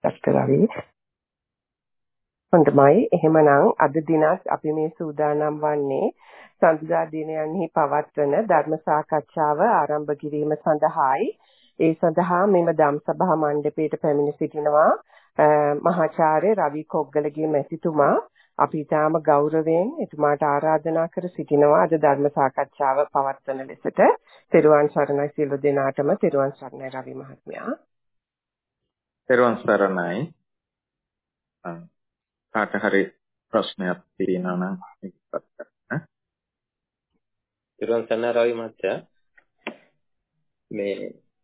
කරවි. හොඳයි. එහෙමනම් අද දිනත් අපි මේ සූදානම් වන්නේ සඳුදා දිනයන්හි පවත්වන ධර්ම සාකච්ඡාව ආරම්භ කිරීම සඳහායි. ඒ සඳහා මෙම ධම්සභා මණ්ඩපයට පැමිණ සිටිනවා මහාචාර්ය රවි කොග්ගලගේ මැතිතුමා. අපි ඊටාම ගෞරවයෙන් එතුමාට ආරාධනා කර සිටිනවා අද ධර්ම සාකච්ඡාව පවත්වන ලෙසට. තෙරුවන් සරණයි සියලු දෙනාටම. තෙරුවන් සරණයි රවි මහත්මයා. තෙරුවන් සරණයි. කාට හරි ප්‍රශ්නයක් තියෙනවා නම් ඉක්පත් කරන්න. තෙරුවන් සරණයි රවි මහත්තයා. මේ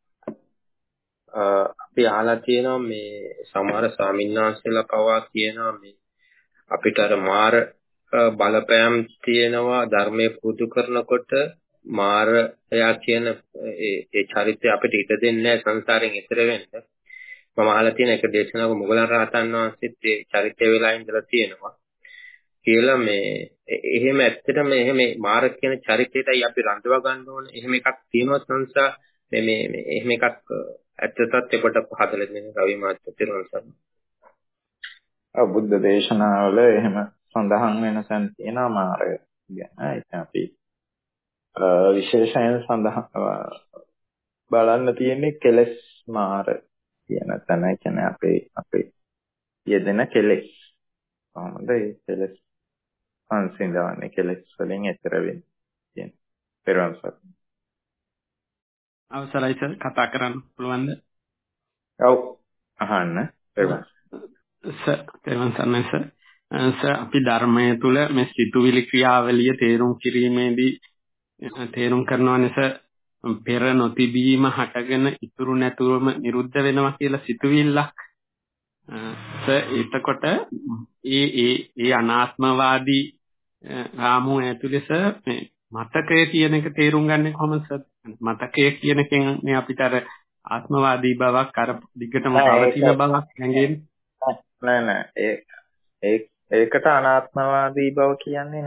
අපි අහලා තියෙනවා මේ සමහර ස්වාමීන් වහන්සේලා පවා කියනවා මේ අපිට අර මාර බලපෑම් තියෙනවා ධර්මයේ පුරුදු කරනකොට මාරයා කියන ඒ චරිතය අපිට ඉඩ දෙන්නේ නැහැ සංසාරයෙන් එතර වෙන්න. මම අහලා තියෙන එක දේශනාවක මුගලන් රහතන් වහන්සේත් ඒ චරිතය වෙලා ඉඳලා තියෙනවා කියලා මේ එහෙම ඇත්තටම එහෙම මාර කියන චරිතයටයි අපි රඳව ගන්න ඕනේ. එහෙම එකක් තියෙනවා සංසාර මේ එහෙම එකක් ඇත්ත තත්ත්වයකට පහදලා දෙන රවි මහත්තයා තේරුම් ගන්න. බුද්ධ දේශනාවල එහෙම සඳහන් වෙන තැන් තියෙනවා මාරය ගැන. ඒක අපි විශේෂයෙන් සඳහන් බලන්න තියෙන්නේ කෙලෙස් මාර කියන තැන. ඒ කියන්නේ අපේ යෙදෙන කෙලෙස්. කොහොමද මේ කෙලෙස් සංසිඳවන්නේ? කෙලෙස් වලින් එතර වෙන්නේ කියන පෙරවන්සක්. අවසරයි සර් කතා කරන්න පුළුවන්ද? ඔව් අහන්න පෙරවන්ස. තෙරුවන් සරණයි සර්. අපි ධර්මයේ තුල මේ සිතුවිලි ක්‍රියාවලිය තේරුම් කිරීමේදී තේරුම් කරනවානේ සර් පෙර නොතිබීම හටගෙන ඉතුරු නැතුවම නිරුද්ධ වෙනවා කියලා සිතුවිල්ලක්. සර් එතකොට ඒ අනාත්මවාදී රාමුව ඇතුලේ සර් මේ මතකය කියන එක තේරුම් ගන්නේ කොහොමද සර්? මතකය කියන එකෙන් මේ අපිට අර ආත්මවාදී බවක් අර දිගටම පවතින බවක් හැඟෙන්නේ නෑ ඒකට අනාත්මවාදී බව කියන්නේ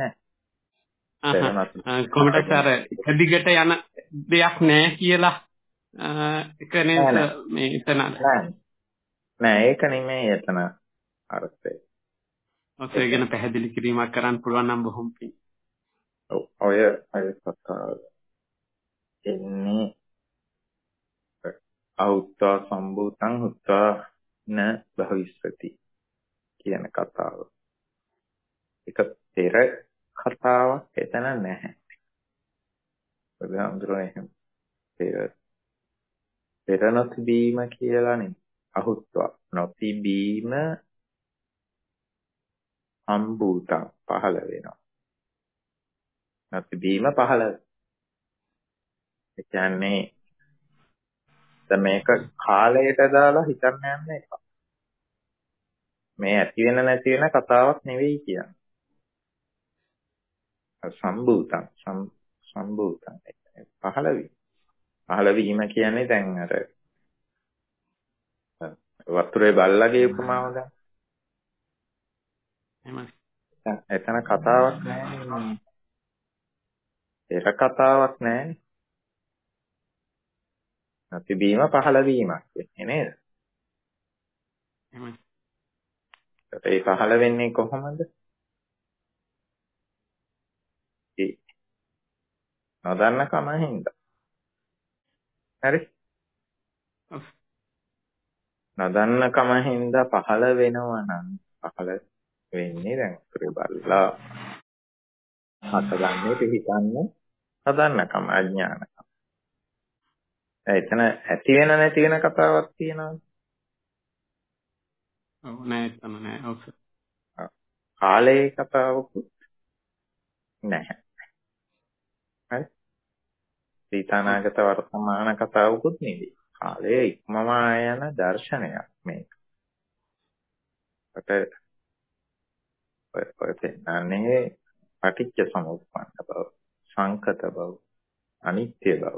නෑ. කොහොමද සර් එක දිගට යන දෙයක් නෑ කියලා එක නේද මේ එතන නෑ ඒක නෙමෙයි එතන අර්ථය. ඔතේ ගැන පැහැදිලි කිරීමක් කරන්න පුළුවන් නම් බොහොම පිං. ඔය කතාව එන්නේ අහුත්වා සම්භූතං හුත්වා න භවිස්සති කියන කතාව. ඒක පෙර කතාවක් එතන නැහැ. බුදුහාමුදුරුවෝ එහෙම පෙර නොතිබීම කියලා නෙමෙයි. අහුත්වා නොතිබීම සම්භූතං පහළ වෙනවා. නොතිබීම පහළ. ඒ කියන්නේ දැන් මේක කාලයට දාලා හිතන්න යන්න එපා. මේ ඇති වෙන නැති වෙන කතාවක් නෙවෙයි කියන්නේ. සම්භූතං සම්භූතං පහළ වීම කියන්නේ දැන් අර වතුරේ බල්ලගේ උපමාව දැන්. එතන කතාවක් නැහැ. ඒක කතාවක් නැහැ. නැතිවීම පහළ වීමක් වෙන්නේ නේද? ඒ පහළ වෙන්නේ කොහොමද? ඒ නොදන්න කම හින්දා. හරි? නොදන්න කම හින්දා පහළ වෙනවා නම් පහළ වෙන්නේ දැන් උතුරේ බල්ලා හතගන්නේ පිටින්නේ නොදන්නකම අඥානකම. එතන ඇති වෙන නැති වෙන කතාවක් තියෙනවා. ඔව් නෑ එතන නෑ. ඔව් සර්. කාලේ කතාවකුත් නැහැ. හරි? සීතානාගත වර්තමාන කතාවකුත් නෙවෙයි. කාලයේ ඉක්මවා යන දර්ශනයක් මේක. ඔය තේන්නේ පටිච්ච සමුප්පන්න බව, සංකත බව, අනිත්‍ය බව.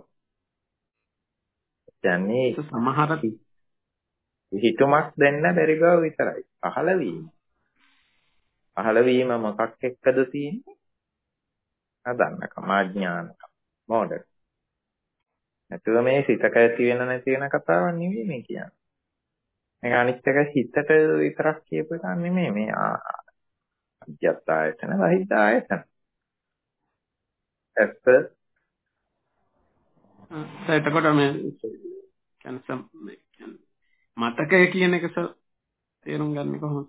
කියන්නේ සමහර හිතුමක් දෙන්න බැරි බව විතරයි. පහළ වීම මොකක් එක්කද තියෙන්නේ? අදන්නකම අඥානකම මොඩ. නැතුව මේ සිතක ඇති වෙන නැති වෙන කතාවක් නෙවෙයි මේ කියන්නේ. මේක අනිත් එක හිතට විතරක් කියපු එකක් නෙමෙයි මේ අජ්ජත් ආයතන බහිද්ධ ආයතන. එතකොට මේ කියන්නේ මතකය කියන එක තේරුම් ගන්න කොහොමද?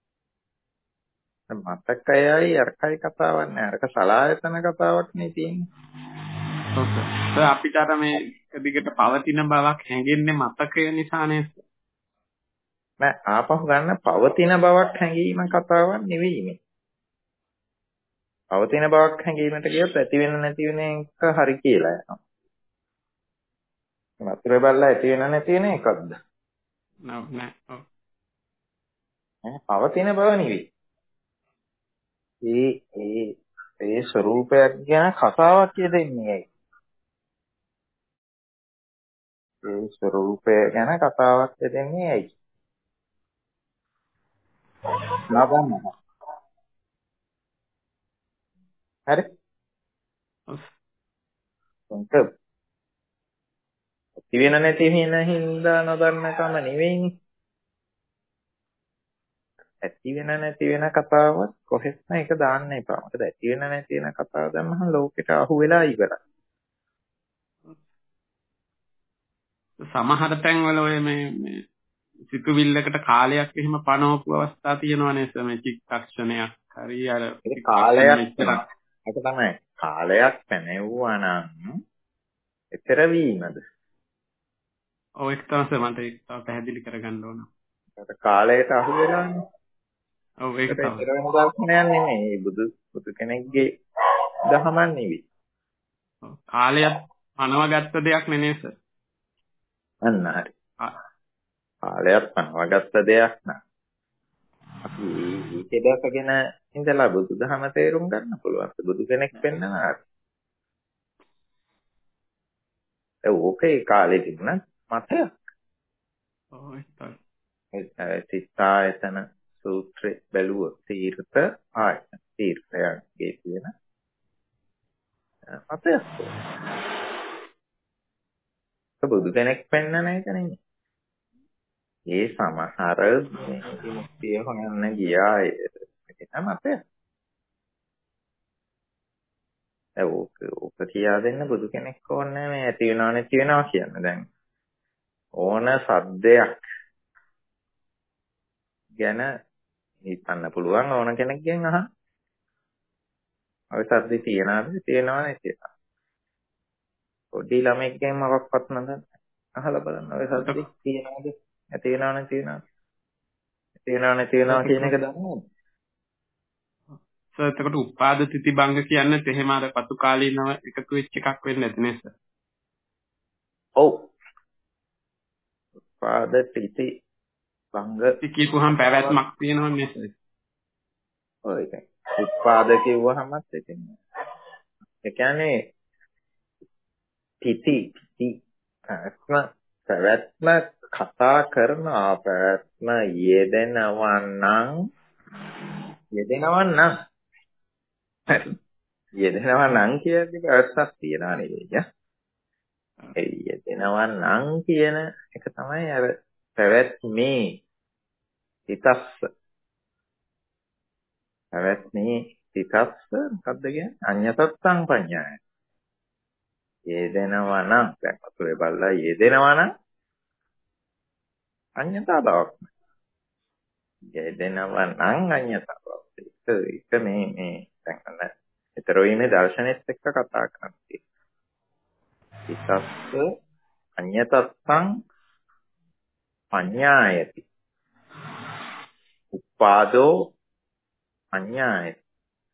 මතකයයි අරකයි කතාවක් නෑ. අරක සලායතන කතාවක් නේ තියෙන්නේ. ඔව් අපිට අර මේ දිගට පවතින බවක් හැඟෙන්නේ මතකය නිසා නේද? නෑ ආපහු ගන්න පවතින බවක් හැඟීම කතාවක් නෙවෙයි මේ. පවතින බවක් හැඟීමට කියොත් ඇති වෙන නැති වෙන එක හරි කියලා යනවා. වතුර බල්ලා ඇති වෙන නැති වෙන එකක්ද? නෑ. ඔව්. පවතින බව නෙවෙයි. ඒ ස්වરૂපයක් ගැන කතාවක් කියදෙන්නේ ඇයි? ඒ ස්වરૂපය ගැන කතාවක් කියදෙන්නේ ඇයි? නබන්න. හරි? උන්ට ඇති වෙන නැති වෙන හින්දා නොදන්නකම නෙවෙයිනේ. ඇති වෙන නැති වෙන කතාවක් කොහෙත්ම එක දාන්න එපා. මොකද ඇති වෙන නැති වෙන කතාව දැම්මම ලෝකෙට අහු වෙලා ඉවරයි. සමහර තැන්වල ඔය මේ සිතුවිල්ලකට කාලයක් එහෙම පනවපු අවස්ථා තියෙනවා නේද? මේ චිත්තක්ෂණයක් හරි අර කාලයක් ඒක තමයි. කාලයක් පැනෙවුවා නම් එතර වීමද? ඔව් ඒක තමයි මට ඒක තව පැහැදිලි කරගන්න ඕන. ඒක කාලයට අහු වෙලානේ. ඔව් ඒක තමයි. ඒතර වෙන දර්ශනයක් නෙමෙයි. බුදු කෙනෙක්ගේ දහමක් නෙවෙයි. කාලයක් පනවගත්ත දෙයක් නෙනේ සර්. අන්න හරි. කාලයක් පනවගත්ත දෙයක් නා. අපි ඒක දැකගෙන ඉඳලා බුදුදහම තේරුම් ගන්න පුළුවන්. බුදු කෙනෙක් වෙන්නවා. ඕකේ කාලේ තිබුණත් මතයක්. ඔව් ඒක තමයි. තිත්තායතන සූත්‍රය බැලුවොත් තීර්ථ ආයතන තීර්ථයන්ගේ තියෙන මතයක්. බුදු කෙනෙක් වෙන්න එක නෙමෙයි. ඒ සමහර විමුක්තිය හොයන්න ගියා ඒක මතයක්. ඕක කියා දෙන්න බුදු කෙනෙක් ඕනේ මේ ඇති වෙනව නැති වෙනවා කියන්න. දැන් ඕන සද්දයක් ගැන හිතන්න පුළුවන් ඕන කෙනෙක්ගෙන් අහන්න. ඔය සද්දේ තියනවාද තියෙනව නැතිද? පොඩි ළමෙක්ගෙන් මොකක්වත් නැද? අහලා බලන්න ඔය සද්දේ තියනවාද නැති වෙනව නැති වෙනවද? තියෙනව නැති වෙනවා කියන එක දන්නවද? සර් එතකොට උපාද තිති භංග කියන්නේ එහෙම අර පසු කාලීනව එකතු වෙච්ච එකක් වෙන්නේ නැති නේද සර්? ඔව්. උපාද තිති භංග කියපුවාම පැවැත්මක් තියෙනවනේ නේද සර්? ඔව් ඒක. උපාද කිව්වහමත් එතන. ඒ කියන්නේ තිති පැවැත්ම කතා කරනවා පැවැත්ම යෙදෙනවා නම් කියන්නේ පැවැත්මක් තියනවා නෙවෙයි. ඒ යෙදෙනවා නම් කියන එක තමයි අර පැවැත්මේ තිතස්ස. පැවැත්මේ තිතස්ස මොකද්ද කියන්නේ? අඤ්ඤතත්තං පඤ්ඤාය. යෙදෙනවා නම් දැන් වතුරේ බලලා යෙදෙනවා නම් අඤ්ඤතා බවක්. යෙදෙනවා නම් අඤ්ඤතා බවක්. ඒක මේ දැන් අන්න ඒතරින් දර්ශනෙත් එක්ක කතා කරන්නේ. තිතස්ස අඤ්ඤතත්තං පඤ්ඤායති. උපාදෝ පඤ්ඤායති.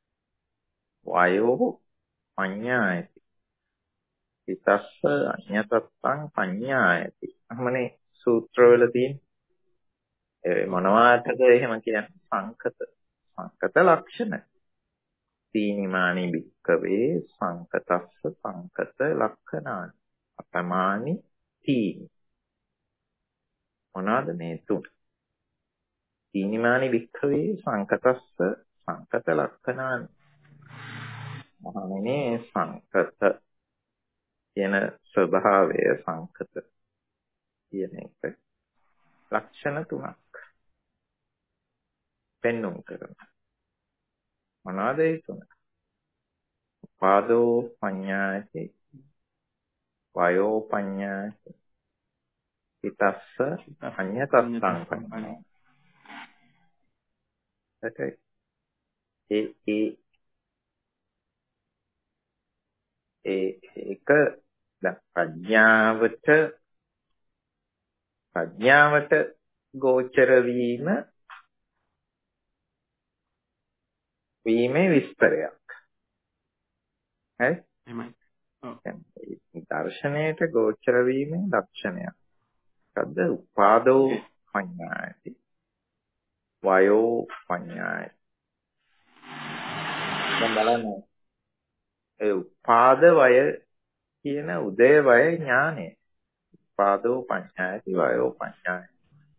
වායෝ පඤ්ඤායති. තිතස්ස අඤ්ඤතත්තං පඤ්ඤායති. අහමනේ සූත්‍රවල තියෙන මොනවාටද එහෙම කියන්නේ සංකත ලක්ෂණ. තීනිමානි භික්කවේ සංකතස්ස සංකත ලක්ෂණානි අපමානි තීනි. මොනවාද මේ තුන? තීනිමානි භික්කවේ සංකතස්ස සංකත ලක්ෂණානි. මහණෙනි සංකත කියන ස්වභාවය සංකත කියන එක ලක්ෂණ තුනක් පෙන්වුම් කරනවා. මොනවාද ඒ තුන? පාදෝ පඤ්ඤාති, වයෝ පඤ්ඤාති, හිතස්ස අඤ්ඤතස්සං පඤ්ඤා. ඒක දැන් ප්‍රඥාවට ගෝචර වීමේ විස්තරයක්. හරි? එහෙමයි. ඔව්. දර්ශනයට ගෝචර වීමේ ලක්ෂණයක්. මොකද්ද? උපාදෝ පඤ්ඤාති, වයෝ පඤ්ඤාති. දැන් බලන්න. ඒ උපාද වය කියන උදය වය ඥානය. උපාදෝ පඤ්ඤාති, වයෝ පඤ්ඤාති.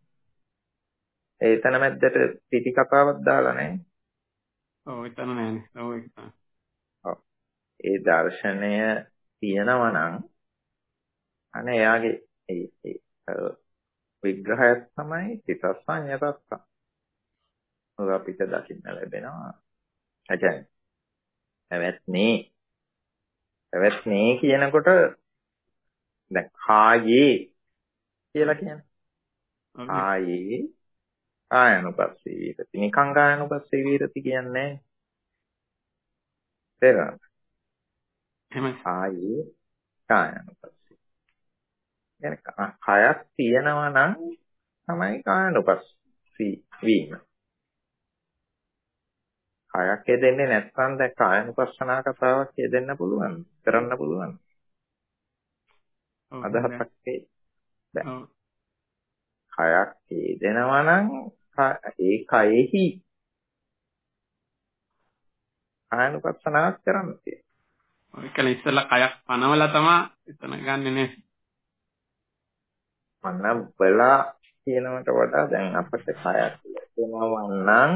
ඒතන මැද්දට පිටි කතාවක් දාලා නැහැ. ඔව් එතන නෑනේ. ඔව් ඒක තමයි. ඒ දර්ශනය තියෙනවා නම් අනේ එයාගේ ඒ විග්‍රහයක් තමයි චිත්තසංයතස්ස. ඔය අපිට දකින්න ලැබෙනවා. එතන පැවැත්නේ කියනකොට දැන් කායේ කියලා කියන්නේ. කායේ කායනුපස්සී විරති. නිකං කායනුපස්සී විරති කියන්නේ තේරෙනවද? එහෙමයි. කායේ කායනුපස්සී. يعني කයක් තියෙනවා නම් තමයි කායනුපස්සී වීම. කයක් දෙන්නේ නැත්නම් දැන් කායනුපස්සනා කතාවක් දෙන්න පුළුවන්. කරන්න පුළුවන්. අදහසක් දැන් කයක් දෙනවා නම් ඒ කයෙහි කායනුපස්සනාවක් කරන්න තියෙනවා. ඔය කියලා ඉස්සෙල්ලා කයක් පනවලා තමයි එතන ගන්නෙ නේ. මන්න බලා කියනවට වඩා දැන් අපිට කයක් තියෙනවා නම්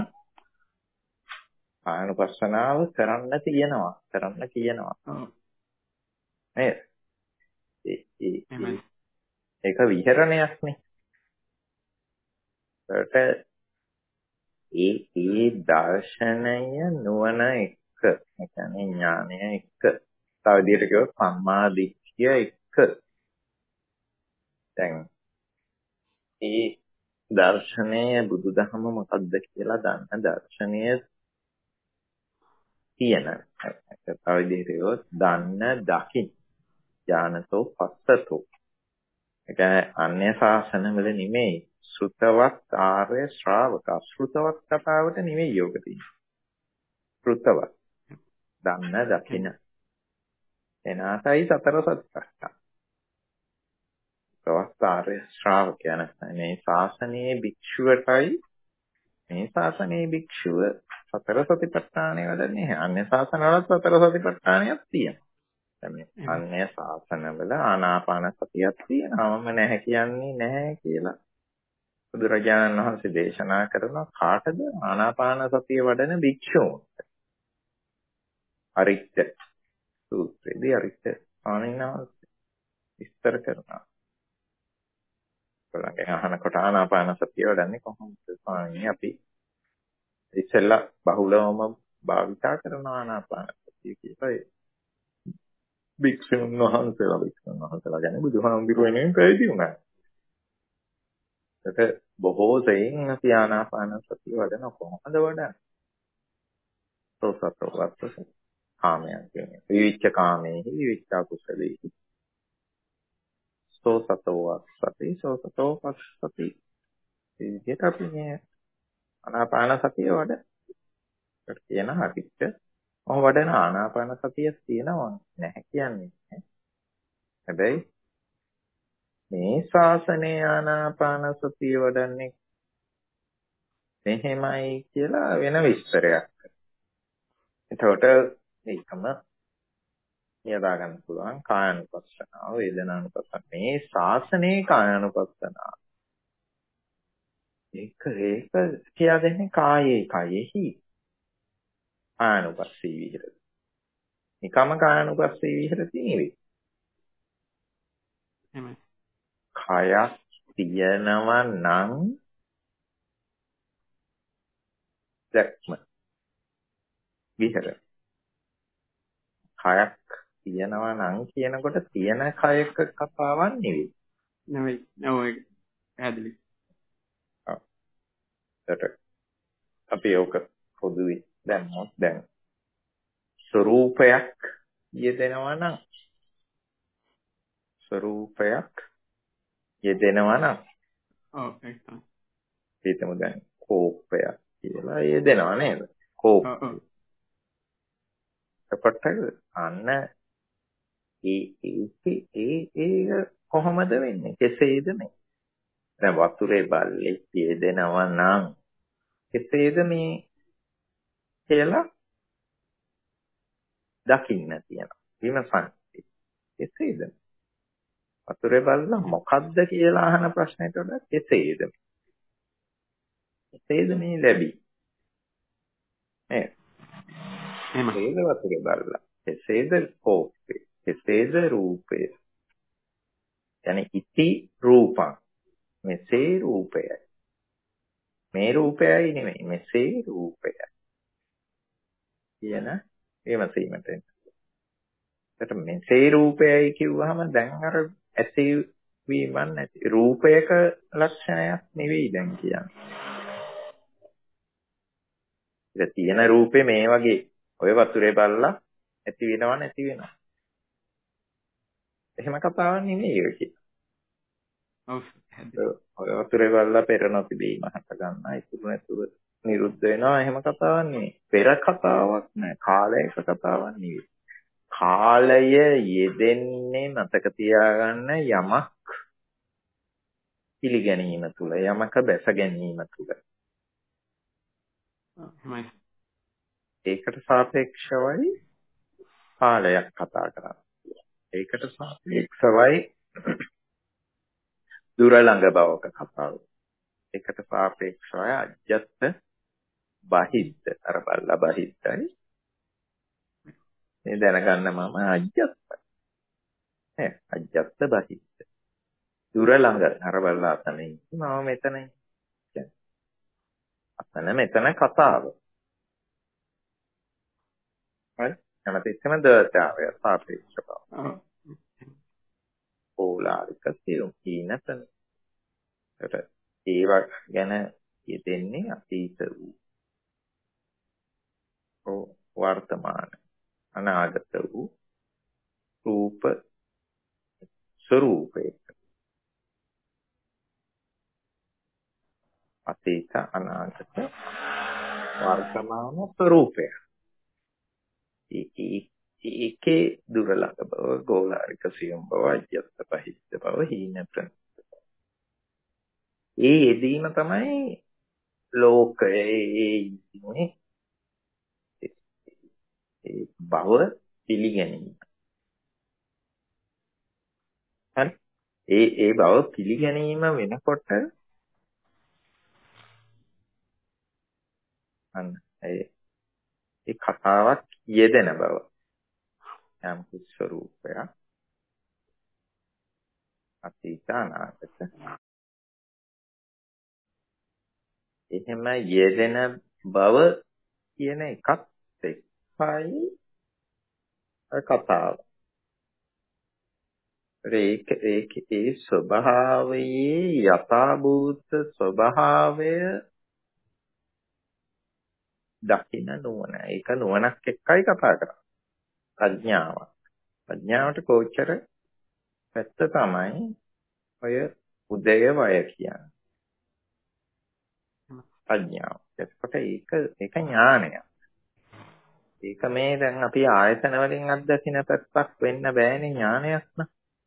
කායනුපස්සනාව කරන්න කියනවා. ඔව්. නේද? ඒක විහරණයක් නේ. ඒකට ඒ දර්ශනය නුවණ එක්ක, ඒ කියන්නේ ඥානය එක්ක, තව විදිහට කියවොත් සම්මා දිට්ඨිය එක්ක. දැන් ඒ දර්ශනය බුදුදහම මොකක්ද කියලා දන්න දර්ශනය තියෙන. තව විදිහට කියවොත් දන්න දකින් ඥානතෝ පස්සතෝ. ඒක අන්‍ය ශාසනවල නෙමෙයි. ශ්‍රුතවත් ආර්ය ශ්‍රාවක ශ්‍රුතවත් කතාවට නෙමෙයි යෝග තියෙන්නේ. ශ්‍රුතවත් දන්න දකින එනාටයි සතර සතිපට්ඨාන. ශ්‍රුතවත් ආර්ය ශ්‍රාවකයා නැත්නම් මේ ශාසනයේ භික්ෂුවටයි මේ ශාසනයේ භික්ෂුව සතර සතිපට්ඨානෙ වැඩන්නේ. අන්‍ය ශාසනවලත් සතර සතිපට්ඨානයක් තියෙනවා. මේ අන්‍ය ශාසනවල ආනාපාන සතියක් තියෙනවා. මම නැහැ කියන්නේ නැහැ කියලා බුදුරජාණන් වහන්සේ දේශනා කරන කාටද? ආනාපාන සතිය වඩන භික්ෂූන්ට. අරිත්ත සූත්‍රයේදී අරිත්ත ස්වාමීන් වහන්සේ විස්තර කරනවා. ඒගොල්ලන්ගෙන් අහනකොට ආනාපාන සතිය වඩන්නේ කොහොමද ස්වාමීනි? අපි ඉස්සෙල්ලා බහුලවම භාවිතා කරන ආනාපාන සතිය කියලා භික්ෂුන් වහන්සේලා ගැන බුදුහාමුදුරුවෝ වෙනුවෙන් පැවිදි වුණා. ඒක බොහෝ සෙයින් අපි ආනාපාන සතිය වඩන කොහොමද වඩන්නේ? සෝසතෝ වත්තස කාමයන් කියන්නේ විවිච්ඡ කාමේහි විවිච්ඡ කුසලේහි සෝසතෝ පස්සති. මේ විදිහට අපි මේ ආනාපාන සතිය වඩ කියන අපිට මොහ වඩන ආනාපාන සතිය තියෙනවා නැහැ කියන්නේ. හැබැයි මේ ශාසනයේ ආනාපාන සතිය වඩන්නේ මෙහෙමයි කියලා වෙන විස්තරයක්. එතකොට ඒකම යොදා ගන්න පුළුවන් කායानुපස්සනාව, වේදනානුපස්සනාව. මේ ශාසනයේ කායानुපස්සනාව. ඒක කියලා දෙන්නේ කායෙහි ආනුපස්සී විහෙරති. නිකම කායानुපස්සී විහෙරති නෙවෙයි. එහෙමයි. කයක් තියෙනවා නම් දැක්ම විහෙර. කයක් තියෙනවා නම් කියනකොට තියෙන කයක කතාවක් නෙවෙයි. නෙවෙයි. ඔව් ඒක පැහැදිලි. ඔව්. අපි ඕක පොදුවේ දැම්මොත් දැන් ස්වરૂපයක් යෙදෙනවා නම් ඔව් ඒක තමයි. හිතමු දැන් කෝපයක් කියලා යෙදෙනවා නේද? කෝප. එතකොට අන්න ඒ කොහොමද වෙන්නේ? කෙසේද මේ? දැන් වතුරේ බල්ලෙක් යෙදෙනවා නම් කෙසේද මේ කියලා දකින්න තියෙනවා. විමසන්න. කෙසේද? වතුරේ බලලා මොකද්ද කියලා අහන ප්‍රශ්නෙට වඩා කෙසේද මේ ලැබි? කෙසේද වතුරේ බලලා? කෙසේද කෝපේ? කෙසේද රූපය? يعني ඉති රූපං. මෙසේ රූපයයි. මේ රූපයයි නෙමෙයි මෙසේ රූපයයි. කියන විමසීමට. ඒකට මෙසේ රූපයයි කිව්වහම දැන් අර ඇතිවීමක් නැති රූපයක ලක්ෂණයක් නෙවෙයි දැන් කියන්නේ. ඉතින් තියෙන රූපේ මේ වගේ ඔය වතුරේ බලලා ඇති වෙනව නැති වෙනව. එහෙම කතාවක් නෙවෙයි ඒක. ඔය වතුරේ බලලා පෙර නොතිබීම හට ගන්නා ඉතුරු නැතුව නිරුද්ධ වෙනවා එහෙම කතාවක් නෙවෙයි. පෙර කතාවක් නෑ. කාලයක කතාවක් නෙවෙයි. කාලය යෙදෙන්නේ මතක තියාගන්න යමක් පිළිගැනීම තුල යමක බැස ගැනීම තුල. ඒකට සාපේක්ෂවයි කාලයක් කතා කරන්නේ. ඒකට සාපේක්ෂවයි දුර ළඟ බවක කතාව. ඒකට සාපේක්ෂවයි අජ්ජත් බහිද්ද අර බල්ලා බහිද්දයි. මේ දැනගන්න මම අජ්ජත්. අජ්ජත් බහිද්ද. දුර ළඟ අර බල්ලා අතනින් මම මෙතනින්. අතන මෙතන කතාව. හරි? හැමතිස්සෙම දතාවය සාපේක්ෂ බව. ඕලාරික සියුම් කීනතන. ඒවා ගැන යෙදෙන්නේ අතීත වූ වර්තමාන අනාගත වූ රූප ස්වરૂපේ. අතීත අනාගත වර්තමාන ස්වરૂපය. ඒකේ දුර ළඟ බව ගෝලාරික සියුම් බව අජ්ජත් පහිද්ද බව හීන ප්‍රණීත. ඒ යෙදීම තමයි ලෝකයේ ඒ බව පිළිගැනීම. හරි? ඒ බව පිළිගැනීම වෙනකොට අන්න ඒ කතාවක් යෙදෙන බව. යම් ස්වરૂපයක් අතීත අනාගත එහෙම යෙදෙන බව කියන එකත් එක්කයි කතාව. ඒ ස්වභාවයේ යථාභූත ස්වභාවය දකින්න නුවණ. ඒක නුවණක් එක්කයි කතා කරන්නේ. ප්‍රඥාවක්. ප්‍රඥාවට කෝච්චර පැත්ත තමයි ඔය උදය වය කියන්නේ. ප්‍රඥාව. එතකොට ඒක ඥානයක්. ඒක මේ දැන් අපි ආයතන වලින් අත්දකින පැත්තක් වෙන්න බෑනේ ඥානයක් න ะ.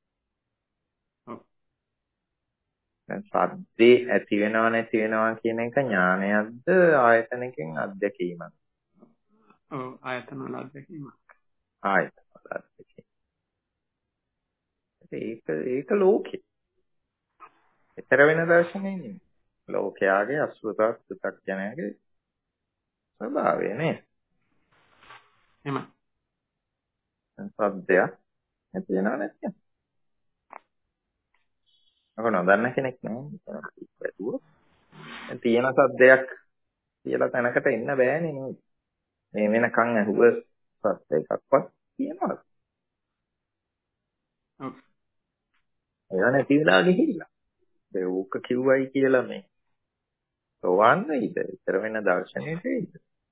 දැන් සද්දේ ඇති වෙනව නැති වෙනවා කියන එක ඥානයක්ද ආයතනකින් අත්දැකීමක්? ඔව් ආයතන වල අත්දැකීමක්. ආයතන වල අත්දැකීම. ඒක ලෝකේ. ඊතර වෙන දර්ශනය නෙමෙයි. ලෝකයාගේ අසුතත් පු탁ජනයාගේ ස්වභාවය නේ. එහෙම. සද්දයක් ඇති වෙනව නැති වෙනව. අක නොදන්න කෙනෙක් නෑ. වැදුවොත් තියෙන සද්දයක් කියලා තැනකට එන්න බෑනේ නේද? මේ වෙනකන් ඇහුව සද්ද එකක්වත් කියනවාද? ඒවා නැති වෙලා ගිහිල්ලා. ඒ ඕක කිව්වයි කියලා මේ සෝවන් වෙයිද? විතර වෙන දර්ශනයට වෙයිද?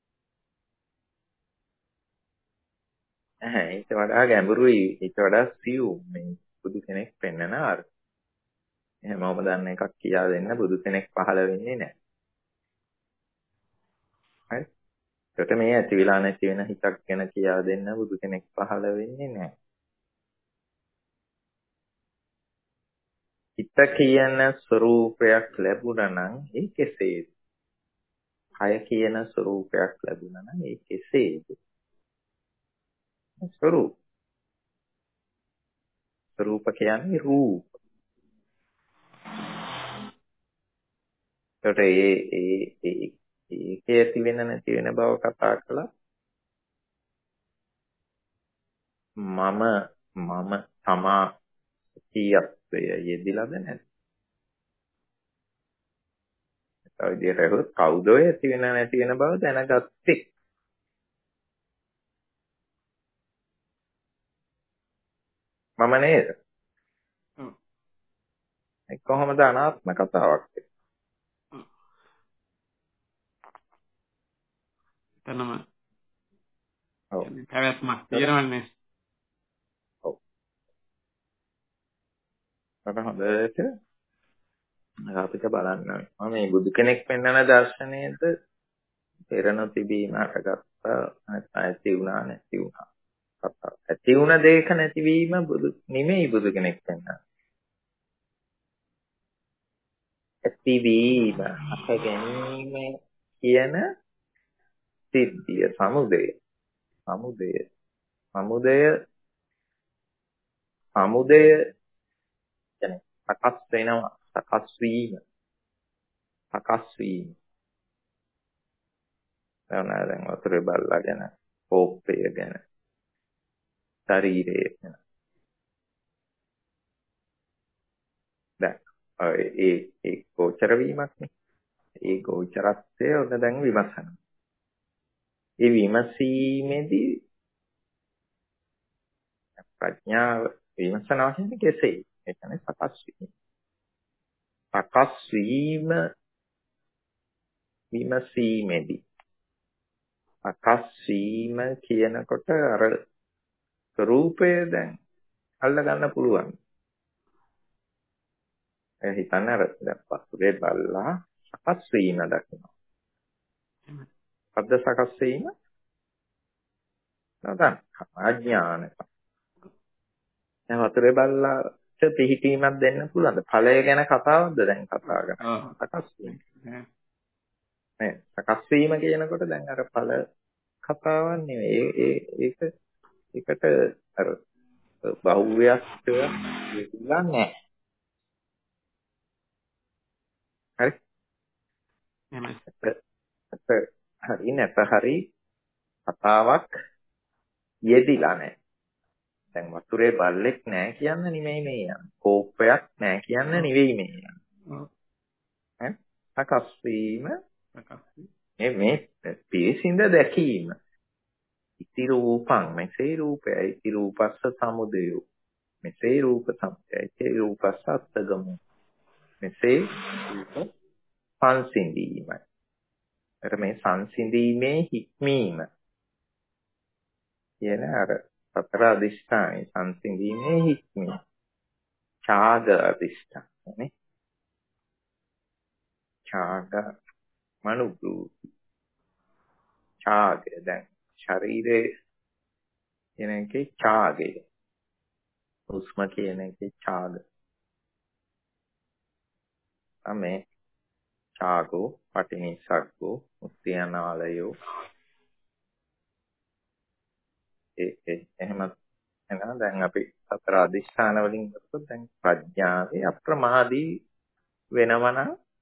ඊට වඩා ගැඹුරුයි, ඊට වඩා සියුම් මේ බුදු කෙනෙක් පෙන්වන අර්ථය. එහෙමම දන්න එකක් කියා දෙන්න බුදු කෙනෙක් පහළ වෙන්නේ නැහැ. හරි? ඒකට මේ ඇති විලා නැති වෙන හිතක් ගැන කියා දෙන්න බුදු කෙනෙක් පහළ වෙන්නේ නැහැ. හිත කියන ස්වરૂපයක් ලැබුණා නම් ඒ කෙසේද? කය කියන ස්වરૂපයක් ලැබුණා නම් ඒ කෙසේද? ස්වરૂප කියන්නේ රූප. ඒකට ඒකේ ඇති වෙන නැති වෙන බව කතා කළා. මම තමා කීයත්වය යෙදිලාද නැද්ද? ඒ විදිහට හරි කවුද ඔය ඇති වෙන නැති වෙන බව දැනගත්තේ? මම නේද? ඒ කොහොමද අනාත්ම කතාවක්? එතනම ඔව්. පැවැත්මක් තියෙනවනේ. ඔව්. හොඳට අපිට බලන්න ඕනේ. මේ බුදු කෙනෙක් පෙන්වන දර්ශනයේද පෙර නොතිබීම හටගත්තා නැත්නම් ඇති වුණා නැති වුණා. ඇති වුණ දෙයක නැතිවීම නෙමෙයි බුදු කෙනෙක් පෙන්වන්නේ. ඇතිවීම අත ගැනීම කියන සිද්ධිය සමුදය කියන්නේ සකස් වෙනවා සකස් වීම දැන් වතුරේ බල්ලා ගැන කෝපය ගැන ශරීරය ගැන දැන් ඒ ගෝචර වීමක් නේ. ඒ ගෝචරත්වය ඔන්න දැන් විමසනවා. ඒ විමසීමේදී ප්‍රඥාව විමසනවා කියන්නේ කෙසේ? ඒ කියන්නේ සකස් වීම. සකස් වීම විමසීමේදී සකස් වීම කියනකොට අර රූපය දැන් අල්ල ගන්න පුළුවන්. ඒ හිතන්න අර දැන් පස්සේ බලලා සකස් වීම දකිනවා. අද්ද සකස් වීම නැත්නම් අඥානක. දැන් වතුරේ බල්ලාට පිහිටීමක් දෙන්න පුළුවන්ද? ඵලය ගැන කතාවක්ද දැන් කතා කරන්නේ? සකස් වීම. නේ සකස් වීම කියනකොට දැන් අර ඵල කතාවක් නෙවෙයි. ඒකට අර බහුව්‍යස්තය විලා නැහැ. හරි? හරි නැත හරි කතාවක් යෙදිලා නැහැ. දැන් වතුරේ බල්ලෙක් නැහැ කියන්න නෙමෙයි මේ යන්නේ. කෝපයක් නැහැ කියන්න නෙවෙයි මේ යන්නේ. සකස් වීම මේ පිරිසිඳ දැකීම. ඉති රූපං මෙසේ රූපයයි ඉති රූපස්ස සමුදයෝ. මෙසේ රූප සමුදයයි ඉති රූපස්ස අත්ථගමෝ. මෙසේ රූප සංසිඳීමයි. අර මේ සංසිඳීමේ හික්මීම කියන අර සතර අධිෂ්ඨානයි සංසිඳීමේ හික්මීම. ඡාග අධිෂ්ඨානනේ. ඡාග මනුබ්බු ඡාග දැන් ශරීරයේ කියන එකේ ඡාගය. උස්ම කියන එකේ ඡාග. අමේ ඡාගෝ පටිනිස්සග්ගෝ මුත්‍යානාලයෝ එහෙම එනවා. දැන් අපි සතර අධිෂ්ඨාන වලින් ගත්තොත් දැන් ප්‍රඥාවේ අප්‍රමාදී වෙනවනම්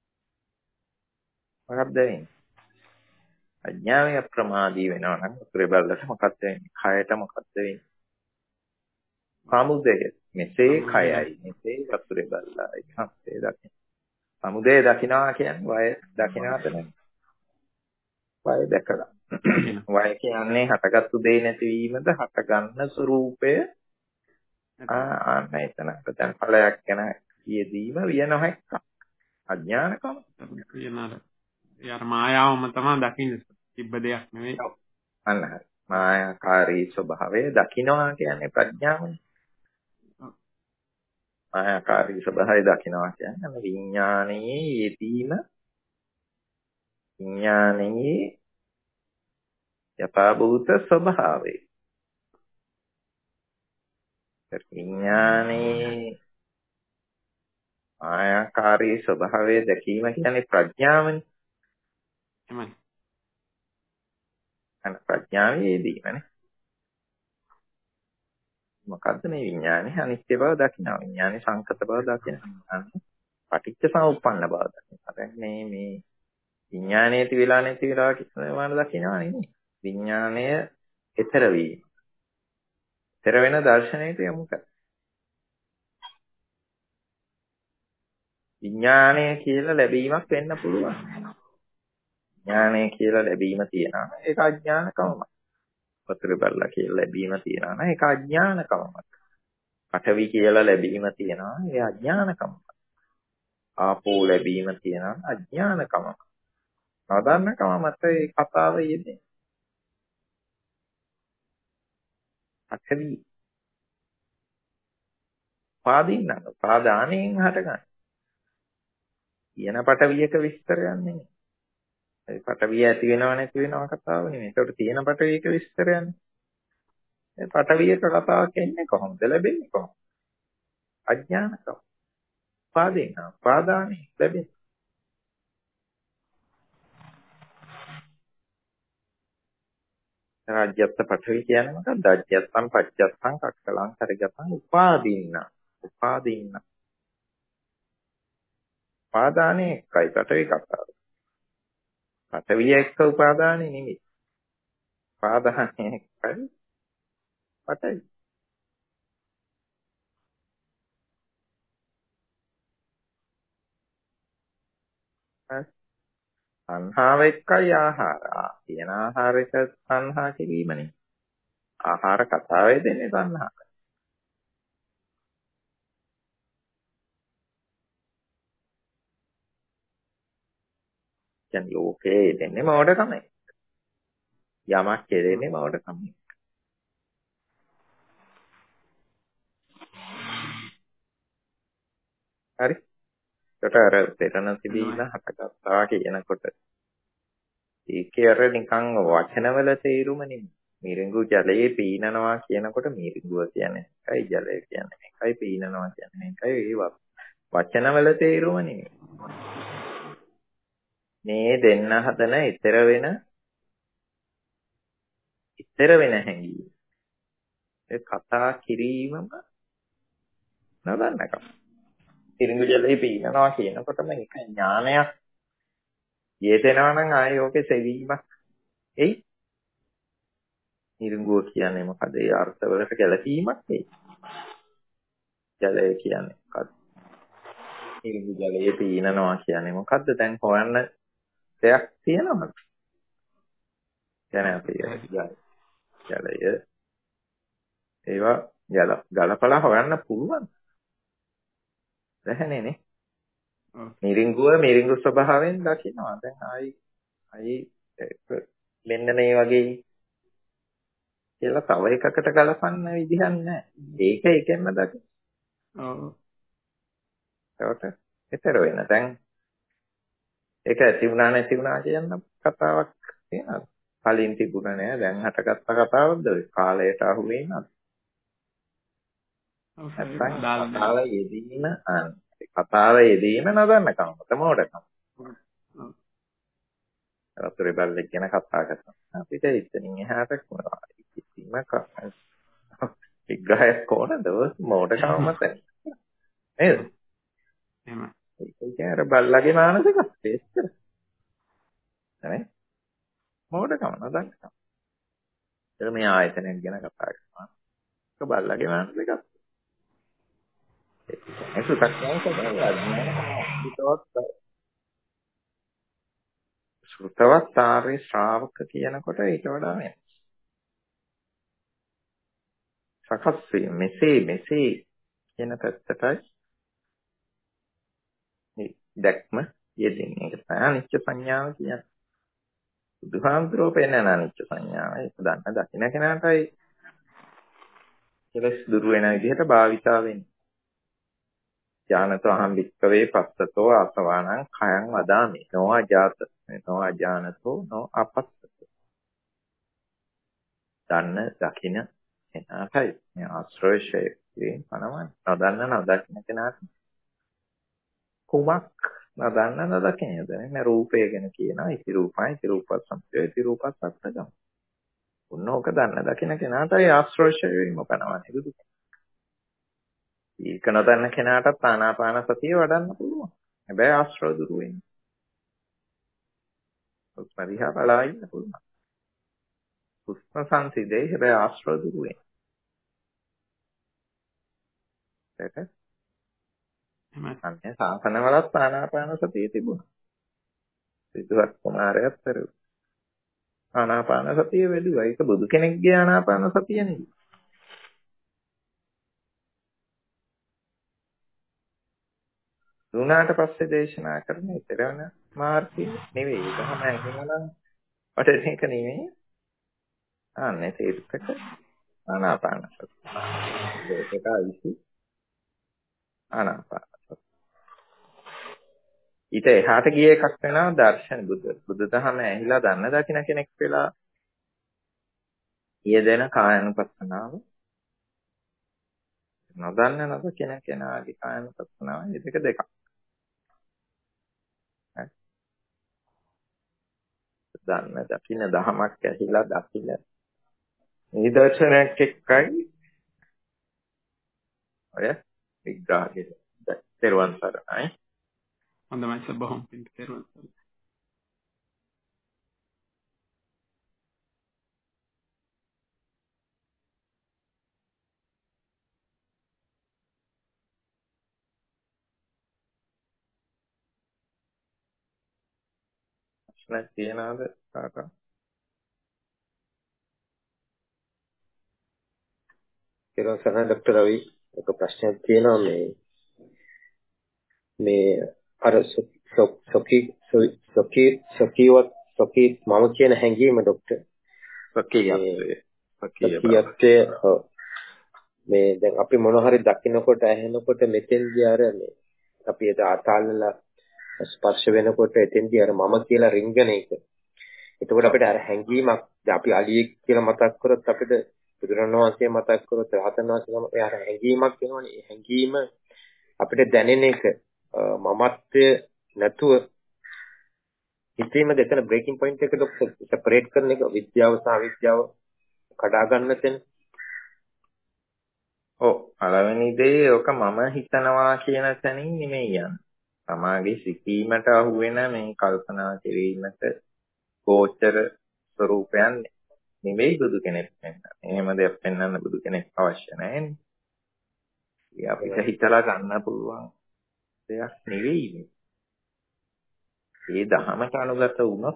මොකක්ද වෙන්නේ? ප්‍රඥාවේ අප්‍රමාදී වෙනවනම් උත්තරේ බලලා මොකක්ද වෙන්නේ? කයට මොකක්ද වෙන්නේ? සමුදය. මෙසේ කයයි මෙසේ වතුරේ බල්ලායි හම්සේ දකින්න. සමුදය දකින්නවා කියන්නේ වය දකින්නට නෙමෙයි. වය දැකලා. වය කියන්නේ හටගත්තු දේ නැතිවීමද හටගන්න ස්වરૂපය ආන්න එතන දැන් ඵලයක් ගැන යෙදීම විය නොහැක්ක. අඥානකම කියනවාද? යාර මායාවම තමයි දකින්නේ. තිබ්බ දෙයක් නෙවෙයි. අන්න හරි. මායාකාරී ස්වභාවය දකින්නවා කියන්නේ ප්‍රඥාවනේ. මායාකාරී ස්වභාවය දකින්නවා කියන්නේ විඥානයේ යෙදීම විඥානයේ යථාභූත ස්වභාවය. විඥානයේ මායාකාරී ස්වභාවය දැකීම කියන්නේ ප්‍රඥාවනේ. එහෙමයි. අන්න ප්‍රඥාවේ යෙදීමනේ. මොකද්ද මේ විඥානේ අනිත්‍ය බව දකිනවා. විඥානේ සංකත බව දකිනවා. පටිච්ච සමුප්පන්න බව දකිනවා. දැන් මේ විඥානයේ තියලා නැති වෙලා කිසිම දකිනවා නෙමෙයි. විඥානය ඊතර වීම. ඊතර වෙන දර්ශනයට යොමු කර. විඥානය කියලා ලැබීමක් වෙන්න පුළුවන්. විඥානය කියලා ලැබීම තියනවා. ඒක අඥානකමයි. වතුර බල්ලා කියලා ලැබීම තියනවා නම් ඒක අඥානකමයි. පඨවි කියලා ලැබීම තියනවා. ඒ අඥානකමයි. ආපෝ ලැබීම තියනවා අඥානකමයි. සාධාරණකම මත ඒ කතාව යෙදෙන්නේ. පඨවි පාදින්න පාදාණයෙන් හටගන්න. කියන පඨවියක විස්තරයක් නෙමෙයි. ඒ පඨවිය ඇති වෙනව නැති වෙනව කතාව නෙමෙයි. ඒකට තියෙන පඨවියක විස්තරයන්නේ. ඒ පඨවියක කතාවක් එන්නේ කොහොමද ලැබෙන්නේ කොහොමද? අඥානකම. පාදින්න පාදාණේ ලැබෙන්නේ. රාජ්‍යත්ත පඨවි කියන්නේ මොකක්ද? රාජ්‍යත්තම් පච්චත්තම් කක්කලං කරගතං උපාදීන්න. උපාදීන්න. උපාදානේ එකයි පඨවි කතාව. පඨවිය එක්ක උපාදානේ නෙමෙයි. උපාදානේ එකයි පඨවි. සංහාව එක්කයි ආහාර. තියෙන ආහාරයක සංහා කිරීමනේ. ආහාර කතාවේ දෙන්නේ සංහා. දැන් ලෝකේ දෙන්නේ මෝඩකමයි. යමක් කෙරෙන්නේ මෝඩකමයි. හරි. ඒකට අර පෙරණ තිබීම හටගත්තා කියනකොට ඒකේ අර නිකන් වචනවල තේරුම නෙමෙයි. මිරිඟු ජලයේ පීනනවා කියනකොට මිරිඟුව කියන්නේ එකයි ජලය කියන්නේ එකයි පීනනවා කියන්නේ එකයි ඒ වචනවල තේරුම නෙමෙයි. මේ දෙන්න හදන ඊතර වෙන හැඟීම. ඒ කතා කිරීමම නදන්නකම්. මිරිඟු ජලයේ පීනනවා කියනකොටම ඒක ඥානයක්. යෙදෙනවා නම් ආයේ ඕකේ සෙවීමක් එයි. මිරිඟුව කියන්නේ මොකද? ඒ අර්ථවලට ගැලපීමක් එයි. ජලය කියන්නේ මොකද්ද? මිරිඟු ජලයේ පීනනවා කියන්නේ මොකද්ද? දැන් හොයන්න දෙයක් තියෙනවද? කියන්නේ අපි ජලය ඒවා ගලපලා හොයන්න පුළුවන්. නැහැ නේ. මිරිඟු ස්වභාවයෙන් දකින්නවා. දැන් ආයි මෙන්න මේ වගේ කියලා තව එකකට ගලපන්න විදිහක් නැහැ. ඒක එකෙන්ම දකින්න. ඔව්. ඒකට ඊතර වෙන. දැන් ඒක ඇති වුණා නැති වුණා කියන කතාවක් තියෙනවා. කලින් තිබුණ නෑ දැන් හටගත්ත කතාවක්ද ඔය කාලයට අහු වෙනවද? කතාව යෙදීම නදන්නකම මොඩකම. වතුරේ බල්ලෙක් ගැන කතා කරනවා. අපිට ඉතින් එහාට කිසිම විග්‍රහයක් ඕනද? මොඩකම මත. නේද? එහෙම. ඒක කියන්නේ බල්ලගේ මානසිකත්වය ඉස්සර. නේ? මොඩකම නදන්නකම. ඒක මේ ආයතනයක් ගැන කතා කරනවා. ඒක බල්ලගේ මානසිකත්වය. ඒ සුතඥාන ස්වභාවය අඥාන ශ්‍රුතවත් ආර්ය ශ්‍රාවක කියනකොට ඊට වඩා සකස් වීම මෙසේ කියන පැත්තටයි මේ දැක්ම යෙදෙන්නේ. ඒක තමයි අනිච්ච සංඥාව කියන්නේ. බුදුහාමුදුරුවෝ පෙන්නන අනිච්ච සංඥාව. ඒක දන්න දකින්න කෙනාටයි කෙලස් දුරු වෙන විදිහට භාවිතා වෙන්නේ. ඥානතෝ අහං වික්කවේ පස්සතෝ ආසවානං khයං වදාමි. නෝ අජාත නෝ අජානතෝ නෝ අපස්සතෝ. දන්න දකින්න කෙනාටයි මේ ආශ්‍රයයෙන් පනවන්නේ. නොදන්න නොදකින්න කෙනාට කුමක් නදන්න නදකිනේද නේ රූපය ගැන කියනවා ඉති රූපයි ඉති රූපස් සම්පේ ඉති රූපස් අත්තගම උන්නෝක දන්න දකින කෙනාටයි ආශ්‍රෝෂය වීම පනවන්නේ බුදු ඒක නදන්න කෙනාටත් ආනාපාන සතිය වඩන්න පුළුවන් හැබැයි ආශ්‍රව දුරු වෙන්නේ උත්පරිහා බලා ඉන්න පුළුවන් උස්ම සංසිදේ හැබැයි ආශ්‍රව දුරු වෙන්නේ ඒක අන්නේ සාසනවලත් ආනාපාන සතිය තිබුණා සිද්ධාර්ථ කුමාරයාත් පෙරුවා ආනාපාන සතිය වැඩිවා. ඒක බුදු කෙනෙක්ගේ ආනාපාන සතිය නෙවෙයි. දුනාට පස්සේ දේශනා කරන ඉතරන මාර්ගය නෙවෙයි. ඒක තමයි එහෙමනම් වටේක නෙවෙයි. ආන්නේ තේරුකට ආනාපාන සතිය. ඒකට අයිති ආනාපාන සතිය. ඊට එහාට ගිය එකක් වෙනවා දර්ශන බුදුදහම ඇහිලා දන්න දකින්න කෙනෙක් වෙලා යෙදෙන කායනුපස්සනාව නොදන්න නොදකින කෙනාගේ කායනුපස්සනාව මේ දෙක දන්න දකින්න දහමක් ඇහිලා දකින්න නිදර්ශනයක් එක්කයි ඔය විග්‍රහය තෙරුවන් සරණයි හොඳයි සර් බොහොම පිං තෙරුවන් සරණයි ප්‍රශ්න තියනවාද කාටවත් තෙරුවන් සරණයි ડોક્ટર රවි එක ප්‍රශ්නයක් තියෙනවා මේ අර සොකී මම කියන හැඟීම ડોક્ટર සොකීයත්වය මේ දැන් අපි මොන හරි දකින්නකොට ඇහෙනකොට මෙතෙන්දී අර මේ අපි ඒ ආතාලලා ස්පර්ශ වෙනකොට එතෙන්දී අර මම කියලා රින්ගන එක. එතකොට අපිට අර හැඟීමක් අපි අලියෙක් කියලා මතක් කරොත් අපිට බුදුරණන් වහන්සේ මතක් කරොත් රහතන් වහන්සේ අර හැඟීමක් එනවනේ. ඒ හැඟීම අපිට දැනෙන එක මමත්වය නැතුව හිතීම දෙකන බ්‍රේකින් පොයින්ට් එක ડોක්ටර් සෙපරේට් කරන එක විද්‍යාව සහ අවිද්‍යාව කඩා ගන්න තැන. ඔව් පළවෙනි දේ ඔක මම හිතනවා කියන තැනින් නෙමෙයි යන්නේ. සමාගයේ සිටීමට අහු වෙන මේ කල්පනා කිරීමට ගෝචර ස්වરૂපයන් නෙමෙයි බුදු කෙනෙක් වෙන්න. එහෙම දෙයක් පෙන්වන්න බුදු කෙනෙක් අවශ්‍ය නැහැනේ. ඒ අපිට හිතලා ගන්න පුළුවන් දෙයක් නෙවෙයි මේ. ඒ දහමට අනුගත වුණොත්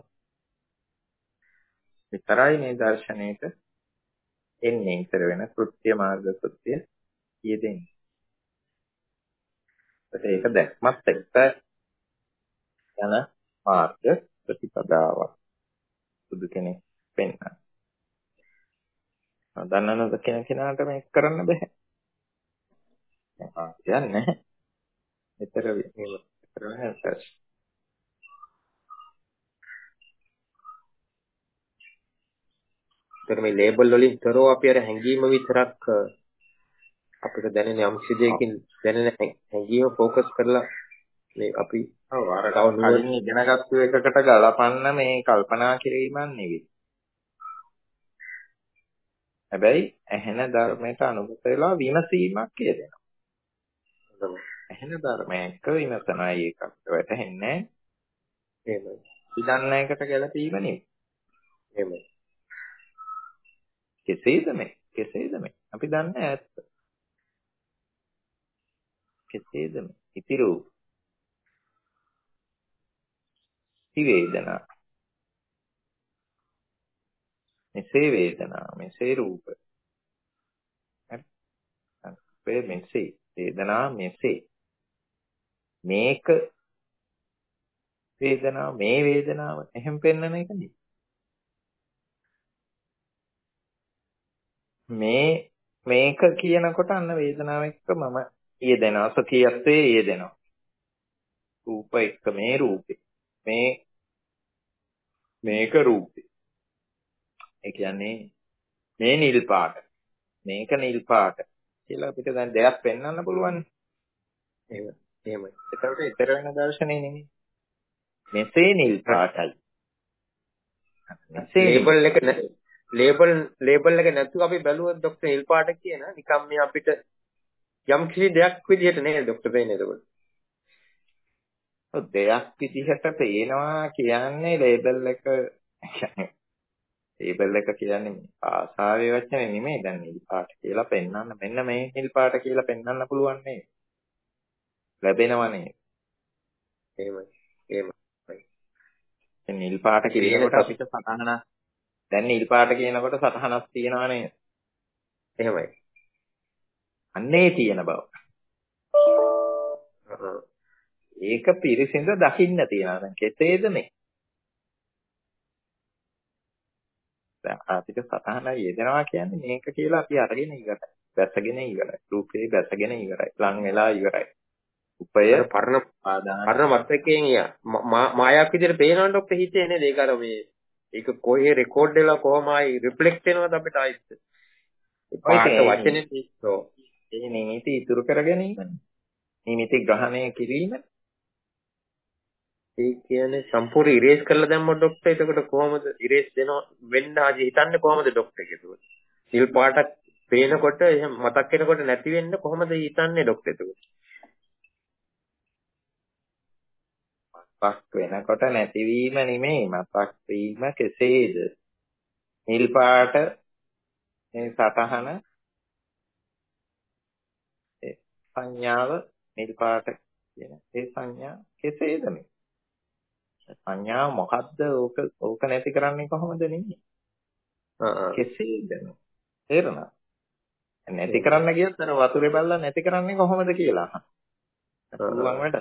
විතරයි මේ දර්ශනයට එන්නේ ඉතර වෙන කෘත්‍ය මාර්ග කෘත්‍ය යෙදෙන්නේ. ඒක දැක්මත් එක්ක යන මාර්ග ප්‍රතිපදාවක් බුදු කෙනෙක් වෙන්න. දන්නනද කෙනාට මේක කරන්න බෑ. කියන්නේ නැහැ. ඊතර වෙන්නේ මේ ලේබල් වලින් කරෝ අපි අර හැංගීම විතරක් අපිට දැනෙන යම්කිසි දෙයකින් දැනෙන හැංගීම ફોકસ කරලා මේ අපි අර කලින් ඉගෙනගත්තු එකකට ගලපන්න මේ කල්පනා කිරීමක් නෙවෙයි. හැබැයි ඇහෙන ධර්මයට අනුගත වෙලා විමසීමක් කියදෙනවා. ඇහෙන ධර්මයක විමසනවා ඒකට වැටහෙන්නේ එහෙමයි. ඉදන්න එකට ගැලපීම නෙවෙයි. එහෙමයි. කෙසේද මේ අපි දන්නේ ඇත්ත කෙසේද ඉති රූප ඉති වේදනා මෙසේ වේදනා මෙසේ රූප හරි මෙසේ වේදනා මෙසේ මේක වේදනාව මේ වේදනාව එහෙම පෙන්වන එකනේ මේක කියනකොට අන්න වේදනාව එක්ක මම යෙදෙනවා සතියත්වයේ යෙදෙනවා රූප එක්ක මේ රූපේ මේක රූපේ ඒ කියන්නේ මේ නිල් පාට මේක නිල් පාට කියලා අපිට දැන් දෙයක් පෙන්වන්න පුළුවන් එහෙමයි ඒකට ඊතර වෙන දර්ශනේ නෙමෙයි මෙසේ නිල් පාටයි ලේබල් එක නැතුව අපි බැලුවොත් ડોක්ටර් නිල් පාට කියන නිකම් මේ අපිට යම් කිසි දෙයක් විදිහට නේද ડોක්ටර් වෙන්නේ එතකොට දෙයක් විදිහට පේනවා කියන්නේ ලේබල් එක කියන්නේ ආසාවේ වචනේ නෙමෙයි දැන් නිල් පාට කියලා පෙන්වන්න මෙන්න මේ නිල් පාට කියලා පෙන්වන්න පුළුවන් නේ ලැබෙනවනේ එහෙමයි නිල් පාට කියනකොට අපිට සතහන දැන් නිල් පාට කියනකොට සතහනක් තියෙනවා නේද එහෙමයි අන්නේ තියෙන බව ඒක පිරිසිඳ දකින්න තියෙනවා දැන් කෙසේද මේ අපිට සතහන යෙදෙනවා කියන්නේ මේක කියලා අපි අරගෙන ඉවරයි. දැසගෙන ඉවරයි. රූපේ දැසගෙන ඉවරයි. ලං වෙලා ඉවරයි. උපය පරණ මතකයෙන් මායාවක් විදිහට පේනවනේ ડોක්ටර් හිතේ නේද? ඒක අර මේ ඒක කොහේ රෙකෝඩ් වෙලා කොහොම ආයි රිෆ්ලෙක්ට් වෙනවද අපිට ආයිත්? පාට වචනේ තෝ ඒ නිමිති ඉතුරු කර ගැනීම. නිමිති ග්‍රහණය කිරීම. ඒ කියන්නේ සම්පූර්ණ ඉරේස් කරලා දැම්මොත් ડોක්ටර් එතකොට කොහොමද ඉරේස් වෙන්න ආජි හිතන්නේ කොහොමද ડોක්ටර් එතකොට සිල් පාටක් පේනකොට එහෙම මතක් වෙනකොට නැති වෙන්න කොහොමද හිතන්නේ ડોක්ටර් එතකොට මතක් වෙනකොට නැතිවීම නෙමෙයි මතක් වීම කෙසේද නිල් පාට මේ සතහන ඒ සංඥාව නිල් පාට කියන ඒ සංඥා කෙසේද මේ සංඥා මොකද්ද ඕක නැති කරන්නේ කොහොමද නෙමෙයි කෙසේද තේරුණා නැති කරන්න කියත් අර වතුරේ බල්ලා නැති කරන්නේ කොහොමද කියලා පුළුවන් වැඩ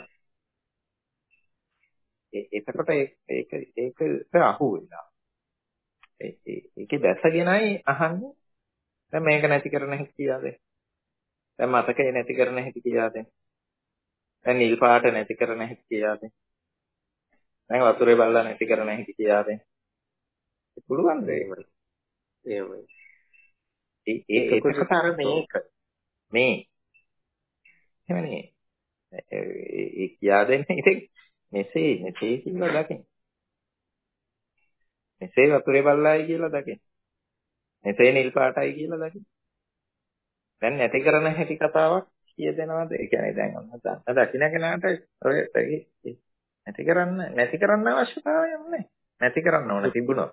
එතකොට ඒක අහු වෙනවා ඒකේ දැසගෙනයි අහන්නේ දැන් මේක නැති කරන හැටි කියාද දැන් මතකේ නැති කරන හැටි කියාද දැන් නිල් පාට නැති කරන හැටි කියාද දැන් වතුරේ බල්ලා නැති කරන හැටි කියාද පුළුවන් දෙයක් එහෙමයි ඒකට අර මේ එහෙමනේ ඒ කියා දෙන්නේ ඉතින් මෙසේ කියලා දකින්න මෙසේ වතුරේ බල්ලායි කියලා දකින්න මෙසේ නිල් පාටයි කියලා දකින්න දැන් නැති කරන හැටි කතාවක් කියදෙනවද ඒ කියන්නේ දැන් ඔන්න දන්න දකින්න කෙනාට ඔය නැති කරන්න අවශ්‍යතාවයක් නැහැ නැති කරන්න ඕන තිබුණොත්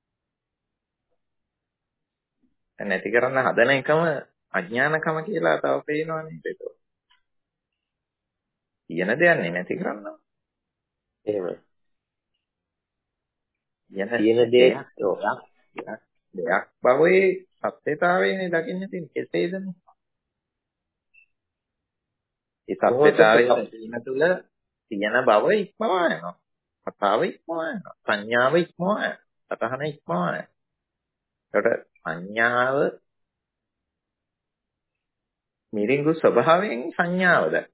නැති කරන්න හදන එකම අඥානකම කියලා තව පේනවනේ ඒක. කියන දෙයක් නැති කරන්න. එහෙමයි. කියන දෙයක් බවයේ සත්‍යතාවයනේ දකින්න තියෙන්නේ කෙසේද මේ? ඒ සත්‍යතාවයේ තියෙන තුල තියෙන බව ඉක්මවා යනවා. කතාව ඉක්මවා යනවා. සංඥාව ඉක්මවා යනවා. සතහන ඉක්මවා යනවා. ඒකට සංඥාව මිරිඟු ස්වභාවයෙන් සංඥාව දකින්න.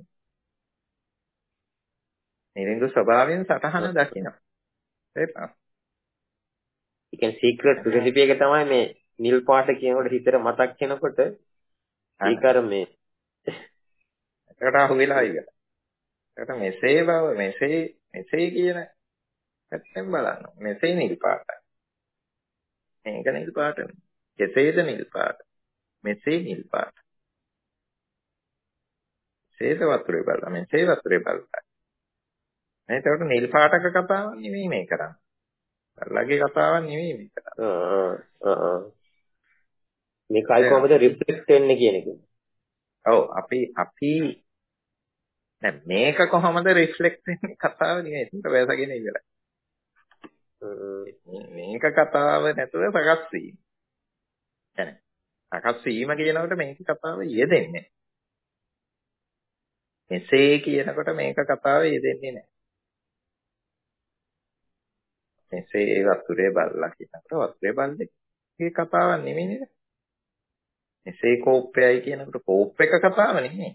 මිරිඟු ස්වභාවයෙන් සතහන දකින්න. තේරුණා? ඒ කියන්නේ සීක්‍රට් රෙසිපි එක තමයි මේ නිල් පාට කියනකොට හිතට මතක් වෙනකොට ඒක අර මේ ඒකට අහු වෙලා ඉවරයි. ඒකට මෙසේ බව මෙසේ කියන පැත්තෙන් බලන්න. මෙසේ නිල් පාටයි. මේක නිල් පාට නෙවෙයි. කෙසේද නිල් පාට? මෙසේ නිල් පාට. සේද වතුරේ බලලා මෙසේ වතුරේ බලලා. එතකොට නිල් පාටක කතාවක් නෙවෙයි මේ කරන්නේ. ලගේ කතාවක් නෙවෙයි මේ කරන්නේ. මේකයි කොහොමද රිෆ්ලෙක්ට් වෙන්නේ කියන එක. ඔව් අපි දැන් මේක කොහොමද රිෆ්ලෙක්ට් වෙන්නේ කතාව නෙමෙයි. ඒක වැසගෙන ඉවරයි. මේක කතාව නැතුව සකස් වීම. يعني සකස් වීම කියනකොට මේක කතාව යෙදෙන්නේ. මෙසේ කියනකොට මේක කතාව යෙදෙන්නේ නැහැ. මෙසේ වතුරේ බල්ලා කියනකොට වතුරේ බල්ලේ කතාවක් නෙමෙයි නේද? මෙසේ කෝප්පයයි කියනකොට කෝප් එක කතාව නෙමෙයි.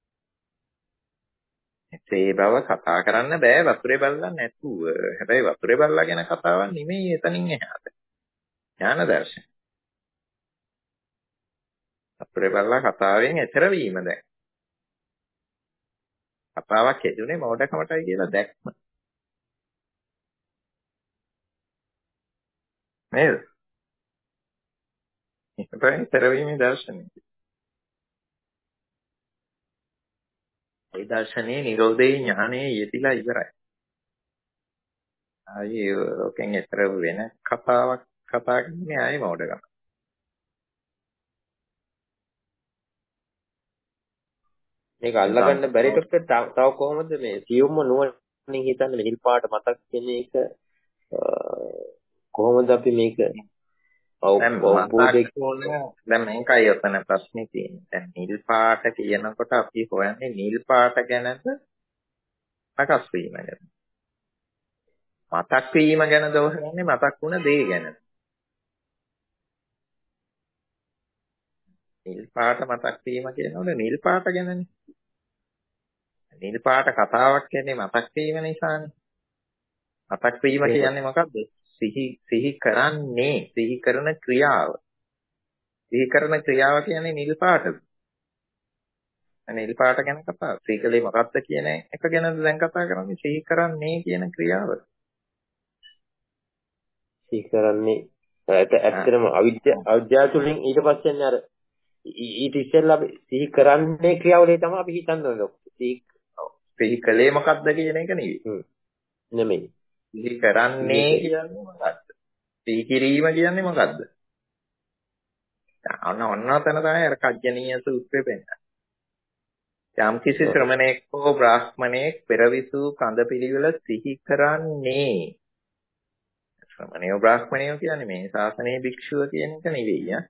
මෙසේ බව කතා කරන්න බෑ වතුරේ බල්ලා නැතුව. හැබැයි වතුරේ බල්ලා ගැන කතාවක් නෙමෙයි එතනින් එහාට. ඥාන දර්ශන. වතුරේ බල්ලා කතාවෙන් එතර වීම දැන්. කතාවක් හේතුනේ මොඩකමටයි කියලා දැක්ම. නේද? ඒකයි පෙරවීමේ දර්ශනය. ඒ දර්ශනයේ නිරෝධේ ඥානයේ යෙතිලා ඉවරයි. ආයේ ඔකෙන් එතර වෙන කතාවක් කතා කරන්නේ ආයේ මොඩකම. මේක අල්ලගන්න බැරි කොට තව කොහොමද මේ සියුම්ම නුවණින් හිතන්න මෙහිල් පාට මතක් වෙන එක කොහොමද අපි මේක දැන් මේකයි ඔතන ප්‍රශ්නේ තියෙන්නේ. දැන් නිල් පාට කියනකොට අපි හොයන්නේ නිල් පාට ගැනද සකස් වීම ගැන. මතක් වීම ගැනද හොයන්නේ මතක් වුණ දේ ගැන. නිල් පාට මතක් වීම කියනකොට නිල් පාට ගැනනේ. නිල් පාට කතාවක් කියන්නේ මතක් වීම නිසානේ. මතක් වීම කියන්නේ මොකක්ද? සිහි කරන්නේ සිහි කරන ක්‍රියාව. සිහි කරන ක්‍රියාව කියන්නේ නිල් පාටද? නිල් පාට ගැන කතාව. සීකලේ මොකක්ද කියන එක ගැනද දැන් කතා කරන්නේ? සිහි කරන්නේ කියන ක්‍රියාව. සිහි කරන්නේ ඇත්තටම අවිද්‍යාව තුළින් ඊට පස්සේ අර ඊට ඉස්සෙල්ලා අපි සිහි කරන්නේ ක්‍රියාවලිය තමයි අපි හිතන්න ඕනේ. සිහි කලේ මොකක්ද කියන එක නෙමෙයි. සිහි කරන්නේ කියන්නේ මොකක්ද? සිහි කිරීම කියන්නේ මොකක්ද? ඔන්න තැන තමයි අර කජ්ජනීය සූත්‍රය පෙන්නන්නේ. යම් කිසි ශ්‍රමණෙක් හෝ බ්‍රාහ්මණයෙක් පෙරවිසූ කඳ පිළිවෙල සිහි කරන්නේ. ශ්‍රමණයෝ බ්‍රාහ්මණයෝ කියන්නේ මේ ශාසනයේ භික්ෂුව කියන එක නෙවෙයි ඈ.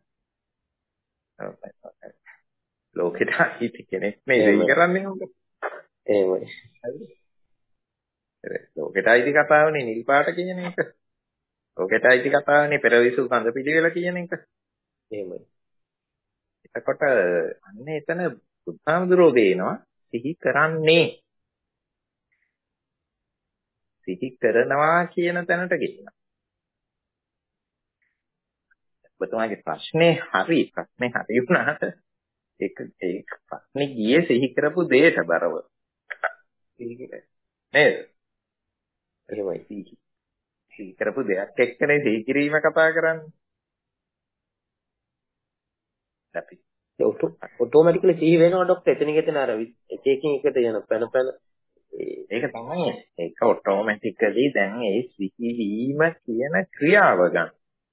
ලෝකෙට හිත කෙනෙක් මේ සිහි කරන්නේ මොකද? එහෙමයි. ලෝකෙට අයිති කතාවනේ නිල් පාට කියන එක. ලෝකෙට අයිති කතාවනේ පෙරවිසු කඳ පිළිවෙල කියන එක. එහෙමයි. එතකොට අන්න එතන බුද්ධාමුදුරෝ දෙනවා සිහි කරන්නේ. සිහි කරනවා කියන තැනට ගෙනියනවා. ඔබතුමාගේ ප්‍රශ්නේ හරි වුණාට ඒක ප්‍රශ්නේ ගියේ සිහි කරපු දෙයට බරව. නේද? එහෙමයි සිහි කරපු දෙයක් එක්කනේ සිහි කිරීම කතා කරන්නේ. අපි ඔටෝමැටිකලි සිහි වෙනවා ડોක්ටර්. එතනින් එතන අර එක එකින් එකට යන පැන ඒක තමයි. ඒක ඔටෝමැටිකලි දැන් ඒ සිහි වීම කියන ක්‍රියාව ගන්න.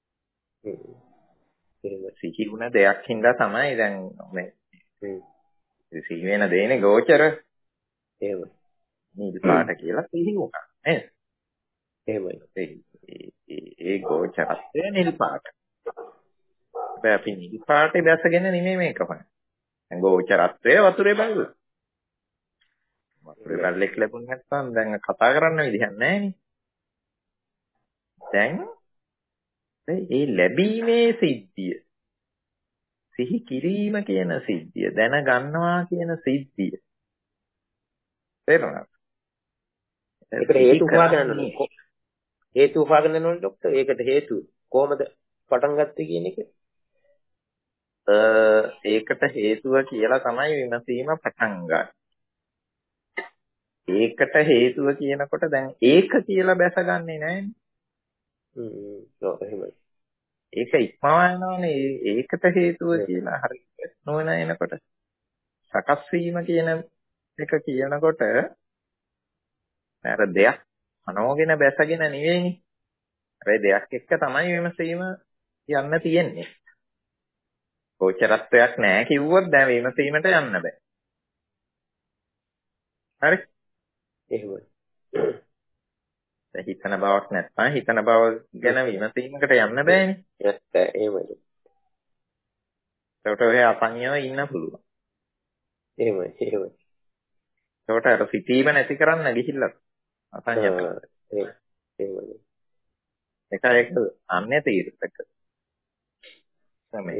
සිහි වුණ දෙයක් හින්දා තමයි දැන් මේ සිහි වෙන දේනේ ගෝචර. එහෙමයි. නිල් පාට කියලා සිහි වුණා නේද? එහෙමයි. ඒ ගෝචරත්වය නිල් පාට. හැබැයි අපි නිල් පාටේ දැසගෙන නෙමෙයි මේක කරන්නේ. දැන් ගෝචරත්වය වතුරේ බල්ල. වතුරේ බල්ලෙක් ලැබුණ නැත්නම් දැන් කතා කරන්න විදිහක් නැහැ නේ. දැන් ඒ ලැබීමේ සිද්ධිය සිහි කිරීම කියන සිද්ධිය දැනගන්නවා කියන සිද්ධිය තේරුණාද? ඒකට හේතු හොයාගන්න ඕනේ. හේතු හොයාගන්න ඕනේ ડોක්ටර්. ඒකට හේතු කොහොමද පටන් ගත්තේ කියන එක? ඒකට හේතුව කියලා තමයි විමසීම පටන් ගන්න. ඒකට හේතුව කියනකොට දැන් ඒක කියලා බැසගන්නේ නැහැනේ. එහෙමයි. ඒක ඉක්මවා යනවානේ. ඒකට හේතුව කියලා හරියට නොවන එනකොට සකස් වීම කියන එක කියනකොට අර දෙයක් අනෝගෙන බැසගෙන නෙවෙයිනේ. අර දෙයක් එක්ක තමයි විමසීම යන්න තියෙන්නේ. ගෝචරත්වයක් නැහැ කිව්වොත් දැන් විමසීමට යන්න බෑ. හරි. එහෙමයි. හිතන බවක් නැත්නම් හිතන බව ගැන විමසීමකට යන්න බෑනේ. එහෙමයි. ඒකට ඔය අපඤ්ඤව ඉන්න පුළුවන්. එහෙමයි. ඒකට අර සිටීම නැති කරන්න ගිහිල්ලා අපඤ්ඤත. එහෙමයි. ඒක අන්නේ තීරතක. තමයි.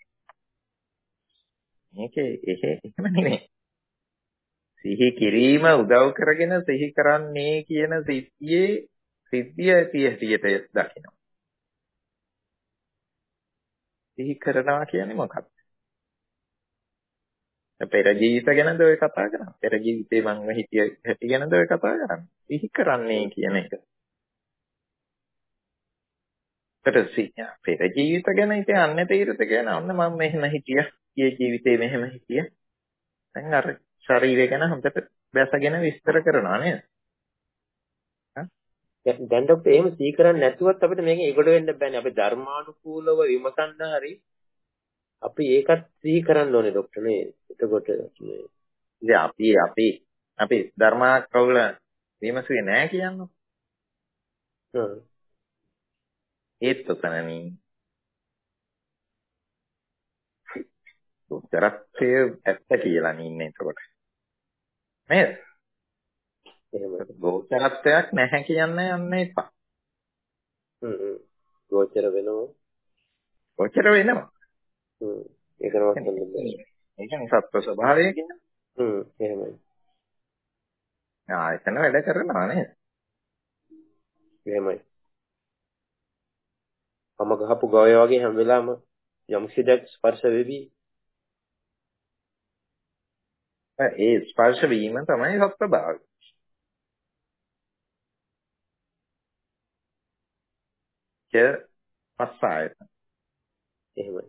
මේකේ එහෙම නෙමෙයි. සිහි කිරීම උදව් කරගෙන සිහි කරන්නේ කියන සිද්ධිය ඇති හැටියට දකිනවා. සිහි කරනවා කියන්නේ මොකක්ද? පෙර ජීවිත ගැනද ඔය කතා කරන්නේ? පෙර ජීවිතේ මං හිතිය හැටි ගැනද ඔය කතා කරන්නේ? සිහි කරන්නේ කියන එක. පෙර ජීවිත ගැන ඉතින් අන්නේ තීරත ගැන ඔන්න මම මෙහෙම හිටියා. ඊයේ ජීවිතේ මෙහෙම හිටියා. දැන් අර ශරීරය ගැන හොඳට බැසගෙන විස්තර කරනවා නේද? දැන් ડોක්ටර් එහෙම සිහි කරන්නේ නැතුවත් අපිට මේකෙන් ඉගොඩ වෙන්න බෑනේ. අපි ධර්මානුකූලව විමසන්න හරි අපි ඒකත් සිහි කරන්න ඕනේ ડોක්ටර් නේ. එතකොට මේ ඉතින් අපි ධර්මාකවුල විමසුවේ නැහැ කියන්නේ. ඒත් උතනනි උත්තරත්වය ඇත්ත කියලා නින්නේ එතකොට. නේද? එහෙම ගෝචරත්වයක් නැහැ කියන්නේ යන්න එපා. ගෝචර වෙනවා. ගෝචර වෙනවා. ඒක නවත්තන්න බෑ. ඒ කියන්නේ සත්ව ස්වභාවය කියන්නේ. එහෙමයි. එතන වැඩ කරනවා නේද? එහෙමයි. මම ගහපු ගවය වගේ හැම වෙලාවෙම යම්කිසි ස්පර්ශ වෙවි. ඒ ස්පර්ශ වීම තමයි සත්වභාවය. පස්සායතන. එහෙමයි.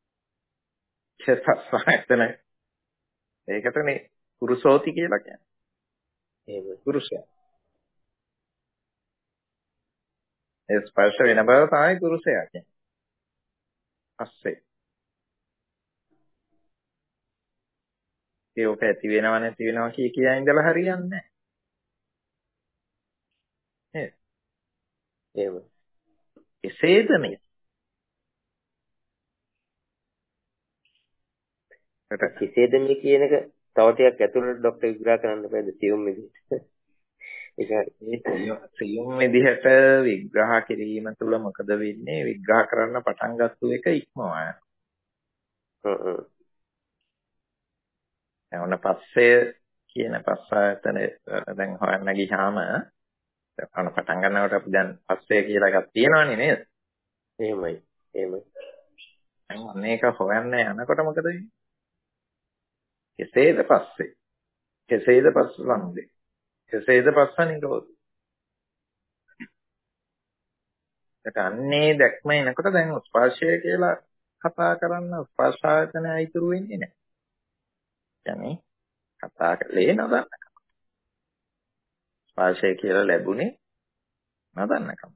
පස්සායතන. ඒකටනේ පුරුෂෝති කියලා කියන්නේ. එහෙමයි. පුරුෂයා. ඒ ස්පර්ශ වෙන බව තමයි පුරුෂයා කියන්නේ. පස්සේ. ඒක ඇති වෙනව නැති වෙනවා කියා ඉඳලා හරියන්නේ නැහැ. නේද? එහෙමයි. එසේද මේ කෙසේද මේ කියන එක තව ටිකක් ඇතුළට ડોක්ටර් විග්‍රහ කරන්න බෑද සියුම් විදිහට. ඒක සියුම් විදිහට විග්‍රහ කිරීම තුළ මොකද වෙන්නේ? විග්‍රහ කරන්න පටන් ගත්ත එක ඉක්මවා යනවා. ඔන්න පස්සේ කියන පස්සායතන දැන් හොයන්න ගියාම අන්න පටන් ගන්නකොට අපි දැන් පස්සේ කියලා එකක් තියෙනවනේ නේද? එහෙමයි. දැන් මේක හොයන්න යනකොට මොකද වෙන්නේ? කෙසේද පස්සේ? කෙසේද පස්සවන්නේ? කෙසේද පස්ස නිරෝධ? ඒක අන්නේ දැක්ම එනකොට දැන් ස්පර්ශය කියලා කතා කරන්න ස්පර්ශායතනය ඉතුරු වෙන්නේ නැහැ. يعني කතා කළේ නදන්නකම. ස්පර්ශය කියලා ලැබුණේ නදන්නකම.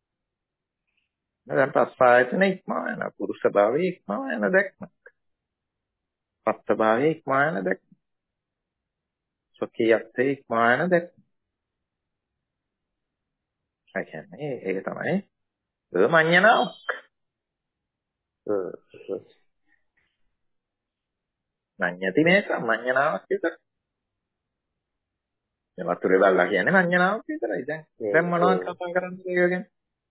දැන් පස්සායතන ඉක්මවා යන පුරුෂ භාවයේ ඉක්මවා යන දැක්ම. පස්ස භාවයේ ඉක්මවා යන දැක්ම. සොකියත්තේ ඉක්මවා යන දැක්ම. ඒ කියන්නේ ඒක තමයි මඤ්ඤණාවක්. මඤ්ඤති මේක මඤ්ඤණාවක් විතරයි. මේ වතුරේ බල්ලා කියන්නේ මඤ්ඤණාවක් විතරයි. දැන් මොනවද කතා කරන්නේ ඒක ගැන?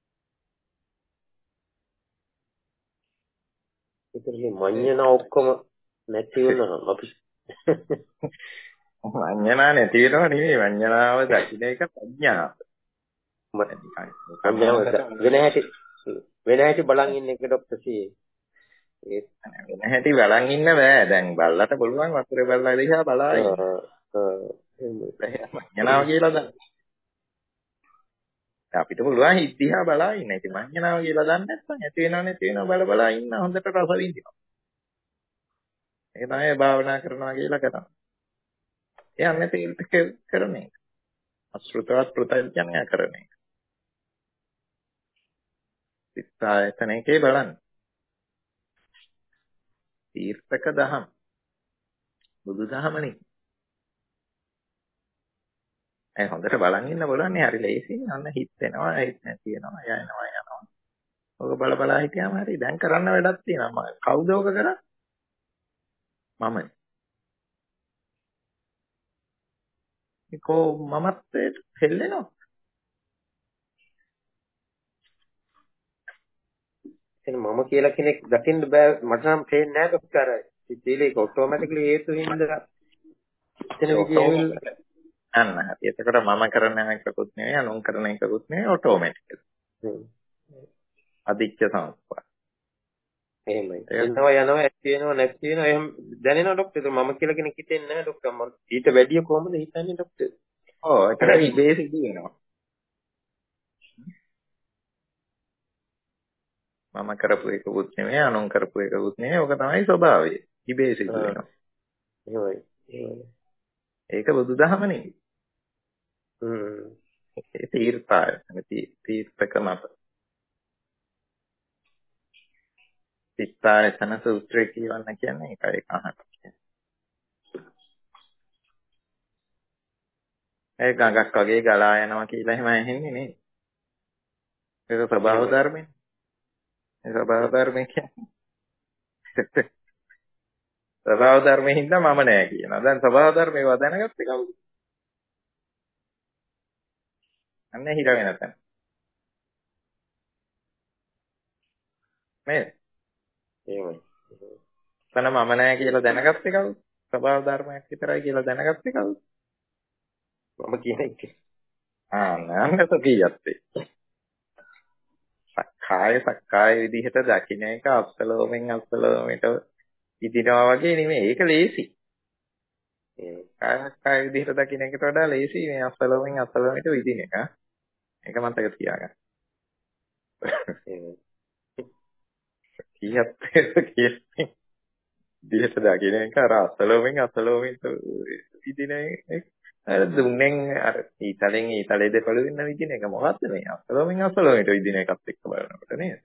ඒතරේ මඤ්ඤණා ඔක්කොම නැති වෙනවා අපි. මඤ්ඤණා නැති වෙනව නෙවෙයි මඤ්ඤණාව දකින්න එක ප්‍රඥාව. වෙන හැටි බලන් ඉන්න එක ડોක්ටර් සී. වෙන හැටි බලන් ඉන්න බෑ. දැන් බල්ලට පුළුවන් වතුරේ බල්ලා දිහා බලා ඉන්න. මඤ්ඤණාව කියලා දන්න. අපිට පුළුවන් හිත දිහා බලා ඉන්න. ඉතින් මඤ්ඤණාව කියලා දන්නේ නැත්නම් ඇති වෙනව නැති වෙනව බල බලා ඉන්න හොඳට රස විඳිනවා. ඒක තමයි භාවනා කරනවා කියලා කරන්නේ. ඒ අන්නේ තේල්ක කරන්නේ. අසෘතවත් ප්‍රත්‍යඥය කරන්නේ. සිතායතනයේ බලන්න. තීර්ථක දහම්. බුදු දහමනේ. ඒ හොඳට බලන් ඉන්න බලන්නේ හරි ලේසියි. අන්න හිත වෙනවා, හිත නැති වෙනවා, යනවා. ඔක බල බලා හිටියාම හරි. දැන් කරන්න වැඩක් තියෙනවා. කවුද ඔක කරන්නේ? මමයි. ඒකෝ මමත් හෙල්ලෙනවා. එහෙනම් මම කියලා කෙනෙක් දකින්න බෑ මට නම් පේන්නේ නැහැ ડોක්ටර් අර ඉතින් ඒක ඔටෝමැටිකලි හේතු හින්දා එතන විදිය ඇවිල්ලා අන්න හරි. එතකොට මම කරන එකකුත් නෙවෙයි අනුන් කරන එකකුත් නෙවෙයි ඔටෝමැටික්. අදිච්ච සංස්කාර. එහෙමයි. එනවා යනවා ඇති වෙනවා නැති වෙනවා එහෙම දැනෙනවා ડોක්ටර්. මම කියලා කෙනෙක් හිතෙන්නේ නැහැ ડોක්ටර්. මම ඊට වැඩිය කොහොමද හිතන්නේ ડોක්ටර්? ඔව් ඒක ඉබේ සිදු වෙනවා. මම කරපු එකකුත් නෙවෙයි අනුන් කරපු එකකුත් නෙවෙයි. ඔක තමයි ස්වභාවය. ඉබේ සිදු වෙනවා. එහෙමයි. ඒක බුදුදහම නෙවෙයි. ඒ තීර්ථක මත. සිතායතන සූත්‍රය කියවන්න කියන්නේ ඒකයි කහට. ඒ ගඟක් වගේ ගලා යනවා කියලා එහෙම ඇහෙන්නේ නේ. ඒක ස්වභාව ධර්මනේ. ඒ ස්වභාව ධර්මය කියන්නේ ස්වභාව ධර්මයෙන් හින්දා මම නෑ කියනවා. දැන් ස්වභාව ධර්ම ඒවා දැනගත්තේ කවුද? අන්න හිර වෙන තැන. නේද? එහෙමයි. තන මම නෑ කියලා දැනගත්තේ කවුද? ස්වභාව ධර්මයක් විතරයි කියලා දැනගත්තේ කවුද? මම කියන එක. නෑ සකියත්තේ. සක්කාය විදිහට දකින්න එක අප්සලෝමෙන් අප්සලෝමෙට ඉදිනවා වගේ නෙමෙයි. ඒක ලේසි. කාය විදිහට දකින්න එකට වඩා ලේසි මේ අප්සලෝමෙන් අප්සලෝමෙට විදින එක. ඒක මතක තියාගන්න. කියන්නේ විදිහට දකින්න එක අර අප්සලෝමෙන් අප්සලෝමෙට විදින එක. අර දුන්නෙන් අර ඊතලෙන් දෙපළ වෙන විදින එක මොකද්ද මේ අප්සලෝමෙන් අප්සලෝමෙට විදින එකත් එක්ක බලනකොට නේද?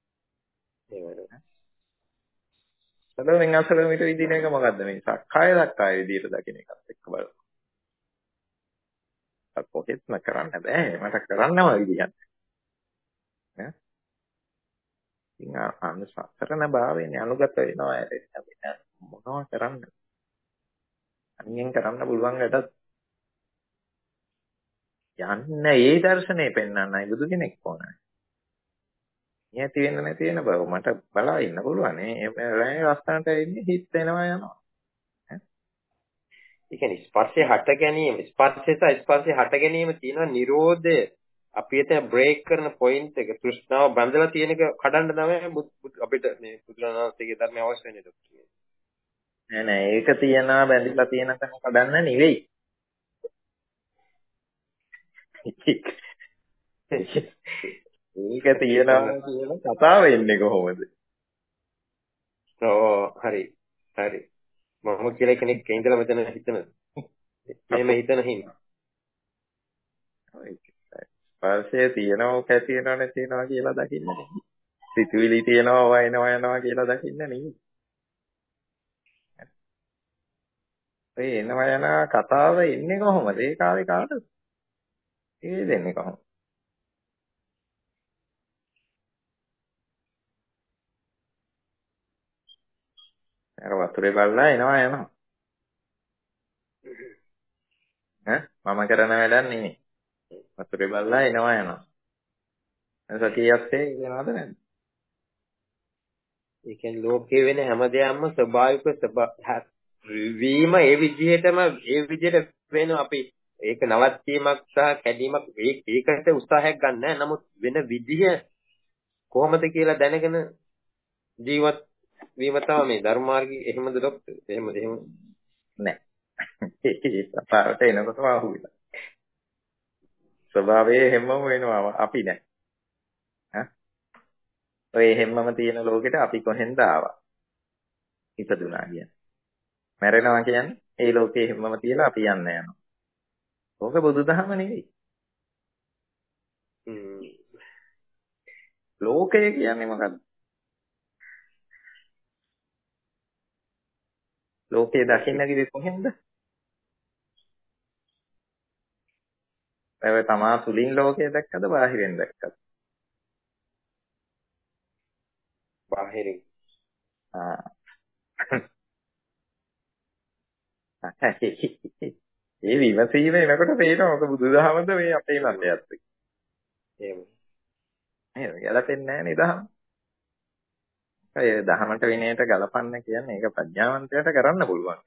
සලෝමෙන් අසලෝමෙට විදින එක මොකද්ද මේ සක්කාය විදියට දකින එකත් එක්ක බලන්න. කොහෙත්ම කරන්න බෑ. මට කරන්නම විදියක්. ඈ? ඉතින් අනුසතරන භාවයෙන් අනුගත වෙනවා ඇරෙන්න මොනවා කරන්න. අනියෙන් කරන්න පුළුවන් වැඩක් යන්න ඒ දර්ශනේ පෙන්වන්නයි බුදු කෙනෙක් ඕනයි. නැති වෙන නැති වෙන බව මට බලා ඉන්න පුළුවන්. මේ අවස්ථාවට එන්නේ හිත වෙනවා යනවා. ඒ කියන්නේ ස්පර්ශය හට ගැනීම ස්පර්ශය හට ගැනීම තියෙන නිරෝධය අපි එතන බ්‍රේක් කරන පොයින්ට් එක තෘෂ්ණාව බඳලා තියෙන එක කඩන්න තමයි අපිට මේ බුදුරණාහිගේ ධර්මය අවශ්‍ය වෙන්නේ ડોක්ටර්. නෑ ඒක තියනවා බැඳිලා තියෙන තැන කඩන්න නෙවෙයි. ඒක තියනවා කියන කතාව එන්නේ කොහොමද? හරි. මම කියලා කෙනෙක් ඉඳලා මෙතන හිතනද? මෙහෙම හිතන හින්දා. ස්පර්ශය තියෙනවා කැතියනවා නැතිනවා කියලා දකින්න නෙවෙයි. සිතුවිලි තියෙනවා වයනවා යනවා කියලා දකින්න නෙවෙයි. ඒ එනවා යන කතාව එන්නේ කොහොමද? ඒ කාලේ කාටද? ඒ දෙන්නේ කොහොමද? අර වතුරේ බලලා එනවා යනවා. මම කරන වැඩක් නෙමෙයි. වතුරේ බලලා එනවා යනවා. සතියස්සේ කියනවද නැද්ද? ඒ කියන්නේ ලෝකයේ වෙන හැම දෙයක්ම ස්වභාවික වීම ඒ විදිහට වෙන අපි ඒක නවත්වීමක් සහ කැඩීමක් ඒකට උත්සාහයක් ගන්න නැහැ. නමුත් වෙන විදිහ කොහොමද කියලා දැනගෙන ජීවත් වීම තමයි මේ ධර්ම මාර්ගයේ එහෙමද ડોක්ටර්? එහෙම නෑ. ඒ සපාරට එනකොටම අහුවිලා. ස්වභාවයේ හැමම වෙනවා අපි නෑ. ඔය හැමම තියෙන ලෝකෙට අපි කොහෙන්ද ආවා? ඉපදුනා කියන්නේ. මැරෙනවා කියන්නේ ඒ ලෝකේ හැමම තියලා අපි යන්න යනවා. ඕක බුදුදහම නෙවෙයි. ලෝකය කියන්නේ මොකද්ද? ලෝකේ දකින්න කිව්වේ කොහෙන්ද? ඔය තමා තුලින් ලෝකය දැක්කද බාහිරෙන් දැක්කද? බාහිරින්. ඒ විමසීම එනකොට පේනවා ඔක බුදුදහමද මේ අපේ මතයත් එක්ක. එහෙම. නේද? ගැලපෙන්නේ නැහැ නේද දහම? ඒ දහමට විනයට ගලපන්න කියන්නේ ඒක ප්‍රඥාවන්තයට කරන්න පුළුවන්.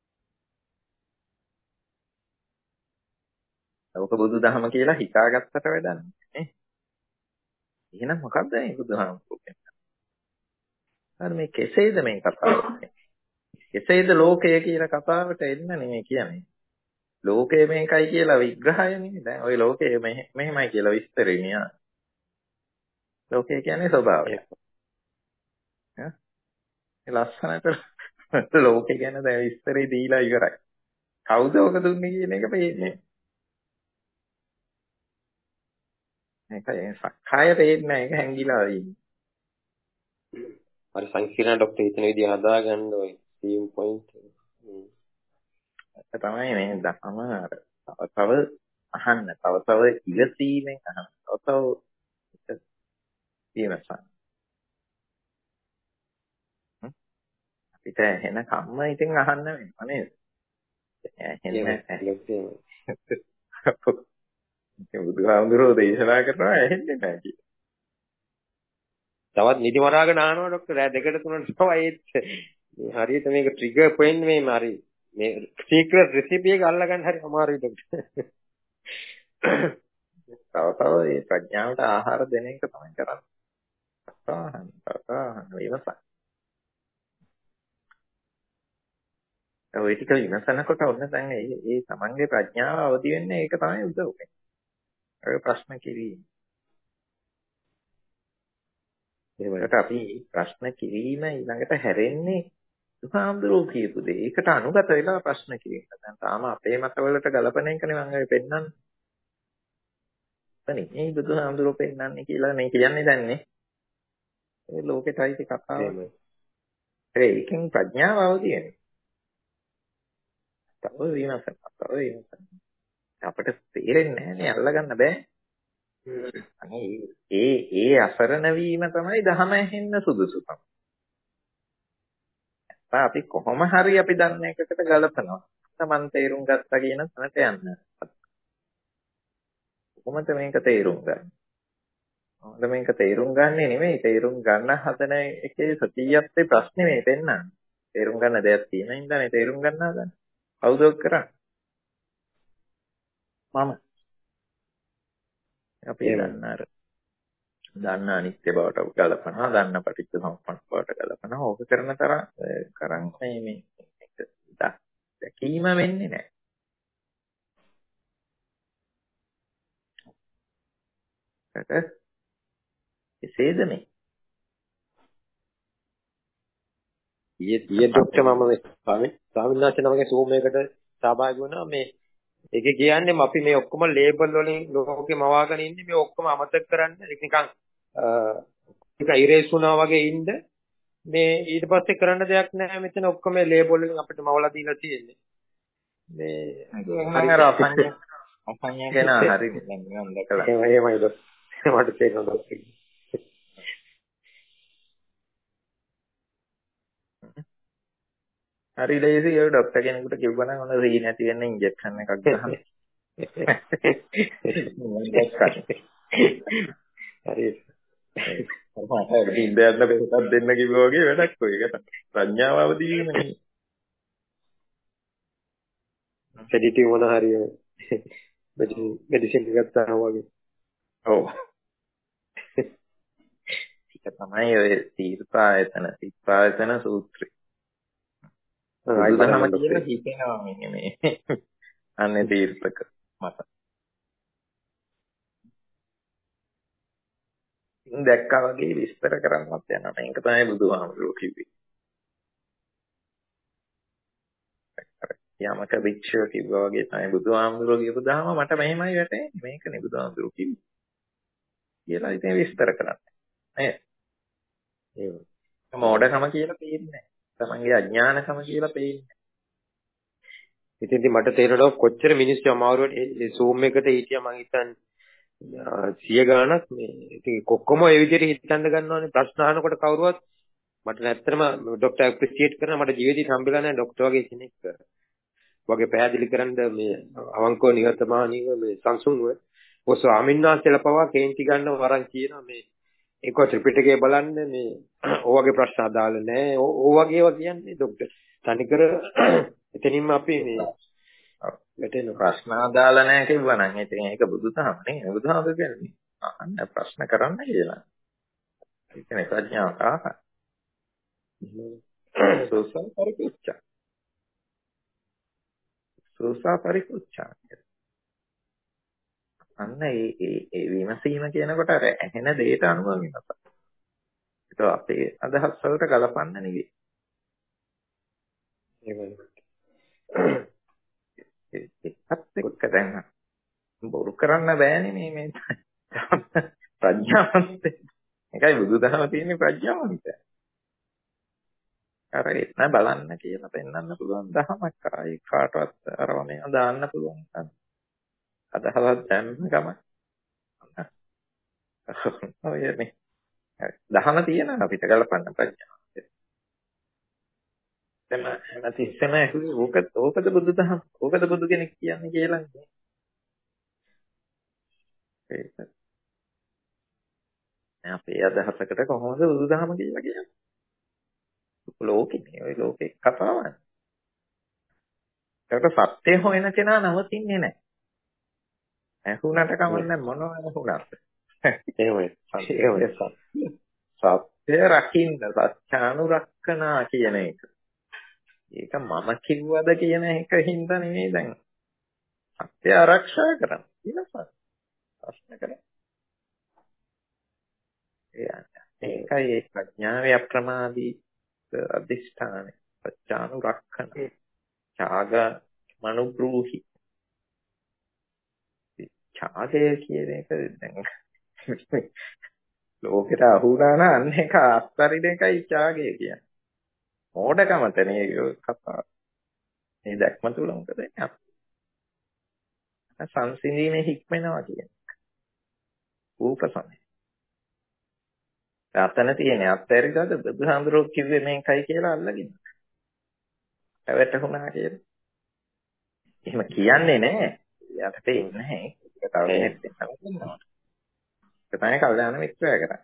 ඔක බුදුදහම කියලා හිතාගත්තට වැඩක් නැහැ. එහෙනම් මොකද්ද මේ බුදුදහම කියන්නේ? හරි මේ කෙසේද මේ කතාව? කෙසේද ලෝකය කියන කතාවට එන්න නෙමෙයි කියන්නේ. ලෝකය මේකයි කියලා විග්‍රහය නෙමෙයි. දැන් ওই ලෝකය මෙහෙමයි කියලා විස්තරේ නිය. ලෝකය කියන්නේ ස්වභාවය. ලස්සනට ලෝකේ ගැන දැන් විස්තරේ දීලා ඉවරයි. කවුද ඔක දුන්නේ කියන එක පේන්නේ. මේක සක්කාය පේන්නේ නැහැ. ඒක හැංගිලා ඉන්නේ. හරි සංකීර්ණ ડોක්ටර් හිතන විදිහ හදාගන්න ඔය සීම් පොයින්ට්. ඒක තමයි මේ දහම අර තව අහන්න. තව ඉවසීමෙන් අහන්න. තව ඉවසන්න. අපිට එහෙන කම්ම ඉතින් අහන්න වෙනවා නේද? බුදුහාමුදුරුවෝ දේශනා කරනවා ඇහෙන්නේ නැහැ කියලා. තවත් නිදි මරාගෙන ආනවා ડોක්ටර්. රෑ 2ට 3ට තමයි ඒත් මේ හරියට මේක ට්‍රිගර් පොයින්ට් මේ හරි මේ සීක්‍රට් රෙසිපි එක අල්ලගන්න හරි අමාරුයි ડોක්ටර්. තව මේ ප්‍රඥාවට ආහාර දෙන එක තමයි කරන්නේ. ඉවසන්න. ඔය ටික විමසනකොට ඔන්න දැන් ඒ තමන්ගේ ප්‍රඥාව අවදි වෙන්නේ ඒක තමයි උදව් වෙන්නේ. ඔය ප්‍රශ්න කිරීම. ඒකට අපි ප්‍රශ්න කිරීම ඊළඟට හැරෙන්නේ බුදුහාමුදුරුවෝ කියපු දේ. ඒකට අනුගත වෙලා ප්‍රශ්න කිරීම. දැන් තාම අපේ මතවලට ගලපන එකනේ මම ඔය පෙන්නන්නේ. අනේ මේ බුදුහාමුදුරුවෝ පෙන්නන්නේ කියලා නේ කියන්නේ දැන් නේ. ඒ ලෝකෙටයි කතාව. ඒකෙන් ප්‍රඥාව අවදි වෙනවා. තව විමසන්න. අපිට තේරෙන්නේ නැහැ නේ අල්ලගන්න බෑ. අනේ ඒ අසරණ වීම තමයි ධම ඇහෙන්න සුදුසුකම. අපි කොහොම හරි අපි දන්න එකකට ගලපනවා. තමන් තේරුම් ගත්තා කියන තැනට යන්න. කොහොමද මේක තේරුම් ගන්නේ? කොහොමද මේක තේරුම් ගන්නෙ නෙමෙයි තේරුම් ගන්න හදන එකේ සතියත්තේ ප්‍රශ්නේ මේ පෙන්නන්නේ. තේරුම් ගන්න දෙයක් තියෙන ඉඳලා තේරුම් ගන්න හදන. කවුද කරන්නේ? මම. අපි දන්න අනිත්‍ය බවට ගලපනවා, දන්න පටිච්ච සමුප්පන්න බවට ගලපනවා. ඕක කරන තරම් කරන් මේ දැකීම වෙන්නේ නැහැ. එසේද මේ? ඊයේ ડોක්ටර් මම මේ ස්වාමීන් වහන්සේ නමගේ Zoom එකකට සහභාගී වුණා. මේ ඒකේ කියන්නේ අපි මේ ඔක්කොම ලේබල් වලින් ලෝකෙ මවාගෙන ඉන්නේ මේ ඔක්කොම අමතක කරන්න. ඒක නිකන් ඒක ඉරේස් වුණා වගේ ඉන්න. මේ ඊට පස්සේ කරන්න දෙයක් නැහැ. මෙතන ඔක්කොම ලේබල් වලින් අපිට මවලා දීලා තියෙන්නේ. මේ මම අර අපඤ්ඤය ගැන හරි මම දැකලා. එහෙමයි ડોක්ටර්. මට තේරෙනවා ડોක්ටර්. හරි ලේසි ඔය ડોක්ටර් කෙනෙකුට කිව්වනම් ඔන්න සී නැති වෙන්න ඉන්ජෙක්ෂන් එකක් ගහන්න. හරි. ඉන්දයන්ට පෙරටක් දෙන්න කිව්වා වගේ වැඩක් ඔය. ඒකට ප්‍රඥාව අවදි වීම නෙමෙයි. සෙඩිටිව් මොන හරි මෙඩිසින් එකක් ගන්නවා වගේ. ඔව්. ඒක තමයි ඔය තීර්ථායතන සූත්‍රය. බුදුදහම කියලා හිතෙනවා මේ අන්නේ තීර්ථක මත. දැක්කා වගේ විස්තර කරන්නත් යනවා. මේක තමයි බුදුහාමුදුරුවෝ කිව්වේ. යමක වික්ෂය කිව්වා වගේ තමයි බුදුහාමුදුරුවෝ කියපු දහම මට මෙහෙමයි වැටෙන්නේ. මේකනේ බුදුහාමුදුරුවෝ කිව්වේ. කියලා ඉතින් විස්තර කරන්නේ. නේද? ඒක මොඩකම කියලා පේන්නේ නැහැ. තමන්ගේ අඥානකම කියලා පේන්නේ. ඉතින් මට තේරෙනවා කොච්චර මිනිස්සු අමාරුවට ඒ Zoom එකට හිටියා මං හිතන්නේ 100 ගණනක් මේ ඉතින් කොක්කොම ඒ විදිහට හිතන්න ගන්නවානේ ප්‍රශ්න අහනකොට කවුරුවත් මට නැත්තටම ડોක්ටර් ඇප්‍රීෂিয়েට් කරනවා මට ජීවිතේ හම්බෙලා නැහැ ડોක්ටර් වගේ කෙනෙක් වගේ පැහැදිලි කරන්න මේ අවංකව නිහතමානීව මේ සංසුන්ව ඔය ස්වාමීන් වහන්සේලා පවා කේන්ති ගන්නව වරන් කියනවා මේ ඒක ත්‍රිපිටකය බලන්න මේ ඔයගේ ප්‍රශ්න අදාළ නැහැ වගේ ඒවා කියන්නේ ડોක්ටර් තනිකර එතනින්ම අපි මේ වැටෙන ප්‍රශ්න අදාළ නැහැ කිව්වනම් ඉතින් ඒක බුදුදහම නේ බුදුහාමුදුරු කියන්නේ අහන්න ප්‍රශ්න කරන්න කියලා. ඒ කියන්නේ ප්‍රඥාව කාහ. සෝසා පරිකුච්චා. සෝසා පරිකුච්චා. අන්න ඒ විමසීම කියනකොට අර ඇහෙන දෙයට අනුව විමසක්. ඒක අපේ අදහස් වලට ගලපන්න නෙවෙයි. ඒකත් එක්ක දැන් බොරු කරන්න බෑනේ මේ ප්‍රඥාවන්ත. ඒකයි බුදුදහම තියෙන්නේ ප්‍රඥාවන්ත. අර එන්න බලන්න කියලා පෙන්වන්න පුළුවන් දහමක් ආයි කාටවත් අරව මේ දාන්න පුළුවන්. අදහවත් දැන් ගම. ඔය මේ දහම තියෙනවා අපිට ගලපන්න ප්‍රඥාව. දැන් නැතිසම ඇහුවේ ඕකද බුදුදහම ඕකද බුදු කෙනෙක් කියන්නේ කියලා නේ. ඒක අපේ අදහසකට කොහොමද බුදුදහම කියලා කියන්නේ? ලෝකේ ඔය ලෝකේ කතාවක්. ඒකට සත්‍ය හොයන කෙනා නවතින්නේ නැහැ. ඇහුණට කමන්නේ මොනවා ඇහුණත්. එහෙමයි. සත්‍ය රකින්න සත්‍යානුරක්කනා කියන එක. ඒක මම කිව්වද කියන එක හින්දා නෙමෙයි දැන්. සත්‍ය ආරක්ෂා කරන්න. ඊළඟට ප්‍රශ්න කරන්න. ඒකයි ඒ ප්‍රඥාවේ අප්‍රමාදී අධිෂ්ඨානය සත්‍යානුරක්කන ඡාග මනුබ්‍රූහි ඡාගය කියන එක දැන් ලෝකෙට අහුණා නම් අන්න එක අත්තරින එකයි ඡාගය කියන්නේ මෝඩකමත නේ කතාව මේ දැක්ම තුල මොකද වෙන්නේ සංසිඳීමේ හික්මනවා කියන්නේ රූප සමය අතන තියෙන අත්හැරිලාද බුදුහාමුදුරුවෝ කිව්වේ මේකයි කියලා අල්ලගෙන. වැටුණා කියලා. එහෙම කියන්නේ නැහැ. යාට තේින්නේ නැහැ. ඒක තව කෙනෙක් දෙන්නවා. ඒක තමයි කල්යාණ මිත්‍රය කරන්නේ.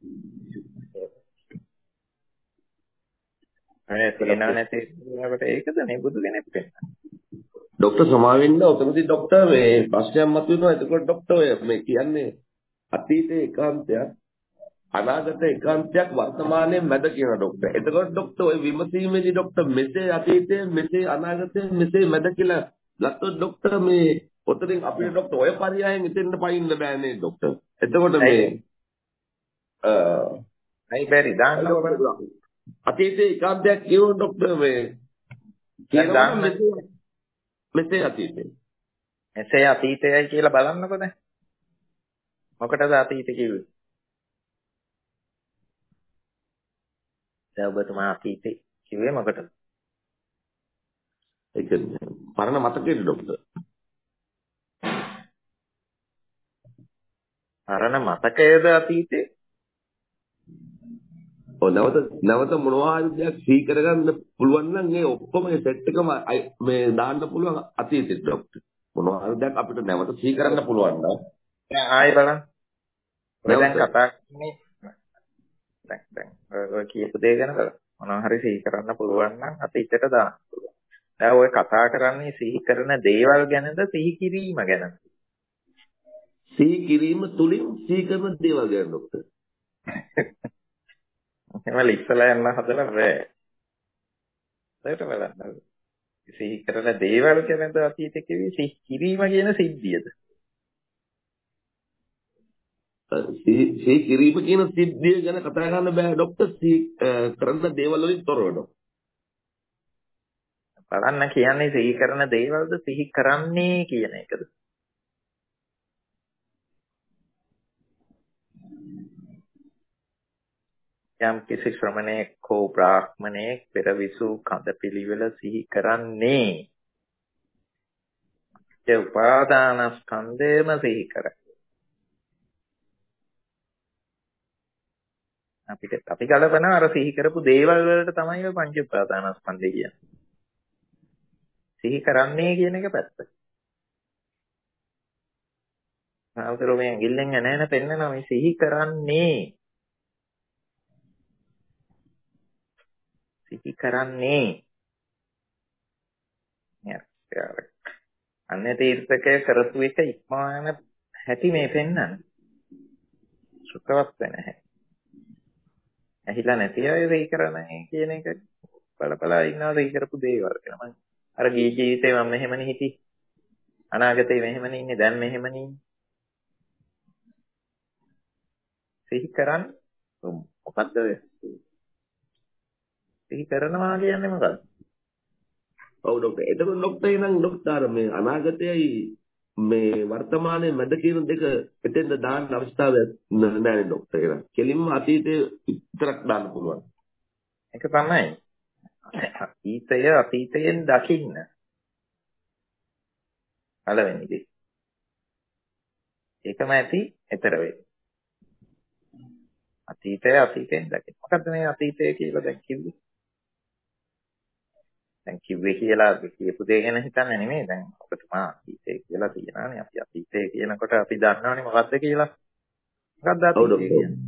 අනේ තේිනව නැති වෙනකොට ඒකද මේ බුදු කෙනෙක් වෙන්නේ. ડોક્ટર සමාවෙන්න ඔතනදී ડોક્ટર මේ ප්‍රශ්නයක් මතුවෙනවා. එතකොට ડોક્ટર ඔය මේ කියන්නේ අතීතයේ ඒකාන්තයක් අනාගත ඒකාන්තයක් වර්තමානයේ මැද කියන ડોක්ටර්. එතකොට ડોක්ටර් ඔය විමසීමේදී ડોක්ටර් මෙසේ අතීතයේ මෙසේ අනාගතයේ මෙසේ මැද කියලා ලත්තොත් ડોක්ටර් මේ ඔතනින් අපිට ડોක්ටර් ඔය පරියායෙන් ඉතින්ද පයින්න බෑනේ ડોක්ටර්. එතකොට මේ අයි බැරි දාන්න අතීතයේ ඒකාන්තයක් කියව ડોක්ටර් මේ කියනවා මෙසේ අතීතයේ. මෙසේ අතීතයයි කියලා බලන්නකො දැන්. මොකටද අතීත කිව්වේ? දැන් ඔබතුමා අතීතේ කිව්වේ මොකටද? ඒක පරණ මතකයේද ડોක්ටර්? පරණ මතකයේද අතීතේ? ඔව් නැවත මොනවා හරි දෙයක් සිහි කරගන්න පුළුවන් නම් ඒ ඔක්කොම ඒ සෙට් එකම මේ දාන්න පුළුවන් අතීතේ ડોක්ටර්. මොනවා හරි දෙයක් අපිට නැවත සිහි කරන්න පුළුවන් නම් දැන් ආයෙ බලන්න. දැන් කතා කරන්නේ දැන් ඔය කියපු දේ ගැන බලන්න. මොනවා හරි සිහි කරන්න පුළුවන් නම් අතීතයට දාන්න පුළුවන්. දැන් ඔය කතා කරන්නේ සිහි කරන දේවල් ගැනද සිහි කිරීම ගැනද? සිහි කිරීම තුලින් සිහි කරන දේවල් ගැන ડોක්ටර්. එහෙම ඉස්සලා යන්න හදලා බෑ. ඒකට බලන්න. සිහි කරන දේවල් ගැනද අතීතේ කිව්වේ සිහි කිරීම කියන සිද්ධියද? සිහි කිරීම කියන සිද්ධිය ගැන කතා කරන්න බෑ ડોක්ටර්. සිහි කරන දේවල් වලින් තොරව ડોක්ටර්. බලන්න කියන්නේ සිහි කරන දේවල්ද සිහි කරන්නේ කියන එකද? යම් කිසි ශ්‍රමණේක හෝ බ්‍රාහ්මණේක පෙර විසූ කඳ පිළිවෙල සිහි කරන්නේ ඒ උපාදානස්කන්ධයම සිහි කර. අපි කලබනවා අර සිහි කරපු දේවල් වලට තමයි ඔය පංච උපාදානස්කන්ධය කියන්නේ. සිහි කරන්නේ කියන එක පැත්ත. ආවතර මේ ඇඟිල්ලෙන් නැහැන පෙන්නනවා මේ සිහි කරන්නේ. සිහි කරන්නේ. අන්නේ තීර්ථකය කරපු එක ඉක්මවන හැටි මේ පෙන්නන්නේ. සුඛවත් වෙන හැටි. ඇහිලා නැති අය සිහි කරන්නේ කියන එක බලපලා ඉන්නවා සිහි කරපු දේවල් කියලා. මම අර ගිහි ජීවිතේ මම මෙහෙමනේ හිටියේ. අනාගතේ මෙහෙමනේ ඉන්නේ. දැන් මෙහෙමනේ ඉන්නේ. සිහි කරන්නේ මොකද්ද ඔය? සිහි කරනවා කියන්නේ මොකද්ද? ඔව් ડોක්ටර්. එතකොට ડોක්ටර් එනං ડોක්ටර් මේ අනාගතයයි මේ වර්තමානයේ මැද කියන දෙක පිටෙන්ද දාන්න අවස්ථාවක් නැහැ ડોක්ටර් එනං. කෙලින්ම අතීතයේ විතරක් දාන්න පුළුවන්. ඒක තමයි. අතීතය අතීතයෙන් දකින්න. පළවෙනි දේ. ඒකම ඇති ඊතර වෙයි. අතීතය අතීතයෙන් දකින්න. මොකද්ද මේ අතීතය කියලා දැන් කිව්වේ? දැන් කිව්වේ කියලා කියපු දේ ගැන හිතන්නේ නෙමෙයි. දැන් ඔබතුමා අතීතය කියලා තියනවානේ. අපි අතීතය කියනකොට අපි දන්නවනේ මොකද්ද කියලා. මොකද්ද අතීතය කියන්නේ?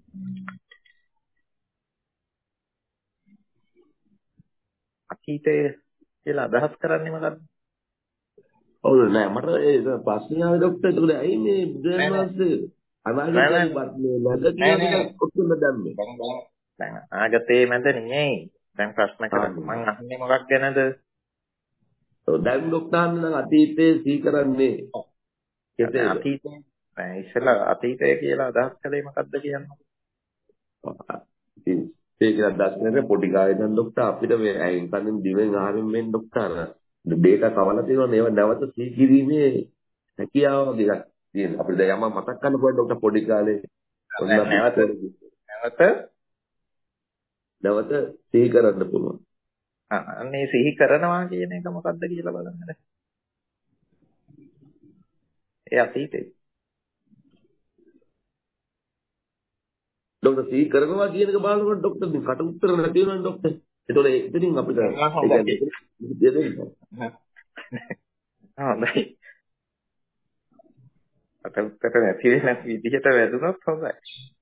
අතීතය කියලා අදහස් කරන්නේ මොකද්ද? ඔව් නෑ මට ඒ ප්‍රශ්නේ ආවේ ડોක්ටර්. ඒකට ඇයි මේ බුදුන් වහන්සේ අනාගතයයි මැද කියන එක ඔක්කොම දැම්මේ? දැන් අනාගතේ මැද නෙමෙයි. දැන් ප්‍රශ්න කරන්නේ මං අහන්නේ මොකක් ගැනද? ඔව් දැන් ડોක්ටර් නම් අතීතයේ සිහි කරන්නේ. කෙසේ අතීතය? දැන් ඉස්සෙල්ලා අතීතය කියලා අදහස් කළේ මොකද්ද කියන්නේ? ඒක අදහස් කරන්නේ පොඩි කාලේ ඉඳන් ડોක්ටර් අපිට මේ ඇයින් කනින් දිවෙන් ආහාරයෙන් මේ ડોක්ටර් ඩේටා කවලා තියෙනවා ඒවා නැවත සිහි කිරීමේ හැකියාව ටිකක් තියෙනවා. අපිට දැන් යම මතක් කරන්න පුළුවන් ડોක්ටර් පොඩි කාලේ නැවත සිහි කරන්න පුළුවන්. අනේ සිහි කරනවා කියන එක මොකද්ද කියලා බලන්න. ඒ අතීතේ. ડોක්ටර් සිහි කරනවා කියන එක බලනකොට ડોක්ටර් මේ කට උත්තර නැති වෙනවා ડોක්ටර්. ඒතකොට එතනින් අපිට හොඳයි. කට උත්තර නැති වෙන විදිහට වැදුනොත් හොඳයි.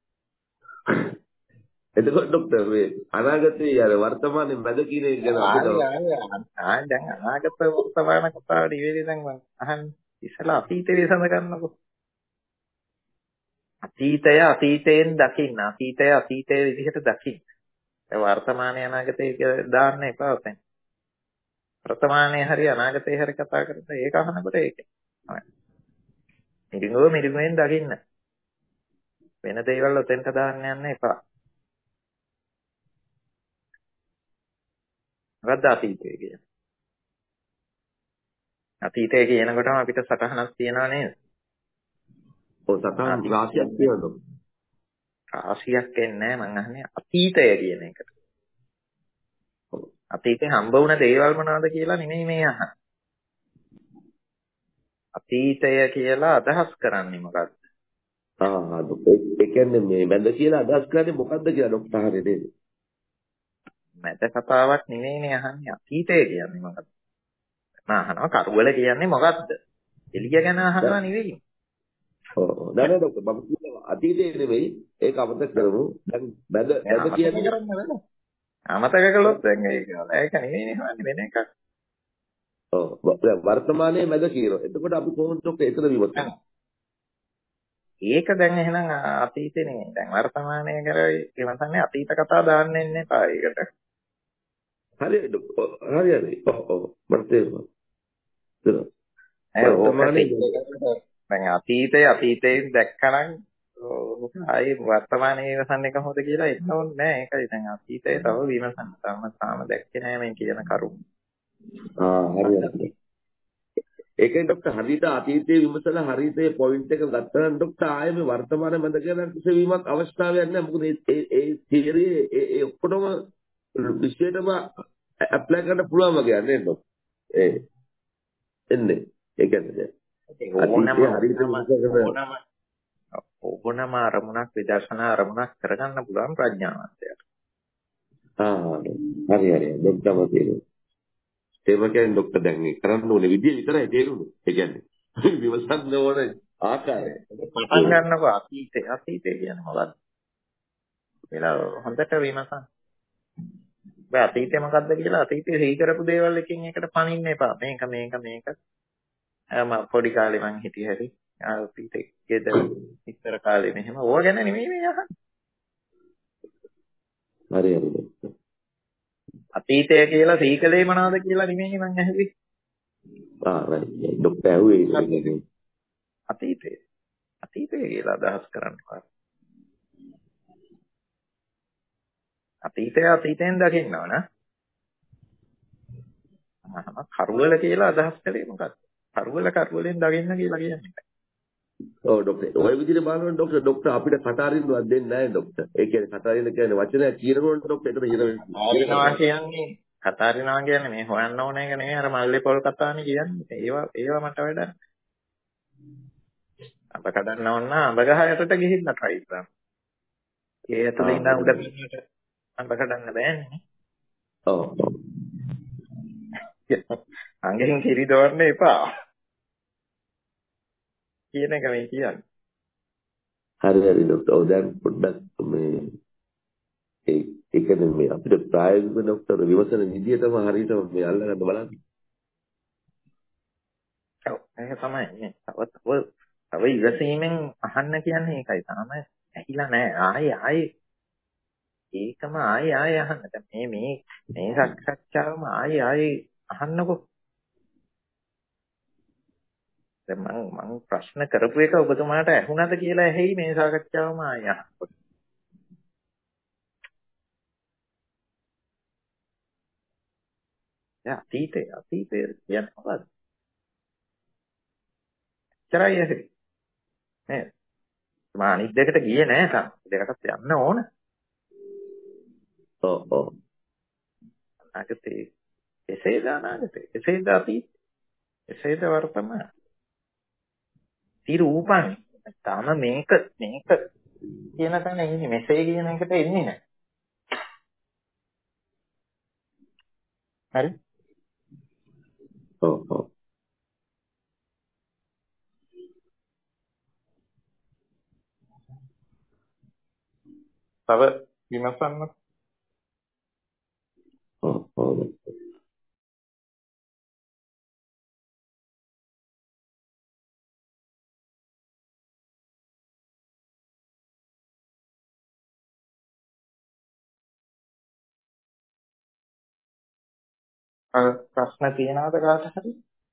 එතකොට ડોක්ටර් මේ අනාගතයේ අර වර්තමානයේ මැද කියන එක ගැන අපිට දැන් අනාගත වර්තමාන කතාව ඉවෙලි දැන් මම අහන්නේ ඉස්සලා අතීතේ විසඳ ගන්නකො. අතීතය අතීතයෙන් දකින්න. අතීතය අතීතයේ විදිහට දකින්න. ඒ වර්තමානයේ අනාගතයේ දාන්න එපා දැන්. වර්තමානයේ හරි අනාගතයේ හරි කතා කරද්දී ඒක අහනකොට ඒකයි. මිරිඟුවෙන් දකින්න. වෙන දේවල් ඔතෙන්ට දාන්න යන්න එපා. මොකද්ද අතීතය කියන්නේ? අතීතය කියනකොටම අපිට සටහනක් තියෙනවා නේද? ඔව් සටහන් රාශියක් තියෙනවා. රාශියක් එන්නේ නැහැ මං අහන්නේ අතීතය කියන එකට. අතීතේ හම්බ වුණ දේවල් මොනවද කියලා නෙමෙයි මේ අහන්නේ. අතීතය කියලා අදහස් කරන්නේ මොකක්ද? ඒ කියන්නේ මේ මැද කියලා අදහස් කරන්නේ මොකද්ද කියලා ડોක්ටර් හරිය නේද? මැද කතාවක් නෙමෙයිනේ අහන්නේ අතීතය කියන්නේ මොකක්ද? මම අහනවා කරුවල කියන්නේ මොකක්ද? එළිය ගැන අහනවා නෙවෙයි. ඔව් නෑ ડોක්ටර් මම කියනවා අතීතේ නෙවෙයි ඒක අමතක කරමු. දැන් මැද කියන්නේ අමතක කළොත් දැන් ඒක නෙවෙයිනේ හොයන්නේ වෙන එකක්. ඔව් වර්තමානයේ මැද කියනවා. එතකොට අපි කොහොමද ડોක්ටර් එතන විමසන්නේ? ඒක දැන් එහෙනම් අතීතේ නෙමෙයි. දැන් වර්තමානයේ කරේ ඉවසන්නේ අතීත කතා දාන්න එන්න එපා ඒකට. හරි ඔව් මට තේරුණා. දැන් අතීතයෙන් දැක්කනම් ආයේ වර්තමානයේ ඉවසන්නේ කොහොමද කියලා එන්න ඕනේ නෑ. ඒකයි දැන් අතීතය තව විමසන්න. තාම දැක්කේ නෑ මේ කියන කරුණ. හරියට. ඒකෙන් ડોක්ටර් හරියට අතීතයේ විමසලා හරියට ඒ පොයින්ට් එක ගත්තා නම් ડોක්ටර් ආයේ මේ වර්තමානයේ මැද කියන කිසිවීමක් අවස්ථාවක් නැහැ. මොකද ඒ තියරි ඒ ඔක්කොම විශේෂයෙන්ම ඇප්ලයි කරන්න පුළුවන් වගේ නේද ડોක්ටර්? එන්නේ. ඒ කියන්නේ අතීතයේ හරියට ඕනම අරමුණක් විදර්ශනා අරමුණක් කරගන්න පුළුවන් ප්‍රඥාවන්තයට. හරි දෙන්නම තියෙනවා. ඒක කියන්නේ ડોක්ටර් දැන් මේ කරන්න ඕනේ විදිය විතරයි තේරුනේ. ඒ කියන්නේ විමසන්න ඕන ආකාරය. පටන් ගන්නකො අතීතය කියන්නේ මොකක්ද? කියලා හොඳට විමසන්න. ඔබ අතීතේ මොකද්ද කියලා අතීතේ සිහි කරපු දේවල් එකකින් එකට පණින්න එපා. මේක මම පොඩි කාලේ මං හිටිය හැටි අතීතේ ගෙදර ඉස්සර කාලේ මෙහෙම ඕවා ගැන නෙමෙයි මේ අහන්නේ. හරි. අතීතය කියලා සීකලේ මොනවද කියලා නෙමෙයි මං ඇහුවේ. රයිට්. ડોක්ටර් ඇහුවේ අතීතය කියලා අදහස් කරන්නේ. අතීතයෙන් දකින්න ඕන. කරුවල කියලා අදහස් කළේ මොකක්ද? කරුවලෙන් දකින්න කියලා කියන්නේ. ඔව් ડોක්ටර්. ඔය විදිහට බලනකොට ડોක්ටර් අපිට කට අරින්නවත් දෙන්නේ නැහැ ડોක්ටර්. ඒ කියන්නේ කට අරින්න කියන්නේ වචනයක් කියනකොට ડોක්ටර් ඒකට හිර වෙනවා. කතාරිනවා කියන්නේ මේ හොයන්න ඕන එක නෙමෙයි අර මල්ලේ පොල් කතානේ කියන්නේ. ඒවා මට වැඩක්. අඹ කඩන්න ඕන නම් අඹ ගහ යටට ගිහින් try කරන්න. ඒ ඇතුලේ ඉඳන් උඩ පින්නට අඹ කඩන්න බෑනේ. ඔව්. අංගෙන් කිරි දවන්න එපා. කියන එක මේ කියන්නේ. හරි ડોක්ටර්. ඔව් දැන් පොඩ්ඩක් මේ ඒ කියන්නේ මේ අපිට ප්‍රායෝගික ડોක්ටර් විමසන විදිය තමයි හරියටම මේ අල්ලගන්න බලන්න. ඔව් ඒක තමයි මේ. තව ඉවසීමෙන් අහන්න කියන්නේ ඒකයි. තාම ඇහිලා නැහැ. ආයේ ඒකම ආයේ අහන්න. දැන් මේ සාකච්ඡාවම ආයේ අහන්නකෝ. දැන් මං ප්‍රශ්න කරපු එක ඔබතුමාට ඇහුණාද කියලා ඇහෙයි මේ සාකච්ඡාවම ආයේ අහන්න. අතීතය කියන්නේ මොකද්ද? එච්චරයි ඇහි. නේද? මම අනිත් දෙකට ගියේ නෑ තාම. දෙකටත් යන්න ඕන. ඔව්. අනාගතේ එසේද අනාගතේ. එසේද අතීත. එසේද වර්තමාන. තිරූපං. තාම මේක කියන තැන ඉන්නේ මෙසේ කියන එකට එන්නේ නෑ. හරි? ඔව්. තව විමසන්න. ඔව්. ප්‍රශ්න තියනවද කාට හරි?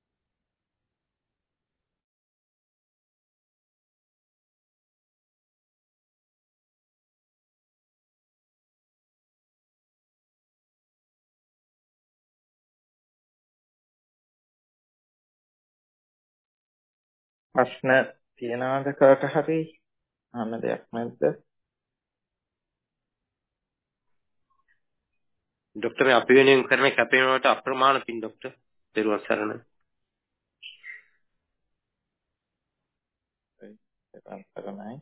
ප්‍රශ්න තියනවද කාට හරි? අහන්න දෙයක් නැද්ද? ડોક્ટર අපි වෙනුවෙන් කරන කැපවීමට අප්‍රමාණ පින් ડોક્ટર. දරුවන් සරණයි. සරණයි.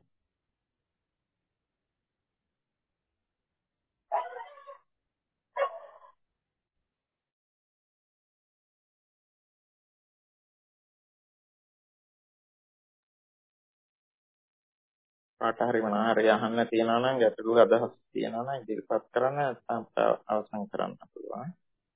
කාට හරි මොනවා හරි අහන්න තියනවා නම් ගැටලු අදහස් තියනවා නම් ඉදිරිපත් කරන්න නැත්නම් අවසන් කරන්න පුළුවන්.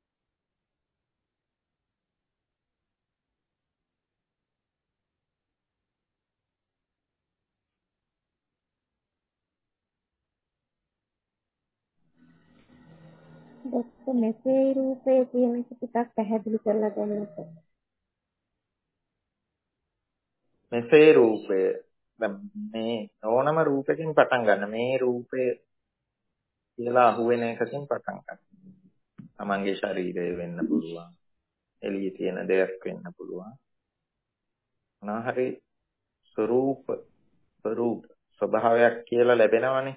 ડોක්ටර් මෙසේ රූපය කියන එක ටිකක් පැහැදිලි කරලා දෙන්නත්. මෙසේ රූපය දැන් මේ ඕනම රූපකින් පටන් ගන්න. මේ රූපය කියලා අහුවෙන එකකින් පටන් ගන්න. තමන්ගේ ශරීරය වෙන්න පුළුවන්. එළියේ තියෙන දෙයක් වෙන්න පුළුවන්. මොනවා හරි ස්වરૂප ස්වභාවයක් කියලා ලැබෙනවනේ.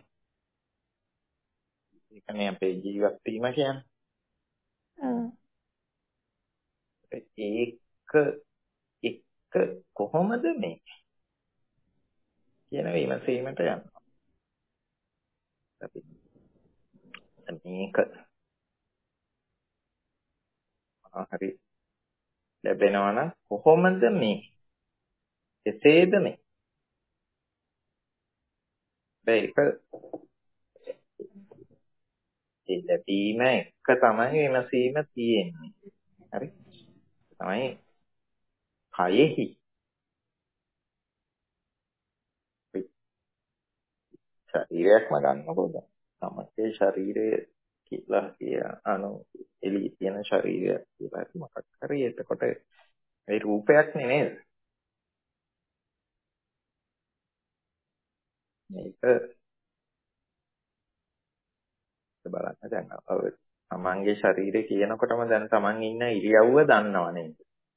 ඒකනේ අපේ ජීවත් වීම කියන්නේ. ඒක කොහොමද මේ කියන විමසීමට යනවා. අපි මේක හරි ලැබෙනවා නම් කොහොමද මේ? කෙසේද මේ? ඒක ලැබීම එක තමයි විමසීම තියෙන්නේ. හරි? තමයි කයෙහි ශරීරයක්ම ගන්නකොට තමයි ශරීරය කියලා එළිය තියෙන ශරීරයක් කියලා මොකක් හරි එතකොට ඒ රූපයක් නේද? මේක බලන්න දැන් තමන්ගේ ශරීරය කියනකොටම දැන් තමන් ඉන්න ඉරියව්ව දන්නව නේද?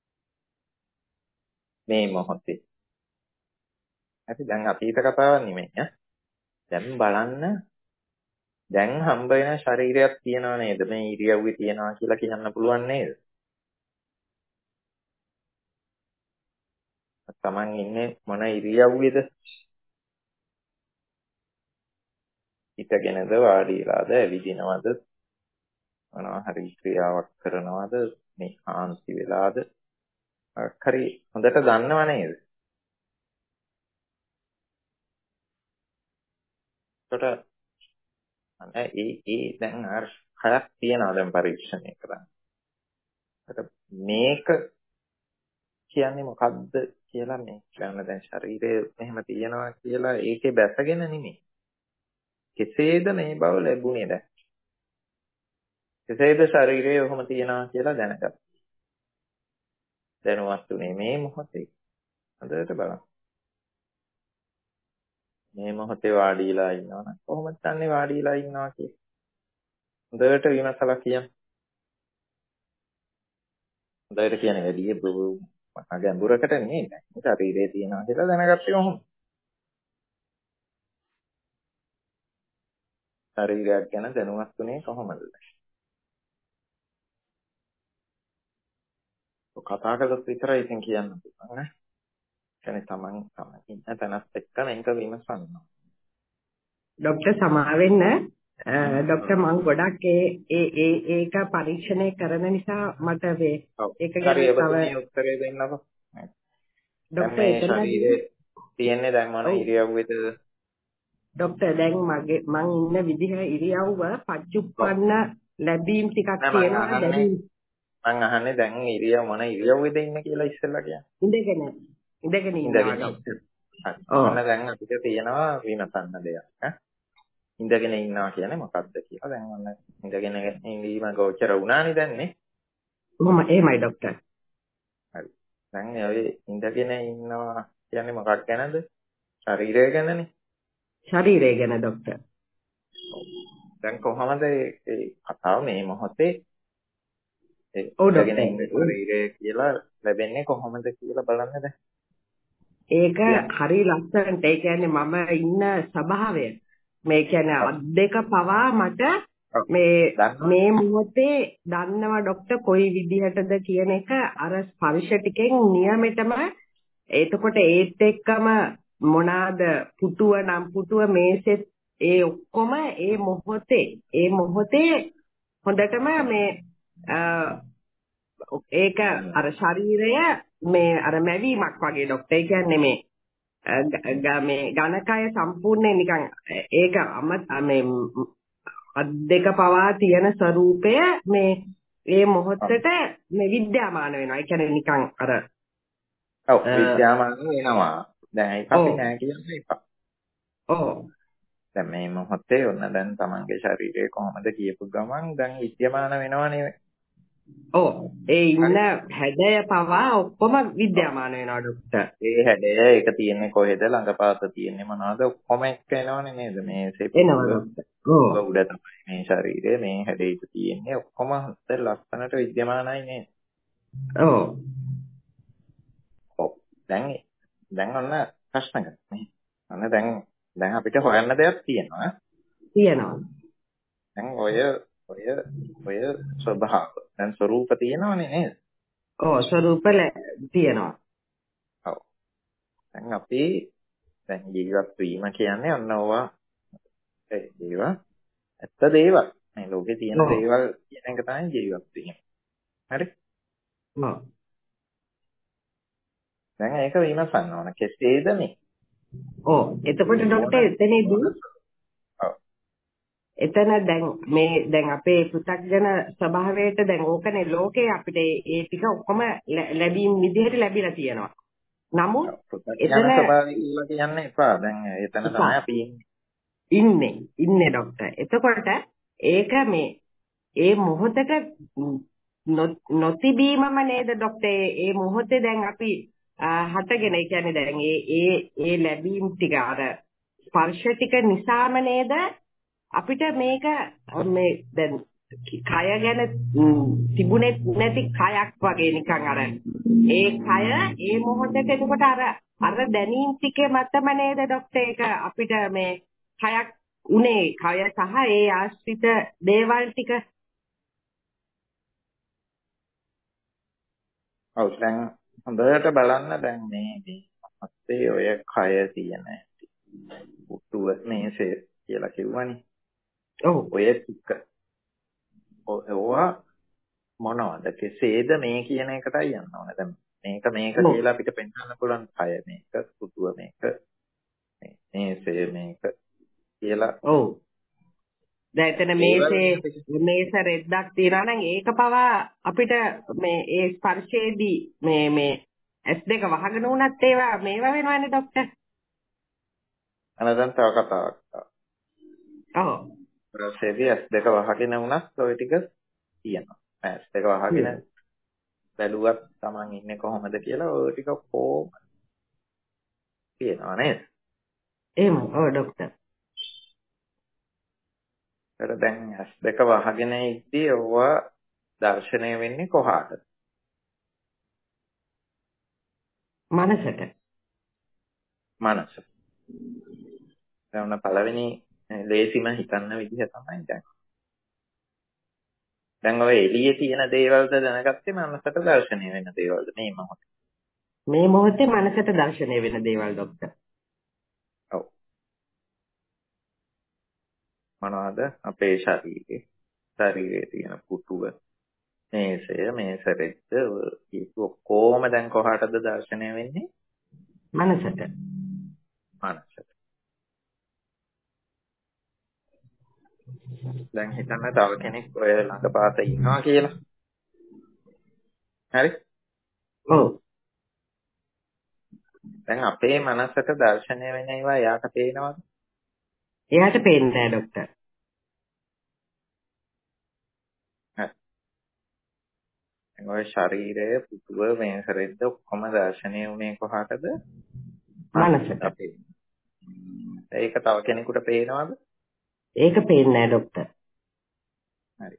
මේ මොහොතේ. හරි දැන් අතීත කතාවක් නෙමෙයි ඈ. දැන් බලන්න දැන් හම්බ වෙන ශරීරයක් තියනව නේද? මේ ඉරියව්වේ තියනවා කියලා කියන්න පුළුවන් නේද? තමන් ඉන්නේ මොන ඉරියව්වේද? හිටගෙනද වාඩි වෙලාද ඇවිදිනවද මොනවා හරි ක්‍රියාවක් කරනවද මේ ආන්ති වෙලාද හරි හොඳට දන්නව නේද? ඒකට ඒ දැන් අර හයක් තියනවා දැන් පරීක්ෂණය කරන්න. ඒකට මේක කියන්නේ මොකද්ද කියලා මේ කියන්න දැන් ශරීරය මෙහෙම තියනවා කියලා ඒකේ බැසගෙන නෙමෙයි. කෙසේද මේ බව ලැබුණේ දැන්? කෙසේද ශරීරය ඔහොම තියනවා කියලා දැනගත්තා. දැනුවත් උනේ මේ මොහොතේ. හොඳට බලන්න. මේ මොහොතේ වාඩිලා ඉන්නවනම් කොහොමද දන්නේ වාඩිලා ඉන්නවා කියලා? හොඳට විමසලා කියන්න. හොඳට කියන්නේ වැඩි ගැඹුරකට නෙමෙයි. ශරීරයේ තියනවා කියලා දැනගත්තේ කොහොමද? ශරීරයක් ගැන දැනුවත් උනේ කොහොමද? කතා කළොත් විතරයි ඉතින් කියන්න පුළුවන් නේ. කියන්නේ තමන් ඉන්න තැනත් එක්ක මේක විමසන්න. ડોક્ટર සමාවෙන්න ડોક્ટર මම ගොඩක් ඒක පරීක්ෂණය කරන නිසා මට ඒක ගැන උත්තරේ දෙන්නකො. ડોક્ટર ශරීරයේ තියෙන්නේ දැන් මොන ඉරියව්වේද? ડોક્ટર දැන් මං ඉන්න විදිහ ඉරියව්ව පච්චුප්පන්න ලැබීම් ටිකක් තියෙනවා දැන් මං අහන්නේ දැන් මොන ඉරියව්වේද ඉන්නේ කියලා ඉස්සෙල්ලා කියන්නේ. ඉඳගෙන ඉන්නවා ડોක්ටර්. ඔන්න දැන් අපිට තියෙනවා විමසන්න දෙයක් ඈ. ඉඳගෙන ඉන්නවා කියන්නේ මොකක්ද කියලා දැන් ඔන්න ඉඳගෙන ඉඳීම ගෝචර වුණානේ දැන් නේ. එහෙමයි ડોක්ටර්. හරි. දැන් ඔය ඉඳගෙන ඉන්නවා කියන්නේ මොකක් ගැනද? ශරීරය ගැනනේ. ශරීරය ගැන ડોක්ටර්. දැන් කොහොමද මේ කතාව මේ මොහොතේ ඉඳගෙන ඉන්න ශරීරය කියලා ලැබෙන්නේ කොහොමද කියලා බලන්න දැන්. ඒක හරි ලස්සනට ඒ කියන්නේ මම ඉන්න ස්වභාවය මේ කියන්නේ අත් දෙක පවා මට මේ මොහොතේ දන්නවා ડોක්ටර් කොයි විදිහටද කියන එක අර ස්පර්ශ ටිකෙන් නියමෙටම එතකොට ඒත් එක්කම මොනවාද පුටුව මේසෙත් ඒ ඔක්කොම ඒ මොහොතේ හොඳටම මේ ඒක අර ශරීරය මේ අර මැවීමක් වගේ ડોක්ටර්. ඒ කියන්නේ මේ ඝනකය සම්පූර්ණයෙන් නිකන් ඒක මේ අත් දෙක පවා තියෙන ස්වરૂපය මේ මොහොතට මේ විද්‍යාමාන වෙනවා. ඒ කියන්නේ නිකන් අර විද්‍යාමාන වෙනවා. දැන් ඒක අපි නෑ කියන්නේ එපා. ඔව්. දැන් මේ මොහොතේ ඔන්න දැන් තමන්ගේ ශරීරය කොහොමද කියපු ගමන් දැන් විද්‍යාමාන වෙනවනේ. ඔව්. ඒ ඉන්න හැඩය පවා ඔක්කොම විද්‍යාමාන වෙනවා ડોක්ටර්. ඒ හැඩය ඒක තියෙන්නේ කොහෙද ළඟපාත තියෙන්නේ මොනවද ඔක්කොම එක්ක එනවනේ නේද මේ එනවා ડોක්ටර්. ඔව්. උඩ තමයි මේ ශරීරය මේ හැඩයට තියෙන්නේ ඔක්කොම හතර ලස්සනට විද්‍යාමානයි නේද? ඔව්. ඔව්. දැන් ඔන්න ප්‍රශ්න ගන්න. ඔන්න දැන් අපිට හොයන්න දෙයක් තියෙනවා. තියෙනවා. දැන් ඔය ස්වභාව දැන් ස්වરૂප තියෙනවනේ නේද? ඔව් ස්වરૂප තියෙනවා. දැන් අපි දැන් ජීවත් වීම කියන්නේ ඔන්න ඕවා ඒවා ඇත්ත දේවල්. මේ ලෝකේ තියෙන දේවල් කියන එක තමයි ජීවත් වීම. හරි? දැන් ඒක විමසන්න ඕන. කෙසේද මේ? එතකොට ડોක්ටර් එතන දැන් අපේ පෘථග්ජන ස්වභාවයට දැන් ඕකනේ ලෝකේ අපිට ඒ ටික ඔක්කොම ලැබීම් විදිහට ලැබිලා තියෙනවා. නමුත් එතන ස්වභාවය කියලා කියන්න එපා. දැන් එතන තමයි අපි ඉන්නේ ડોක්ටර්. එතකොට ඒක ඒ මොහොතක නොතිබීමම නේද ડોක්ටර්? ඒ මොහොතේ දැන් අපි හටගෙන ඒ කියන්නේ දැන් ඒ ලැබීම් ටික අර ස්පර්ශ ටික නිසාම නේද අපිට මේක දැන් කය ගැන තිබුණේ නැති කයක් වගේ නිකන් අර ඒ කය ඒ මොහොතේ එතකොට අර දැනීම් ටික මතම නේද ડોක්ටර් ඒක අපිට මේ කයක් උනේ කය සහ ඒ ආශ්‍රිත දේවල් ටික. ඔව් දැන් හොඳට බලන්න දැන් මේ අපේ ඔය කය තියෙන පුටුව මේසෙ කියලා කිව්වනේ. ඔය ටික ඔවා මොනවද? කෙසේද මේ කියන එකටයි යන්න ඕනේ. දැන් මේක කියලා අපිට පෙන්වන්න පුළුවන් කය මේක පුටුව මේක මේසෙ මේක කියලා. දැන් එතන මේස රෙද්දක් තියනවා නම් ඒක පවා අපිට මේ ඒ ස්පර්ශයේදී මේ S2 වහගෙන උනත් මේවා වෙනවනේ ડોක්ටර්. දැන් තව කතාවක්. ස්පර්ශයේදී S2 වහගෙන උනත් ඔය ටික තියෙනවා. S2 වහගෙන බැලුවත් Taman ඉන්නේ කොහොමද කියලා ඔය ටික කොහොම තියෙනවා නේද? එහෙම ડોක්ටර්. දැන් S2 වහගෙන ඉද්දී ඔවා දර්ශනය වෙන්නේ කොහාටද? මනසට. දැන් පළවෙනි ලේසිම හිතන්න විදිහ තමයි දැන් ඔය එළියේ තියෙන දේවල්ද දැනගත්තේ මනසට දර්ශනය වෙන දේවල්ද මේ මොහොතේ? මේ මොහොතේ මනසට දර්ශනය වෙන දේවල් ડોක්ටර්. ඔව්. මොනවාද? අපේ ශරීරයේ තියෙන පුටුව මේස රෙද්ද ඔක්කොම දැන් කොහාටද දර්ශනය වෙන්නේ? මනසට. දැන් හිතන්න තව කෙනෙක් ඔය ළඟපාත ඉන්නවා කියලා. හරි? ඔව්. දැන් අපේ මනසට දර්ශනය වෙන ඒවා එයාට පේනවද? එයාට පේන්නේ නැහැ ડોක්ටර්. ඔය ශරීරය පුටුව මේස රෙද්ද ඔක්කොම දර්ශනය වුණේ කොහාටද? මනසට. ඒක තව කෙනෙකුට පේනවද? ඒක පේන්නේ නැහැ ડોක්ටර්. හරි.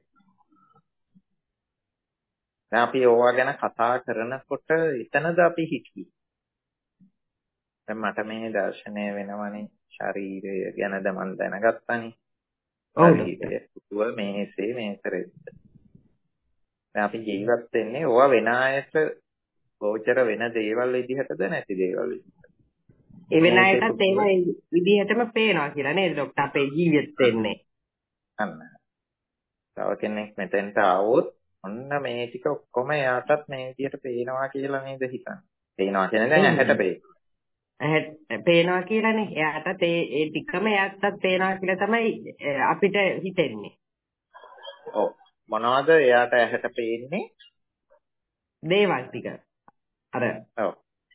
දැන් අපි ඕවා ගැන කතා කරනකොට එතනද අපි හිටියේ. දැන් මට මේ දර්ශනය වෙනවනේ ශරීරය ගැනද මම දැනගත්තානේ. ශරීරය පුටුව මේස රෙද්ද. දැන් අපි ජීවත් වෙන්නේ ඕවා වෙන අයට ගෝචර වෙන දේවල් විදිහටද නැති දේවල් විදිහටද? ඒ වෙන අයටත් ඒවා විදිහටම පේනවා කියලා නේද ડોක්ටර් අපේ ජීවිත වෙන්නේ. අන්න. තව කෙනෙක් මෙතෙන්ට ආවොත් ඔන්න මේ ටික ඔක්කොම එයාටත් මේ විදිහට පේනවා කියලා නේද හිතන්නේ. පේනවා කියන්නේ දැන් ඇහැට පේනවා. ඇහැට පේනවා කියලානේ. එයාටත් ඒ ටිකම එයාටත් පේනවා කියලා තමයි අපිට හිතෙන්නේ. ඔව්. මොනවද එයාට ඇහැට පේන්නේ? දේවල් ටික. ඔව්.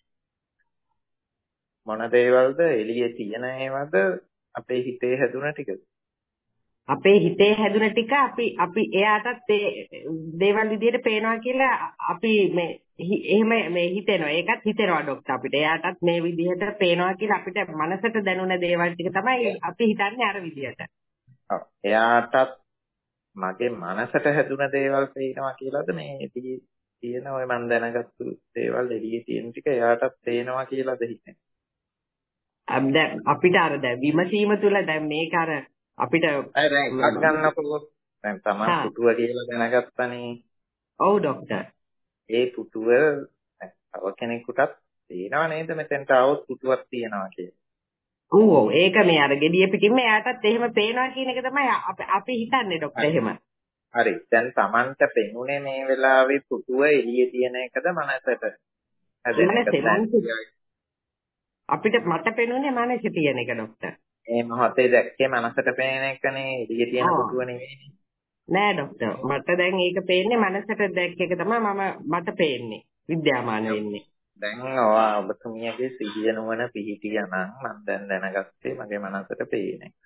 මොන දේවල්ද? එළියේ තියෙන ඒවාද අපේ හිතේ හැදුන ටිකද? අපේ හිතේ හැදුන ටික අපි එයාටත් ඒ දේවල් විදිහට පේනවා කියලා අපි එහෙම හිතෙනවා. ඒකත් හිතෙනවා ડોක්ටර් අපිට. එයාටත් මේ විදිහට පේනවා කියලා අපිට මනසට දැනුණ දේවල් ටික තමයි අපි හිතන්නේ අර විදිහට. ඔව්. එයාටත් මගේ මනසට හැදුන දේවල් පේනවා කියලාද මේ තියෙන ඔය මම දැනගත්තු දේවල් එළියේ තියෙන ටික එයාටත් පේනවා කියලාද හිතන්නේ? දැන් අපිට දැන් විමසීම තුළ දැන් මේක අපිට දැන් එකක් ගන්නකො දැන් තමයි පුටුව කියලා දැනගත්තනේ. ඔව් ડોක්ටර්. ඒ පුටුව තව කෙනෙකුටත් පේනව නේද මෙතෙන්ට આવොත් පුටුවක් තියෙනවා කියලා. ඔව් ඒක මේ අර gediya පිටින්ම එයාටත් එහෙම පේනවා කියන එක තමයි අපි හිතන්නේ ડોක්ටර් එහෙම. හරි. දැන් Tamanට පෙනුනේ මේ වෙලාවේ පුටුව එළියේ තියෙන එකද මනසට හැදෙන එකද? අපිට මට පෙනුනේ මනසේ තියෙන එක ડોක්ටර්. මේ මොහොතේ දැක්කේ මනසට පේන එකනේ එළියේ තියෙන පුටුව නෙවෙයි. නෑ ડોක්ටර් මට දැන් ඒක පේන්නේ මනසට දැක්ක එක තමයි මට පේන්නේ විද්‍යාමාන වෙන්නේ. දැන් ඔබතුමියගේ සිහිය නුවණ පිහිටියා නම් මම දැන් දැනගත්තේ මගේ මනසට පේන එක.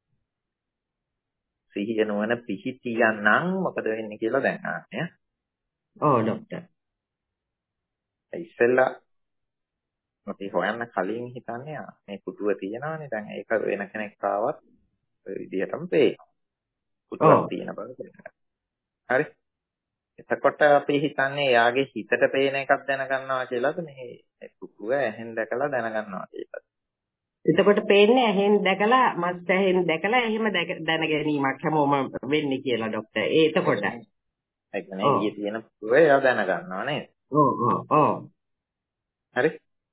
සිහිය නුවණ පිහිටියා නම් මොකද වෙන්නේ කියලා දැන් ආන්නේ. ඔව් ડોක්ටර්. ඉස්සෙල්ලා අපි හොයන්න කලින් හිතන්නේ මේ පුටුව තියෙනවානේ දැන් ඒක වෙන කෙනෙක් ආවත් ඔය විදිහටම පේනවා. පුටුවක් තියෙන බව දැනගන්න. හරි. එතකොට අපි හිතන්නේ එයාගේ හිතට පේන එකක් දැනගන්නවා කියලාද මේ පුටුව ඇහෙන් දැකලා දැනගන්නවා කියලාද? එතකොට පේන්නේ ඇහෙන් දැකලා මස් ඇහෙන් දැකලා එහෙම දැන ගැනීමක් හැමෝම වෙන්නේ කියලා ડોක්ටර්. එතකොට ඒ කියන්නේ ඊයේ තියෙන පුටුව එයා දැනගන්නවා නේද? ඔව්. හරි.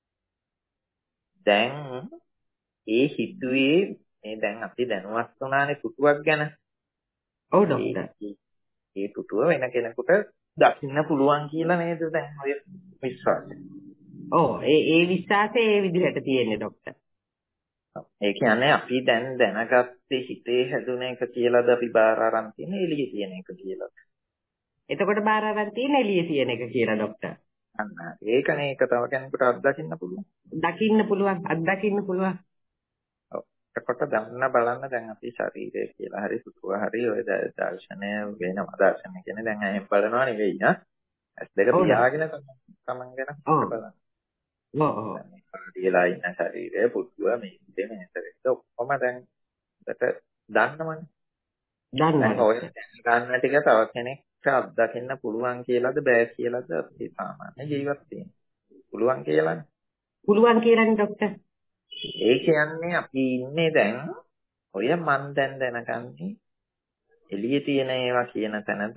දැන් ඒ හිතුවේ මේ දැන් අපි දැනුවත් වුණානේ පුටුවක් ගැන. ඔව් ડોක්ටර්. ඒ පුටුව වෙන කෙනෙකුට දකින්න පුළුවන් කියලා නේද දැන් ඔය විශ්වාසය. ඔව් ඒ විශ්වාසය ඒ විදිහට තියෙන්නේ ડોක්ටර්. ඒ කියන්නේ අපි දැන් දැනගත්තේ හිතේ හැදුන එක කියලාද අපි බාර අරන් තියෙන එළියේ තියෙන එක කියලාද? එතකොට බාර අරන් තියෙන එළියේ තියෙන එක කියලා ડોක්ටර්. අන්න ඒකනේ ඒක තව කෙනෙකුට අත්දකින්න පුළුවන්. අත්දකින්න පුළුවන්. ඔව්. එතකොට දැන් බලන්න දැන් අපි ශරීරය කියලා හරි සුතුව හරි ඔය දර්ශනය වෙනවා. දර්ශනය කියන්නේ දැන් එහෙම බලනවා නෙවෙයි නා. ඇස් දෙක පියාගෙන තමන් ගැන බලන්න. ඔව්. පාඩියලා ඉන්න ශරීරය පුතුව මේ දෙන ඇතරෙත් ඔක්කොම දැන් දන්නවනේ. දැන් ඔය ගන්න ටික තව කෙනෙක්ට අත්දකින්න පුළුවන් කියලාද බෑ කියලාද අපි සාමාන්‍ය ජීවත් වෙන්නේ. පුළුවන් කියලානේ. පුළුවන් කියලානේ ડોක්ටර්. ඒ කියන්නේ අපි ඉන්නේ දැන් ඔය මන් දැන් දැනගන්නේ එළියේ තියෙන ඒවා කියන තැනද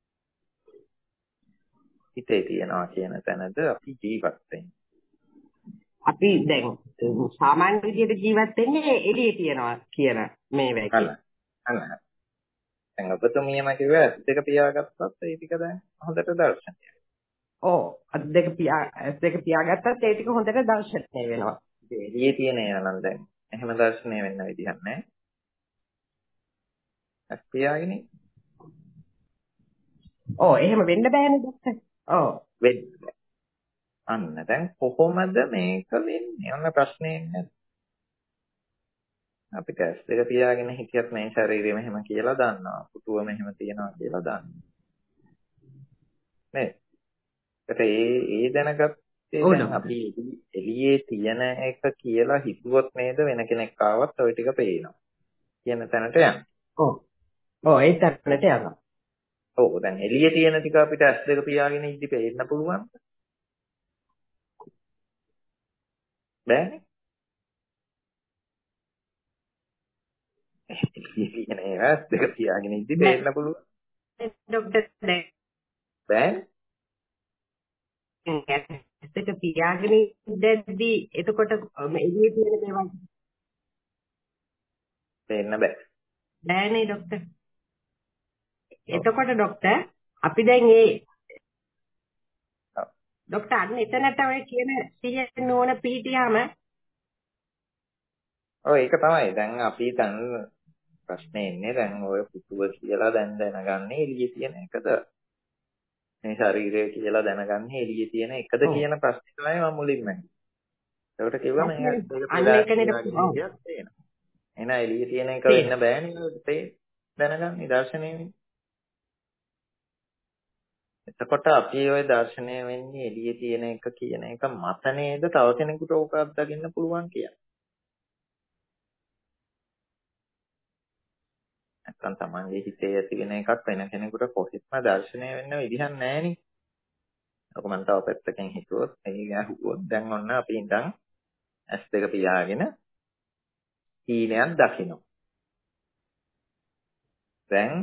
හිතේ තියනවා කියන තැනද අපි ජීවත් වෙන්නේ. අපි දැන් සාමාන්‍ය විදිහට ජීවත් වෙන්නේ එළියේ තියනවා කියන මේ වැකි. දැන් ඔබතුමියම කිව්වා ඇස් දෙක පියාගත්තත් ඒ ටික දැන් හොඳට දර්ශනය. ඔව් ඇස් දෙක පියාගත්තත් ඒ ටික හොඳට දර්ශනය වෙනවා. එළියේ තියෙන ඒවා නම් දැන් එහෙම දර්ශනය වෙන්න විදිහක් නැහැ. ඇස් පියාගෙන. එහෙම වෙන්න බෑනේ ડોක්ටර්. වෙන්න බෑ. අන්න දැන් කොහොමද මේක වෙන්නේ? අන්න ප්‍රශ්නේ නේද? අපිට ඇස් දෙක පියාගෙන හිටියත් මේ ශරීරය මෙහෙම කියලා දන්නවා. පුටුව මෙහෙම තියනවා කියලා දන්නවා. නේද? ඒ දැනගත්තේ දැන් අපි එළියේ තියෙන එක කියලා හිතුවොත් නේද වෙන කෙනෙක් ආවත් ওই ටික පේනවා. කියන තැනට යන්නේ. ඒ තැනට යනවා. දැන් එළියේ තියෙන ටික අපිට ඇස් දෙක පියාගෙන ඉඳි පේන්න පුළුවන්. බෑනේ. කියන ඒවා ඇස් දෙක පියාගෙන ඉඳි පේන්න පුළුවන්. ડોක්ටර් බෑනේ. ඇස් දෙක පියාගෙන ඉඳද්දී එතකොට එළියේ තියෙන දේවල් පේන්න බෑ. බෑනේ ડોක්ටර්. එතකොට ડોක්ටර් අපි දැන් ડોක්ටර් අන්න එතනට ඔය කියන සිහිය නෝන පිහිටියාම ඒක තමයි. දැන් අපි දැන් ප්‍රශ්නේ ඉන්නේ දැන් ඔය පුතුව කියලා දැන් දැනගන්නේ එළියේ තියෙන එකද? මේ ශරීරය කියලා දැනගන්නේ එළියේ තියෙන එකද කියන ප්‍රශ්නේ තමයි මම මුලින්ම අහන්නේ. ඒකට කිව්වා මම එහෙනම් එළියේ තියෙන එක වෙන්න බෑනේ දැනගන්නේ දර්ශනයෙන්. එතකොට අපි ওই දර්ශනය වෙන්නේ එළියේ තියෙන එක කියන එක මත නේද තව කෙනෙකුට ඕක අත්දකින්න පුළුවන් කියන්නේ. නැත්තම් තමන්ගේ හිතේ ඇති වෙන එකක් වෙන කෙනෙකුට කොහෙත්ම දර්ශනය වෙන්න විදිහක් නැහැ නේ. ඔක මම තව පැත්තකින් හිතුවොත් ඒක ගැහුවොත් දැන් ඔන්න අපි ඉඳන් ඇස් දෙක පියාගෙන හීනයක් දකිනවා. දැන්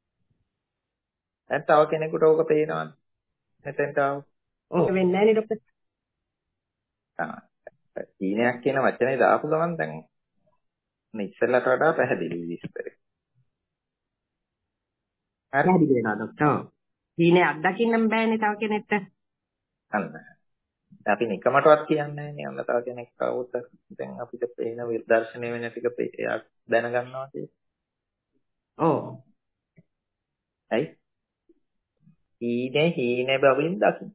තව කෙනෙකුට ඕක පේනවද? මෙතෙන්ට ආව. වෙන්නේ නැහැ නේ ડોක්ටර්. හීනයක් කියන වචනේ දාපු ගමන් දැන් ඉස්සෙල්ලට වඩා පැහැදිලි විස්තරේ. හරි. පැහැදිලි වෙනවා ડોක්ටර්. හීනේ අත්දකින්නම බෑනේ තව කෙනෙක්ට. අන්න. අපි නිකමටවත් කියන්නේ නැහැ නේ. අන්න තව කෙනෙක් කවුරුත් දැන් අපිට පේන විදර්ශනය වෙන ටික එයා දැනගන්නවා කියන්නේ. ඔව්. හයි. හීනේ බවින් දකින්න.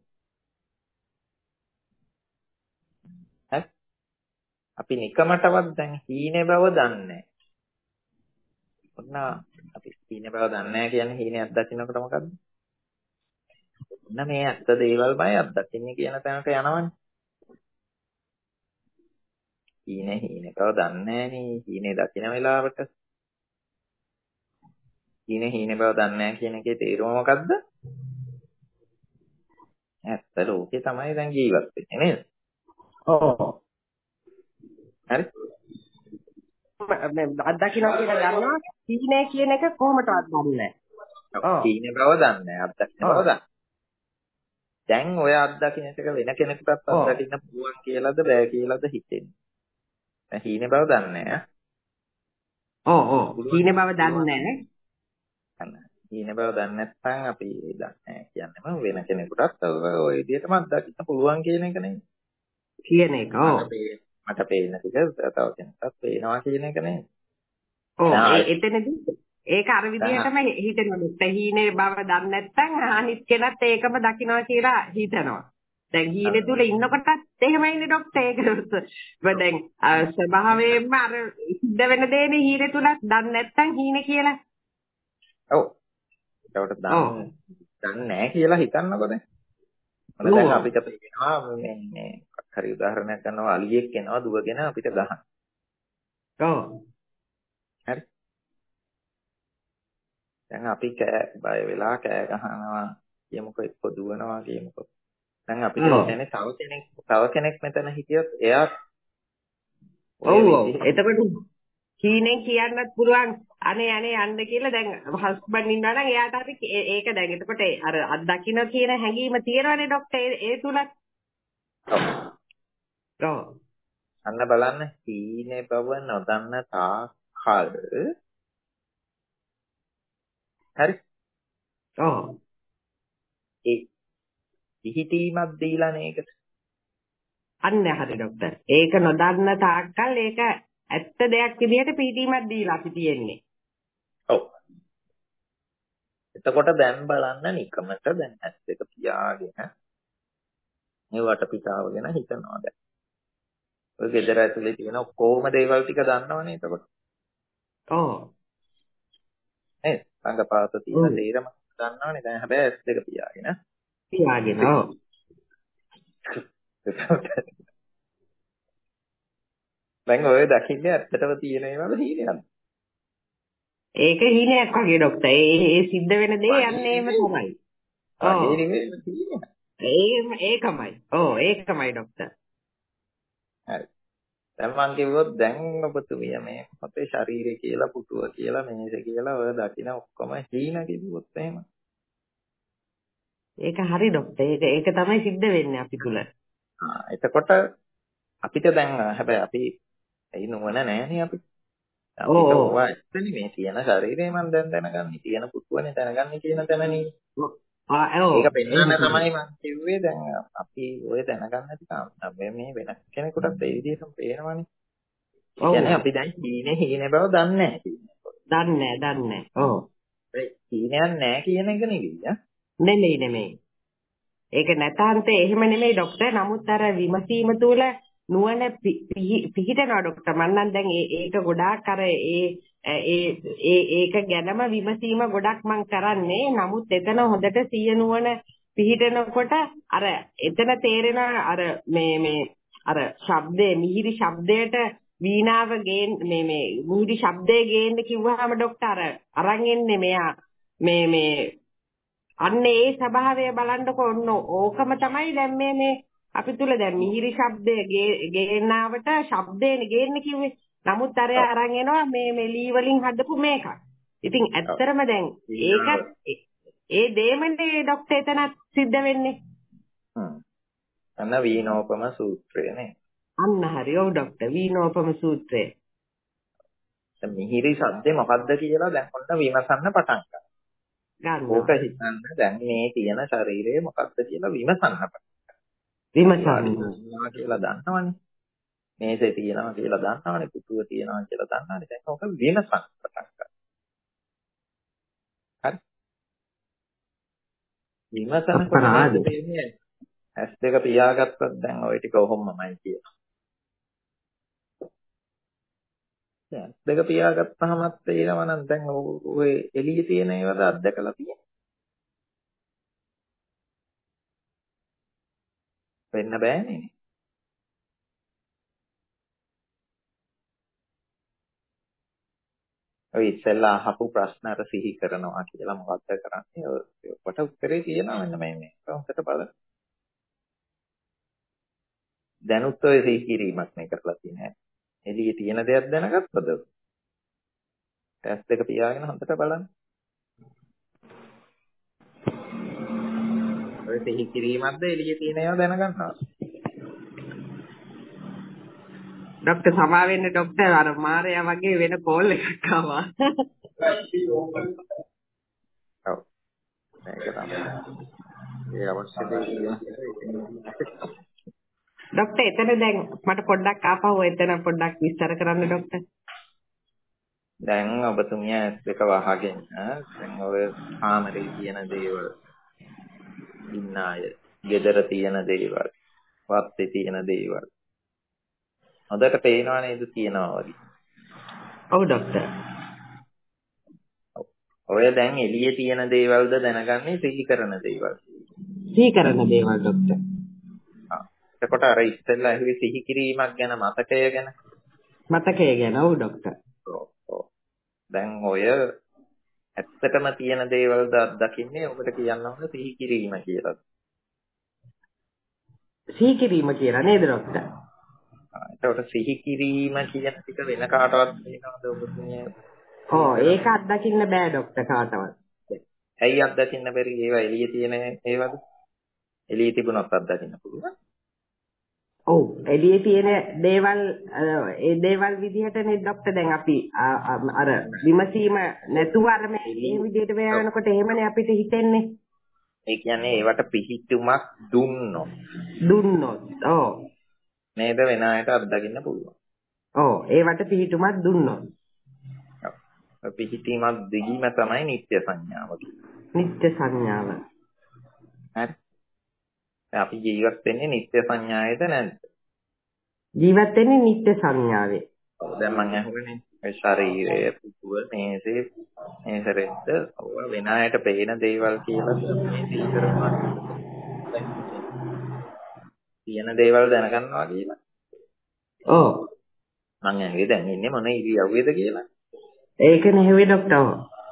හරි. අපි නිකමටවත් දැන් හීනේ බව දන්නේ නැහැ. ඔන්න අපි හීනේ බව දන්නේ නැහැ කියන්නේ හීනේ අත්දකින්නකොට මොකද්ද? ඔන්න මේ ඇත්ත දේවල් බය අත්දකින්නේ කියන තැනට යනවනේ. හීනේ බව දන්නේ නැහනේ. හීනේ දකින්න වෙලාවට හීනේ බව දන්නේ නැහැ කියන එකේ තේරුම මොකද්ද? ඇත්ත ලෝකේ තමයි දැන් ජීවත් වෙන්නේ නේද? ඔව්. හරි. අත්දකින්න කියලා ගන්නවා හීනේ කියන එක කොහොමදවත් දන්නේ නැහැ. හීනේ බව දන්නේ නැහැ. අත්දකින්න බව දන්නේ. දැන් ඔය අත්දකින්න එක වෙන කෙනෙකුටත් අත්දකින්න පුළුවන් කියලාද බෑ කියලාද හිතෙන්නේ. දැන් හීනේ බව දන්නේ නැහැ. හීනේ බව දන්නේ නැහැ. හීනේ බව දන්නේ නැත්නම් අපි දන්නේ නැහැ කියන්නේම වෙන කෙනෙකුටත් ඔය විදිහටම අත්දකින්න පුළුවන් කියන එක නෙමෙයි. කියන එක. මට පේන ටික තව කෙනෙක්ට පේනවා කියන එක නෙමෙයි. එතනදී ඒක අර විදිහටම හිතෙනවා ડોක්ටර්. හීනේ බව දන්නේ නැත්නම් අනිත් කෙනත් ඒකම දකිනවා කියලා හිතනවා. දැන් හීනේ තුල ඉන්නකොටත් එහෙමයිනේ ડોක්ටර්. ඒක දැන් ස්වභාවයෙන්ම අර සිද්ධ වෙන දේනේ හීනේ තුලත් දන්නේ නැත්නම් හීනේ කියලා. ඔව්. ඒකට දන්නේ නැහැ කියලා හිතන්නකො දැන්. දැන් අපිට පේනවා මේ හරි උදාහරණයක් ගන්නවා අලියෙක් එනවා දුවගෙන අපිට ගහන. ඔව්. හරි. දැන් අපි බය වෙලා කෑ ගහනවා කියමුකෝ එක්ක දුවනවා කියමුකෝ. දැන් අපිට හිතන්නේ තව කෙනෙක් මෙතන හිටියොත් එයා එතකොට කීනේ කියන්නත් පුළුවන් අනේ යන්න කියලා දැන් හස්බන්ඩ් ඉන්නවා නම් එයාට හරි ඒක දැන් එතකොට අර අත්දකින්න කියන හැඟීම තියෙනවනේ ડોක්ටර් ඒ තුලත්. ඔව්. අන්න බලන්න හීනේ බව නොදන්න තාකල් හරි. ඔව්. ඒ පිහිටීමක් දීලා නේකට. අන්න හරි ડોක්ටර්. ඒක නොදන්න තාක්කල් ඒක ඇත්ත දෙයක් විදිහට පිහිටීමක් දීලා අපි තියෙන්නේ. ඔව්. එතකොට දැන් බලන්න නිකමට දැන් ඇස් දෙක පියාගෙන මේ වටපිටාව ගැන හිතනවා දැන්. ඔය ගෙදර ඇතුලේ තියෙන ඔක්කොම දේවල් ටික දන්නවනේ එතකොට. ඔව්. නේද? සංගපාත තියෙන දේරම දන්නවනේ දැන් හැබැයි ඇස් දෙක පියාගෙන. ඔව්. දැන් ඔය දකින්නේ ඇත්තටම තියෙන ඒවාද හීනයක්ද? ඒක හීනයක් වගේ ડોක්ටර්. ඒ සිද්ධ වෙන දේ යන්නේ එහෙම තමයි. ඔව්. ඒ නෙමෙයි හීනයක්. ඒකමයි. ඔව් ඒකමයි ડોක්ටර්. හරි. දැන් මං කිව්වොත් දැන් ඔබතුමිය මේ අපේ ශරීරය කියලා පුටුව කියලා මේස කියලා ඔය දකින ඔක්කොම හීන කිව්වොත් එහෙම. ඒක හරි ડોක්ටර්. ඒක තමයි සිද්ධ වෙන්නේ අපි තුල. එතකොට අපිට දැන් හැබැයි අපි ඒ නුවණ නැහැනේ අපිට. අපිට ඕවා ඇත්තනේ මේ තියෙන ශරීරය මම දැන් දැනගන්නේ තියෙන පුටුවනේ දැනගන්නේ කියන තැනනේ. ඒක පෙන්නන්න තමයි මම කිව්වේ දැන් අපි ඔය දැනගන්න ටික මේ වෙන කෙනෙකුටත් ඒ විදිහටම පේනවනේ. ඒ කියන්නේ අපි දැන් හීනේ බව දන්නේ නැහැ. දන්නේ. ඔව්. ඒ හීනයක් නැහැ කියන එක නෙවෙයි. නෙමෙයි. ඒක නැතාන්ත එහෙම නෙමෙයි ડોක්ටර්. නමුත් අර විමසීම තුල නුවණ පිහිටනවා ડોක්ටර්. මම නම් දැන් ඒක ගොඩාක් අර ඒක ගැනම විමසීම ගොඩක් මම කරන්නේ. නමුත් එතන හොඳට සිය නුවණ පිහිටනකොට අර එතන තේරෙන අර මේ අර ශබ්දේ මිහිරි ශබ්දයට වීණාව මේ මිහිරි ශබ්දේ ගේන්න කිව්වහම ડોක්ටර් අරන් එන්නේ මෙයා මේ අන්න ඒ ස්වභාවය බලන්නකො ඔන්න ඕකම තමයි දැන් මේ අපි තුල දැන් මිහිරි ශබ්දය ගේනාවට ශබ්දේනේ ගේන්න කිව්වේ. නමුත් අර අරන් එනවා මේ ලී වලින් හදපු මේක. ඉතින් ඇත්තටම දැන් ඒක ඒ දේමනේ ડોක්ටර් එතනත් සිද්ධ වෙන්නේ. අන්න වීනෝපම සූත්‍රය නේ. අන්න හරි. ඔව් ડોක්ටර්. වීනෝපම සූත්‍රය. දැන් මිහිරි සද්දේ මොකද්ද කියලා දැන් ඔන්න විමසන්න පටන් ගන්නවා. ගන්නවා. ඕක හිතන්න දැන් මේ තියෙන ශරීරය මොකක්ද කියලා විමසන්න පටන් ගන්නවා. විමසන්න කියලා දන්නවනේ. මේසේ තියෙනවා කියලා දන්නවනේ. පුතුව තියෙනවා කියලා දන්නවනේ. දැන් ඕක විමසන්න පටන් ගන්නවා. හරි. විමසනකොට මේ ඇස් දෙක පියාගත්තත් දැන් ওই ටික ඔහොමමයි කියනවා. දැන් දෙක පියාගත්තාමත් තේරෙනවා නම් දැන් ඔය එළියේ තියෙන ඒවාද අත්දකලා තියෙනවා. වෙන්න බෑනේ. ඔය ඉස්සෙල්ලා අහපු ප්‍රශ්න අර සිහි කරනවා කියලා මොකක්ද කරන්නේ? ඔකට උත්තරේ තියෙනවා මෙන්න මේ හොඳට බලන්න. දැනුත් ඔය සිහි කිරීමක් නේ කරලා තියෙන්නේ. එළියේ තියෙන දේක් දැනගත්තද? ඇස් දෙක පියාගෙන හොඳට බලන්න. ඔය සිහි කිරීමක්ද එළියේ තියෙන ඒවා දැනගන්නවා. ડોક્ટર සමා වෙන්න ડોක්ටර් අර මාරයා වගේ වෙන කෝල් එකක් ආවා. ඔව්. මේක තමයි. ඒ අවශ්‍ය දේ කියනවා. ડોක්ටර් එතන දැන් මට පොඩ්ඩක් ආපහු එතන පොඩ්ඩක් විස්තර කරන්න ડોක්ටර්. දැන් ඔබතුමිය ඇස් දෙක වහගෙන දැන් ඔය කාමරේ තියෙන දේවල් ඉන්න අය, ගෙදර තියෙන දේවල්, වත්තේ තියෙන දේවල් හොඳට පේනවා නේද තියනවා වගේ. ඔව් ડોක්ටර්. ඔය දැන් එළියේ තියෙන දේවල්ද දැනගන්නේ සිහි කරන දේවල්. සිහි කරන දේවල් ડોක්ටර්. එතකොට අර ඉස්සෙල්ලා ඇහුවේ සිහි කිරීමක් ගැන මතකය ගැන. මතකය ගැන ඔව් ડોක්ටර්. ඔව්. දැන් ඔය ඇත්තටම තියෙන දේවල්ද අත්දකින්නේ ඔබට කියන්න ඕන සිහි කිරීම කියලා. සිහි කිරීම කියලා නේද ડોක්ටර්? එතකොට සිහි කිරීම කියන ටික වෙන කාටවත් තේරෙනවද ඔබතුමිය? ඔව් ඒක අත්දකින්න බෑ ડોක්ටර් කාටවත්. ඇයි අත්දකින්න බැරි? ඒවා එළියේ තියෙන ඒවද? එළියේ තිබුණොත් අත්දකින්න පුළුවන්. ඔව් එළියේ තියෙන දේවල් ඒ දේවල් විදිහටනේ ડોක්ටර් දැන් අපි අර විමසීම නැතුව අර මේ විදිහට වෙනකොට එහෙමනේ අපිට හිතෙන්නේ. ඒ කියන්නේ ඒවට පිහිටුමක් දුන්නොත් ඔව් නේද වෙන අයට අත්දකින්න පුළුවන්. ඔව් ඒවට පිහිටුමක් දුන්නොත්. ඔව් පිහිටීමක් දීම තමයි නිත්‍ය සංඥාව කියන්නේ. නිත්‍ය සංඥාව. හරි. අපි ජීවත් වෙන්නේ නිත්‍ය සංඥාවේද නැද්ද? ජීවත් වෙන්නේ නිත්‍ය සංඥාවේ. ඔව් දැන් මම අහුවනේ ඒ ශරීරය පුතුව මේසේ මේසරෙද්ද ඔව වෙන අයට පේන දේවල් කියලා මේ සිහි කරනවා. තියෙන දේවල් දැනගන්නවා කියලා. ඔව් මම ඇහුවේ දැන් ඉන්නේ මොන ඉරියව්වේද කියලා. ඒක නෙවෙයි ડોක්ටර්.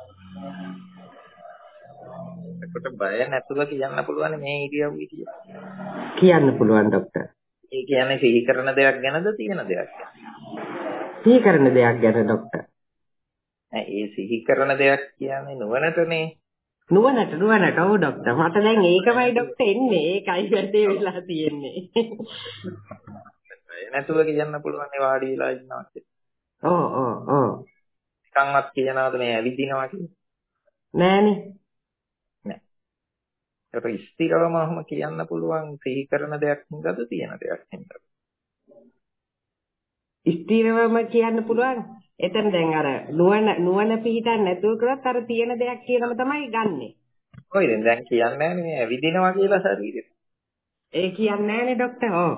ඒකට බය නැතුව කියන්න පුළුවන් මේ ඉරියව්වේ කියලා. කියන්න පුළුවන් ડોක්ටර්. ඒ කියන්නේ සිහි කරන දෙයක් ගැනද තියෙන දෙයක් ගැනද? සිහි කරන දෙයක් ගැන ડોක්ටර්. ඒ සිහි කරන දෙයක් කියන්නේ නුවණටනේ. නුවණට ඔව් ડોක්ටර්. මට දැන් ඒකමයි ડોක්ටර් එන්නේ. ඒකයි වැඩේ වෙලා තියෙන්නේ. බය නැතුව කියන්න පුළුවන් ඒ වාඩි වෙලා ඉන්නවා කියලා. ඔව්. නිකන්වත් කියනවාද මේ ඇවිදිනවා කියලා? නෑනේ. ඒක ස්ථිරවම කියන්න පුළුවන් සිහි කරන දෙයක් හින්දාද තියෙන දෙයක් හින්දාද? ස්ථිරවම කියන්න පුළුවන්. එතන දැන් අර නුවණ පිහිටන් නැතුව කරත් අර තියෙන දෙයක් කියනම තමයි ගන්නෙ. කොයිද දැන් කියන්නේ නැහැ මේ ඇවිදිනවා කියලා ශරීරෙට. ඒ කියන්නේ නැහනේ ડોක්ටර්. ඔව්.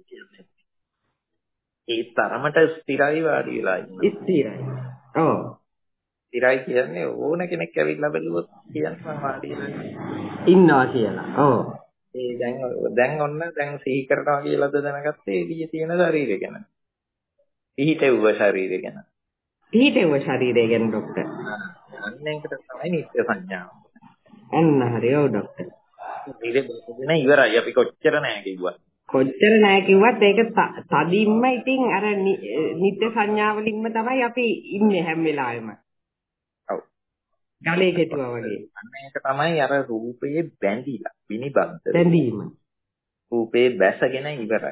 ඒ තරමට ස්ථිරයි වාඩි වෙලා ඉන්නවා. ස්ථිරයි. ඔව්. ස්ථිරයි කියන්නේ ඕන කෙනෙක් ඇවිල්ලා බැලුවොත් කියනවා වාඩි වෙලා ඉන්නවා කියලා. ඔව්. ඒ දැන් ඔන්න දැන් සිහි කරනවා කියලාද දැනගත්තේ එළියේ තියෙන ශරීරය ගැන. පිහිටෙව්ව ශරීරය ගැන. පිහිටෙව්ව ශරීරය ගැන ડોක්ටර්. අන්න ඒකට තමයි නිත්‍ය සංඥාව. අන්න හරි ඔව් ડોක්ටර්. ඉතින් ඉවරයි අපි කොච්චර නෑ කිව්වා. කොච්චර නෑ කිව්වත් ඒක තදින්ම ඉතින් අර නිත්‍ය සංඥාවලින්ම තමයි අපි ඉන්නේ හැම වෙලාවෙම. ඔව්. ගලේ කෙටුවා වගේ. අන්න ඒක තමයි අර රූපයේ බැඳිලා විනිබද්ධ බැඳීම. රූපේ බැසගෙන ඉවරයි.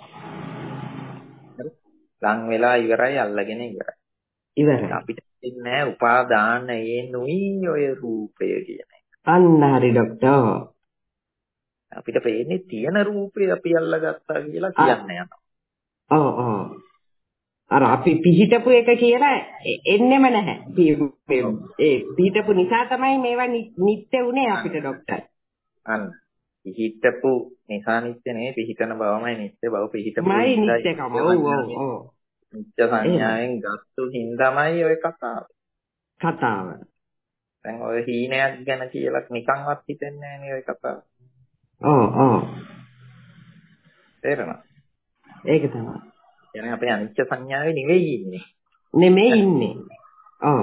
හරි. ලං වෙලා ඉවරයි අල්ලගෙන ඉවරයි. ඉවරයි. අපිට ඉන්නේ උපාදානයේනුයි ඔය රූපය කියන එක. අන්න හරි ડોක්ටර්. අපිට පේන්නේ තියෙන රූපේ අපි අල්ලගත්තා කියලා කියන්නේ යනවා. ඔව්. අර අපි පිහිටපු එක කියලා එන්නෙම නැහැ. ඒ පිහිටපු නිසා තමයි මේවා නිත්‍ය උනේ අපිට ડોක්ටර්. අන්න පිහිටපු නිසා නිත්‍ය නෙවෙයි පිහිටන බවමයි නිත්‍ය බව පිහිටපු නිත්‍යකම. ඔව්. නිත්‍ය සංඥාවෙන් ගත්තු හින්දාමයි ඔය කතාව. දැන් ඔය හීනයක් ගැන කියලා නිකන්වත් හිතෙන්නේ නැහැ නේ ඔය කතාව. ඔව්. තේරෙනවද? ඒක තමයි. කියන්නේ අපේ අනිත්‍ය සංඥාවේ නෙවෙයි ඉන්නේ. ඔව්.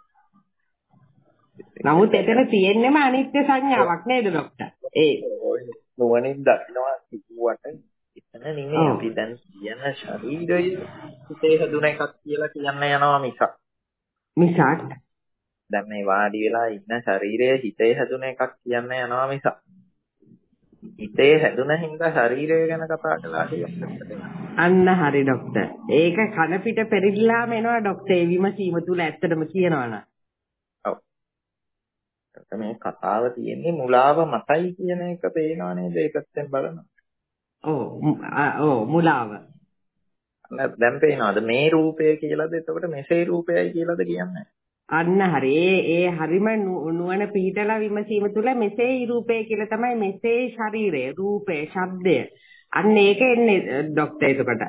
නමුත් එතන තියෙන්නම අනිත්‍ය සංඥාවක් නේද ડોක්ටර්? ඒ නොවනින් දකින්නවා කිව්වට එතන නෙමෙයි අපි දැන් කියන ශරීරය හිතේ හදුන එකක් කියලා කියන්න යනවා මිසක් දැන් මේ වාඩි වෙලා ඉන්න ශරීරය හිතේ හදුන එකක් කියන්න යනවා මිසක් හිතේ හැදුන හින්දා ශරීරය ගැන කතා කළා කියන්නේ. අන්න හරි ડોක්ටර්. ඒක කන පිට පෙරිලාම එනවා ડોක්ටර්. ඒ විමසීම තුල ඇත්තටම කියනවා නම්. ඔව්. මේ කතාව තියෙන්නේ මුලාව මතයි කියන එක පේනවා නේද? ඒකෙන් බලනවා. ඔව් මුලාව. දැන් පේනවාද මේ රූපය කියලාද එතකොට මෙසේ රූපයයි කියලාද කියන්නේ? අන්න හරි. ඒ හරිම නුවණ පිහිටලා විමසීම තුළ මෙසේ රූපය කියලා තමයි මෙසේ ශරීරය, රූපය, ශබ්දය. අන්න ඒක එන්නේ ડોක්ටර් එතකොට.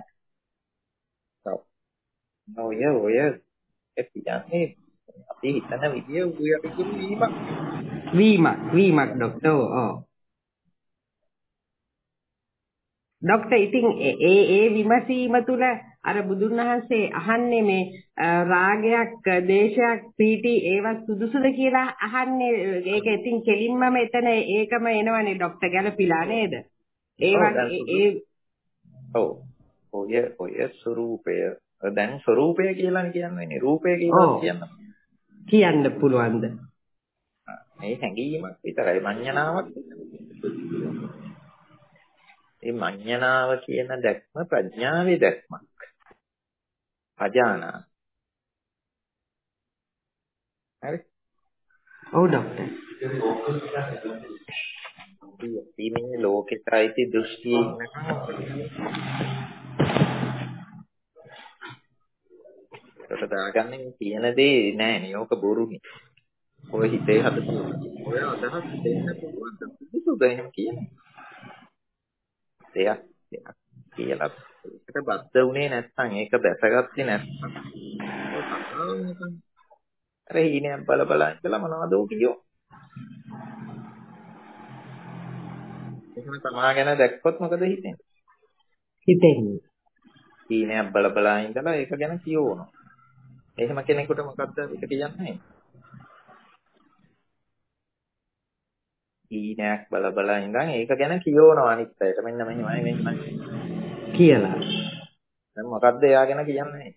ඔව්. ඔය කියන්නේ අපි හිතන විදිය උඩු යටි කියන වීමක් ડોක්ටර්. ඔව්. ડોක්ටර් ඉතින් ඒ විමසීම තුළ අර බුදුන් වහන්සේ අහන්නේ මේ රාගයක්, දේශයක්, ප්‍රීති ඒවත් සුදුසුද කියලා අහන්නේ. ඒක ඉතින් කෙලින්මම එතන ඒකම එනවනේ ડોක්ටර් ගැලපිලා නේද? ඔය ස්වરૂපය දැන් ස්වરૂපය කියලානේ කියන්නේ. රූපය කියලා කියන්න පුළුවන්ද? මේ හැඟීමක් විතරයි මඤ්ඤණාවක්. මේ මඤ්ඤණාව කියන දැක්ම ප්‍රඥාවේ දැක්මක්. අජානා. හරි. ඔව් ડોක්ටර්. මේ ලෝකෙටයි දෘෂ්ටියේ ඉන්නකම් දාගන්නේ තියෙන දේ නෑනේ. ඕක බොරුනේ. ඔය හිතේ හදපු ඔය අදහස් දෙන්න පුළුවන් සුදුසුද එහෙම කියන්නේ. දෙයක් කියලා ඒකට බද්ධ වුණේ නැත්නම් ඒක බැසගත්තේ නැත්නම් අර හීනයක් බල ඉඳලා මොනවද කියෝ. එහෙම සමාගෙන දැක්කොත් මොකද හිතෙන්නේ? හීනයක් බල ඉඳලා ඒක ගැන කියවනවා. එහෙම කෙනෙකුට මොකද්ද ඒක කියන්නේ? හීනයක් බල ඉඳන් ඒක ගැන කියවනවා අනිත් අයට. මෙන්න මෙහෙමයි කියලා. දැන් මොකද්ද එයා ගැන කියන්නේ?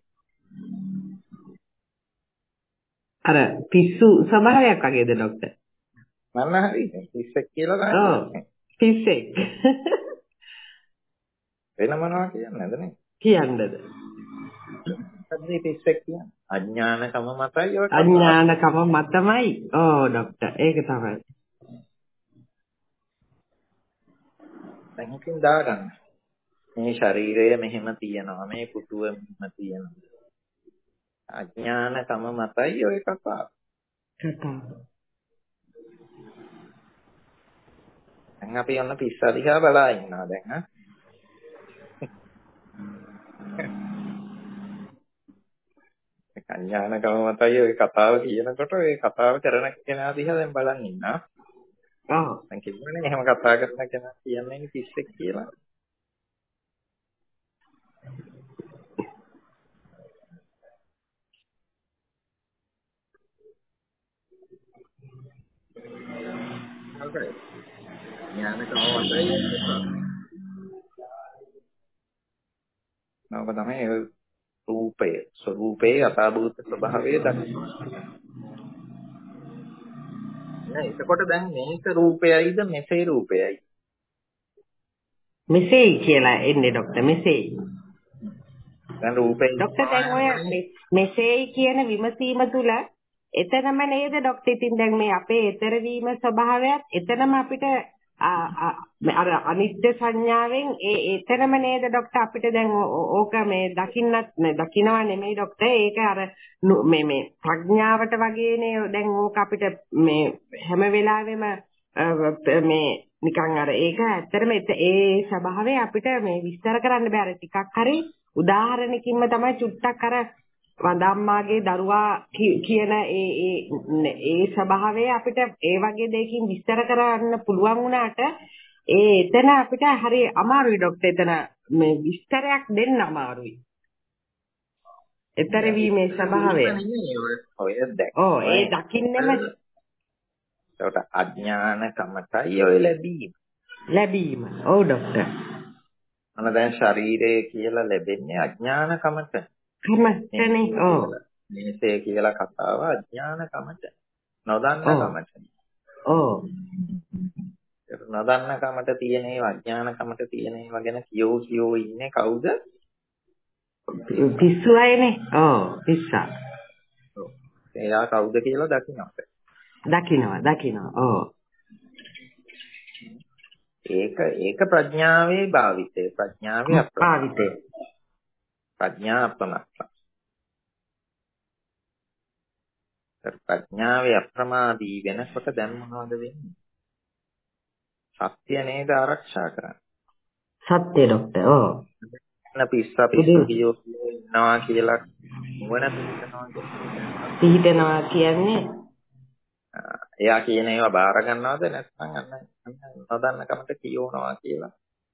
අර පිස්සු සමහරයක් වගේද ડોක්ටර්? මම හරි පිස්සෙක් කියලා ගන්න. ඔව් පිස්සෙක්. වෙන මොනවා කියන්නේ නැද නේ? කියන්නද? සද්දේ පිස්සෙක් කියන්නේ. අඥානකම මතයි ඔය. අඥානකම මතමයි. ඔව් ડોක්ටර් ඒක තමයි. දැන් හිතින් දාගන්න. මේ ශරීරය මෙහෙම තියෙනවා. මේ පුතුව මෙහෙම තියෙනවා. අඥානකම මතයි ඔය කතාව. දැන් අපි යන පිස්සා දිහා බලා ඉන්නවා දැන් හා. අඥානකම මතයි ඔය කතාව කියනකොට ඔය කතාව කරන කෙනා දිහා දැන් බලන් ඉන්නවා. දැන් කියන්නේ එහෙම කතා කරන කෙනා කියන්නේ පිස්සෙක් කියලා. හරි. ඥානකම වතයි නෝක තමයි රූපය. ස්වરૂපේ යථාභූත ස්වභාවය දකින්න. නෑ එතකොට දැන් මේක රූපයයිද මෙසේ රූපයයි? මෙසේයි කියලා එන්නේ ડોක්ටර් මෙසේයි. දැන් රූපේ ડોක්ටර් දැන් ඔය මෙසේයි කියන විමසීම තුල එතනම නේද ડોක්ටර් ඉතින් දැන් මේ අපේ ඊතර වීම ස්වභාවයත් එතනම අපිට අර අනිත්‍ය සංඥාවෙන් එතනම නේද ડોක්ටර් අපිට දැන් ඕක මේ දකින්නවා නෙමෙයි ડોක්ටර් ඒක අර මේ ප්‍රඥාවට වගේනේ දැන් ඕක අපිට මේ හැම වෙලාවෙම මේ නිකන් අර ඒක ඇත්තටම ඒ ස්වභාවය අපිට මේ විස්තර කරන්න බෑ. අර ටිකක් හරි උදාහරණකින්ම තමයි චුට්ටක් අර වදම්මාගේ දරුවා කියන ඒ ස්වභාවය අපිට ඒ වගේ දෙයකින් විස්තර කරන්න පුළුවන් වුණාට එතන අපිට හරි අමාරුයි ડોක්ටර්. එතන මේ විස්තරයක් දෙන්න අමාරුයි. ඊතර වීමේ ස්වභාවය. ඔය දැක්ක. ඒ දකින්නෙම ඒකට අඥානකමටයි ඔය ලැබීම. ඔව් ડોක්ටර්. අන දැන් ශරීරය කියලා ලැබෙන්නේ අඥානකමට. කමටනේ. ඔව්. මේසේ කියලා කතාව අඥානකමට. නොදන්නකමට. ඔව්. නොදන්නකමට තියෙන ඒවා අඥානකමට තියෙන ඒවා ගැන කියෝ ඉන්නේ කවුද? පිස්සු අයනේ. ඔව් පිස්සා. ඔව්. එයා කවුද කියලා දකිනවා. ඔව්. ඒක ප්‍රඥාවේ භාවිතය. ප්‍රඥාවේ අප්‍රමාදය. ප්‍රඥා අපමත්ත. ප්‍රඥාවේ අප්‍රමාදී වෙනකොට දැන් මොනවද වෙන්නේ? සත්‍ය නේද ආරක්ෂා කරන්නේ. සත්‍ය ડોක්ටර්. ඔව්. පිස්සා කියෝ ඉන්නවා කියලා නුවණ පිහිටනවා කියන්නේ එයා කියන ඒවා බාර ගන්නවද නැත්නම් අන්න නොදන්න කමට කියවනවා කියලා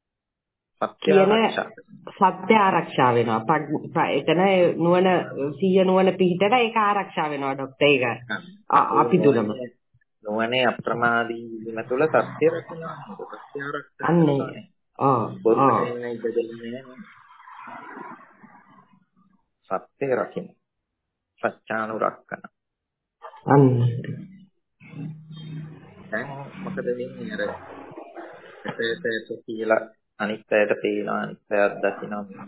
සත්‍ය ආරක්ෂා වෙනවා. එතන නුවණ සිය නුවණ පිහිටලා ඒක ආරක්ෂා වෙනවා ડોක්ටර්. ඒක අපි තුලම නුවණේ අප්‍රමාදී වීම තුළ සත්‍ය රැකෙනවා. සත්‍ය ආරක්ෂා අන්නේ සත්‍ය රකින්න. සත්‍යානුරක්කන. දැන් මොකද වෙන්නේ අර එතෙට කියලා අනිත් අයට පේනවා අනිත් අයත් දකිනවා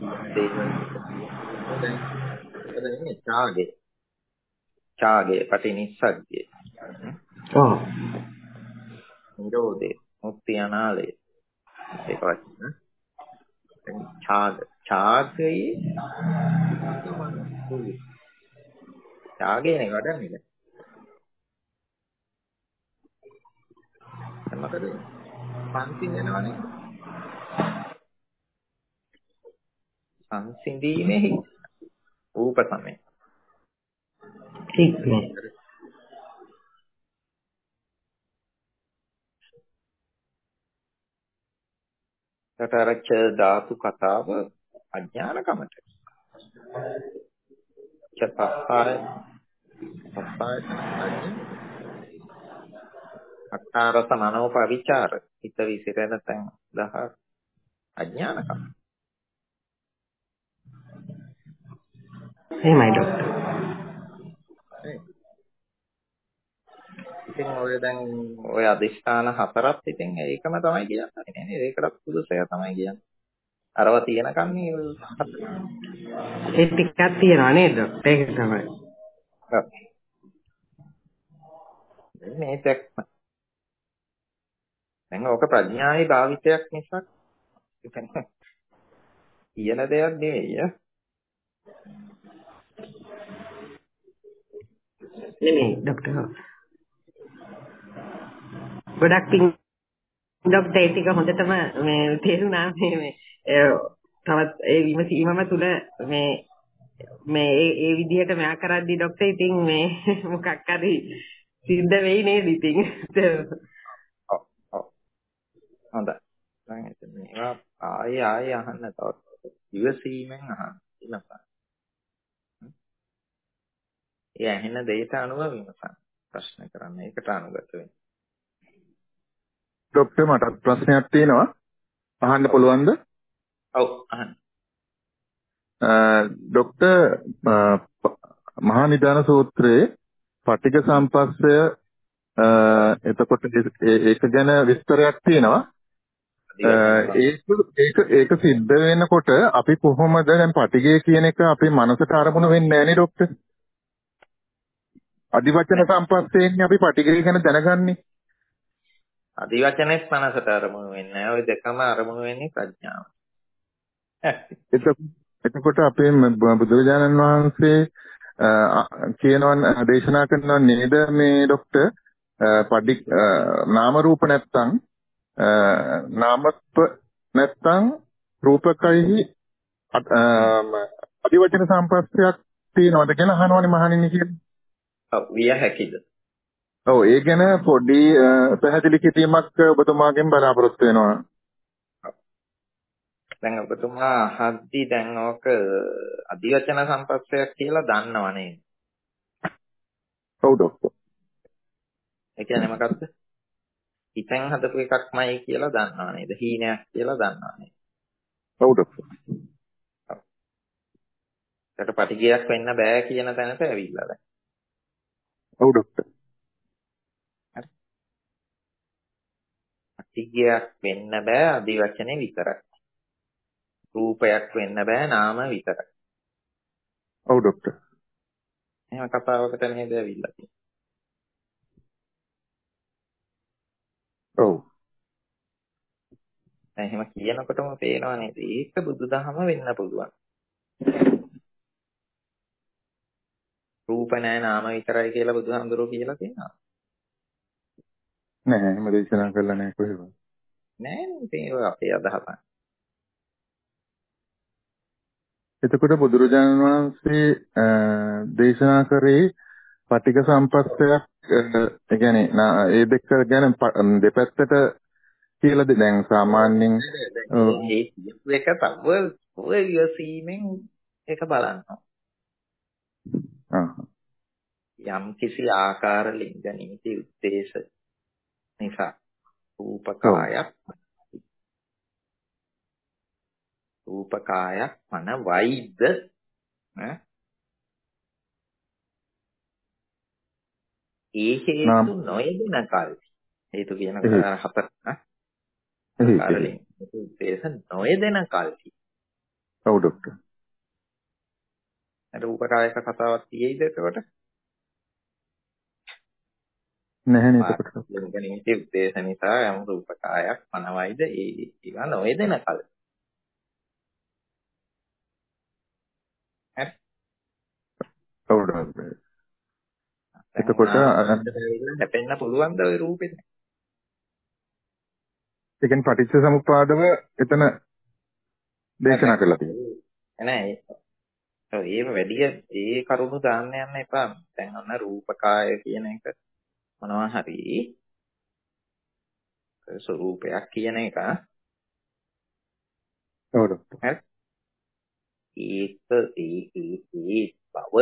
දැන් ඡාගේ පටිනිස්සග්ගේ නිරෝධේ මුක්ති අනාලේ ඒක වචන ඡාගේනේ වඩන්නේ මොකද සංසිඳනවනේ සංසිඳීමේ රූප සමය ठीक है සතරච්ච ධාතු කතාව අඥානකමට චපස්සාය අට්ඨාරස මනෝපවිචාර හිත විසිරෙන තැන් 10 අඥානකම. එහෙමයි ડોක්ටර්. ඉතින් ඔය දැන් ඔය අදිෂ්ඨාන හතරත් ඉතින් ඒකම තමයි කියන්නේ නේද? ඒකටත් පුදුසය තමයි කියන්නේ. අරවා තියෙනකන් මේ ඒ ටිකක් තියනවා නේද? ඒක තමයි. මේ තැක්ම දැන් ඔක ප්‍රඥාවේ භාවිතයක් නිසා කියන දෙයක් නෙවෙයි නෙමෙයි ડોක්ටර්. ගොඩක් පිං ડોක්ටර් ටික හොඳටම මේ තේරුණා මේ තවත් ඒ විමසීමම තුල මේ ඒ විදිහට මෙයා කරද්දී ડોක්ටර් ඉතින් මේ මොකක් හරි සිද්ධ වෙයි නේද ඉතින්. හොඳයි. දැන් එතන මේවා ආයෙ අහන්න තවත් ඉවසීමෙන් අහන්න. ඉන්නපා. ඒ ඇහෙන දෙයට අනුව විමසන්න. ප්‍රශ්න කරන්න. ඒකට අනුගත වෙන්න. ડોක්ටර් මට ප්‍රශ්නයක් තියෙනවා. අහන්න පුළුවන්ද? ඔව් අහන්න. ડોක්ටර් මහා නිදාන සූත්‍රයේ පටිඝ සම්පස්සය එතකොට ඒක ගැන විස්තරයක් තියෙනවා. ඒක සිද්ධ වෙනකොට අපි කොහොමද දැන් පටිගය කියන එක අපේ මනසට අරමුණු වෙන්නේ නැහැ නේ ડોක්ටර්. අදිවචන සම්පස්සේන්නේ අපි පටිගය ගැන දැනගන්නේ. අදිවචනෙත් මනසට අරමුණු වෙන්නේ නැහැ. ওই දෙකම අරමුණු වෙන්නේ ප්‍රඥාව. එතකොට අපේ බුදුරජාණන් වහන්සේ කියනවා දේශනා කරනවා නේද මේ ડોක්ටර් නාම රූප නැත්තම් නාමත්ව නැත්තම් රූපකයි අදිවචන සම්පස්සයක් තියෙනවද කියලා අහනවනේ මහණෙනි කියලා. ඔව් විය හැකිද? ඔව් ඒ ගැන පොඩි පැහැදිලි කිරීමක් ඔබතුමාගෙන් බලාපොරොත්තු වෙනවා. දැන් ඔබතුමා අහද්දි දැන් ඕක අදිවචන සම්පස්සයක් කියලා දන්නව නේද? ඔව් ડોක්ටර්. ඒ කියන්නේ මොකක්ද? හිතෙන් හදපු එකක්මයි කියලා දන්නව නේද? හීනයක් කියලා දන්නව නේද? ඔව් ડોක්ටර්. ඒකට පටිගයක් වෙන්න බෑ කියන තැනට ඇවිල්ලා දැන්. ඔව් ડોක්ටර්. හරි. පටිගයක් වෙන්න බෑ අදිවචනේ විතරයි. රූපයක් වෙන්න බෑ නාම විතරයි. ඔව් ડોක්ටර්. එහෙම කතාවකට නේද ඇවිල්ලා තියෙන්නේ. ඔව්. එහෙම කියනකොටම පේනවා නේද? ඒක බුදුදහම වෙන්න පුළුවන්. රූප නැහැ නාම විතරයි කියලා බුදුහාමුදුරුවෝ කියලා තියෙනවා. නෑ එහෙම දේශනා කළා නෑ කොහෙවත්. නෑ නේ අපේ අදහසක්. එතකොට බුදුරජාණන් වහන්සේ දේශනා කරේ පටික සම්පස්සයක් ඒ කියන්නේ ඒ දෙක ගැන දෙපැත්තට කියලාද දැන් සාමාන්‍යයෙන් ඒ එක තව ඔය යසීමෙන් එක බලනවා. යම් කිසි ආකාර ලිංග නිමිති උද්දේශ නිසා රූපකායක් මන වෛද්ද ඒ හේතු නොයෙදෙන කල්හි හේතු කියනකොට හතර ආකාර ලිංග උද්දේශ නොයෙදෙන කල්හි. ඔව් ડોක්ටර්. රූපකායක කතාවක් තියෙයිද එතකොට? නැහැ නේද එතකොට. ලිංග නිමිති උද්දේශ නිසා යම් රූපකායක් මනවයිද ඒවා නොයෙදෙන කල්හි. ඔව් ડોක්ටර්. එතකොට හැපෙන්න පුළුවන්ද ওই රූපෙට? ඒ කියන්නේ පටිච්ච සමුප්පාදව එතන දේශනා කරලා තියෙනවා. නෑ ඒ වැඩි ඒ කරුණු දාන්න යන්න එපා. දැන් ඔන්න රූපකාය කියන එක මොනවා හරි ස්වરૂපයක් කියන එක. ඔව් ડોක්ටර්. ඒක බව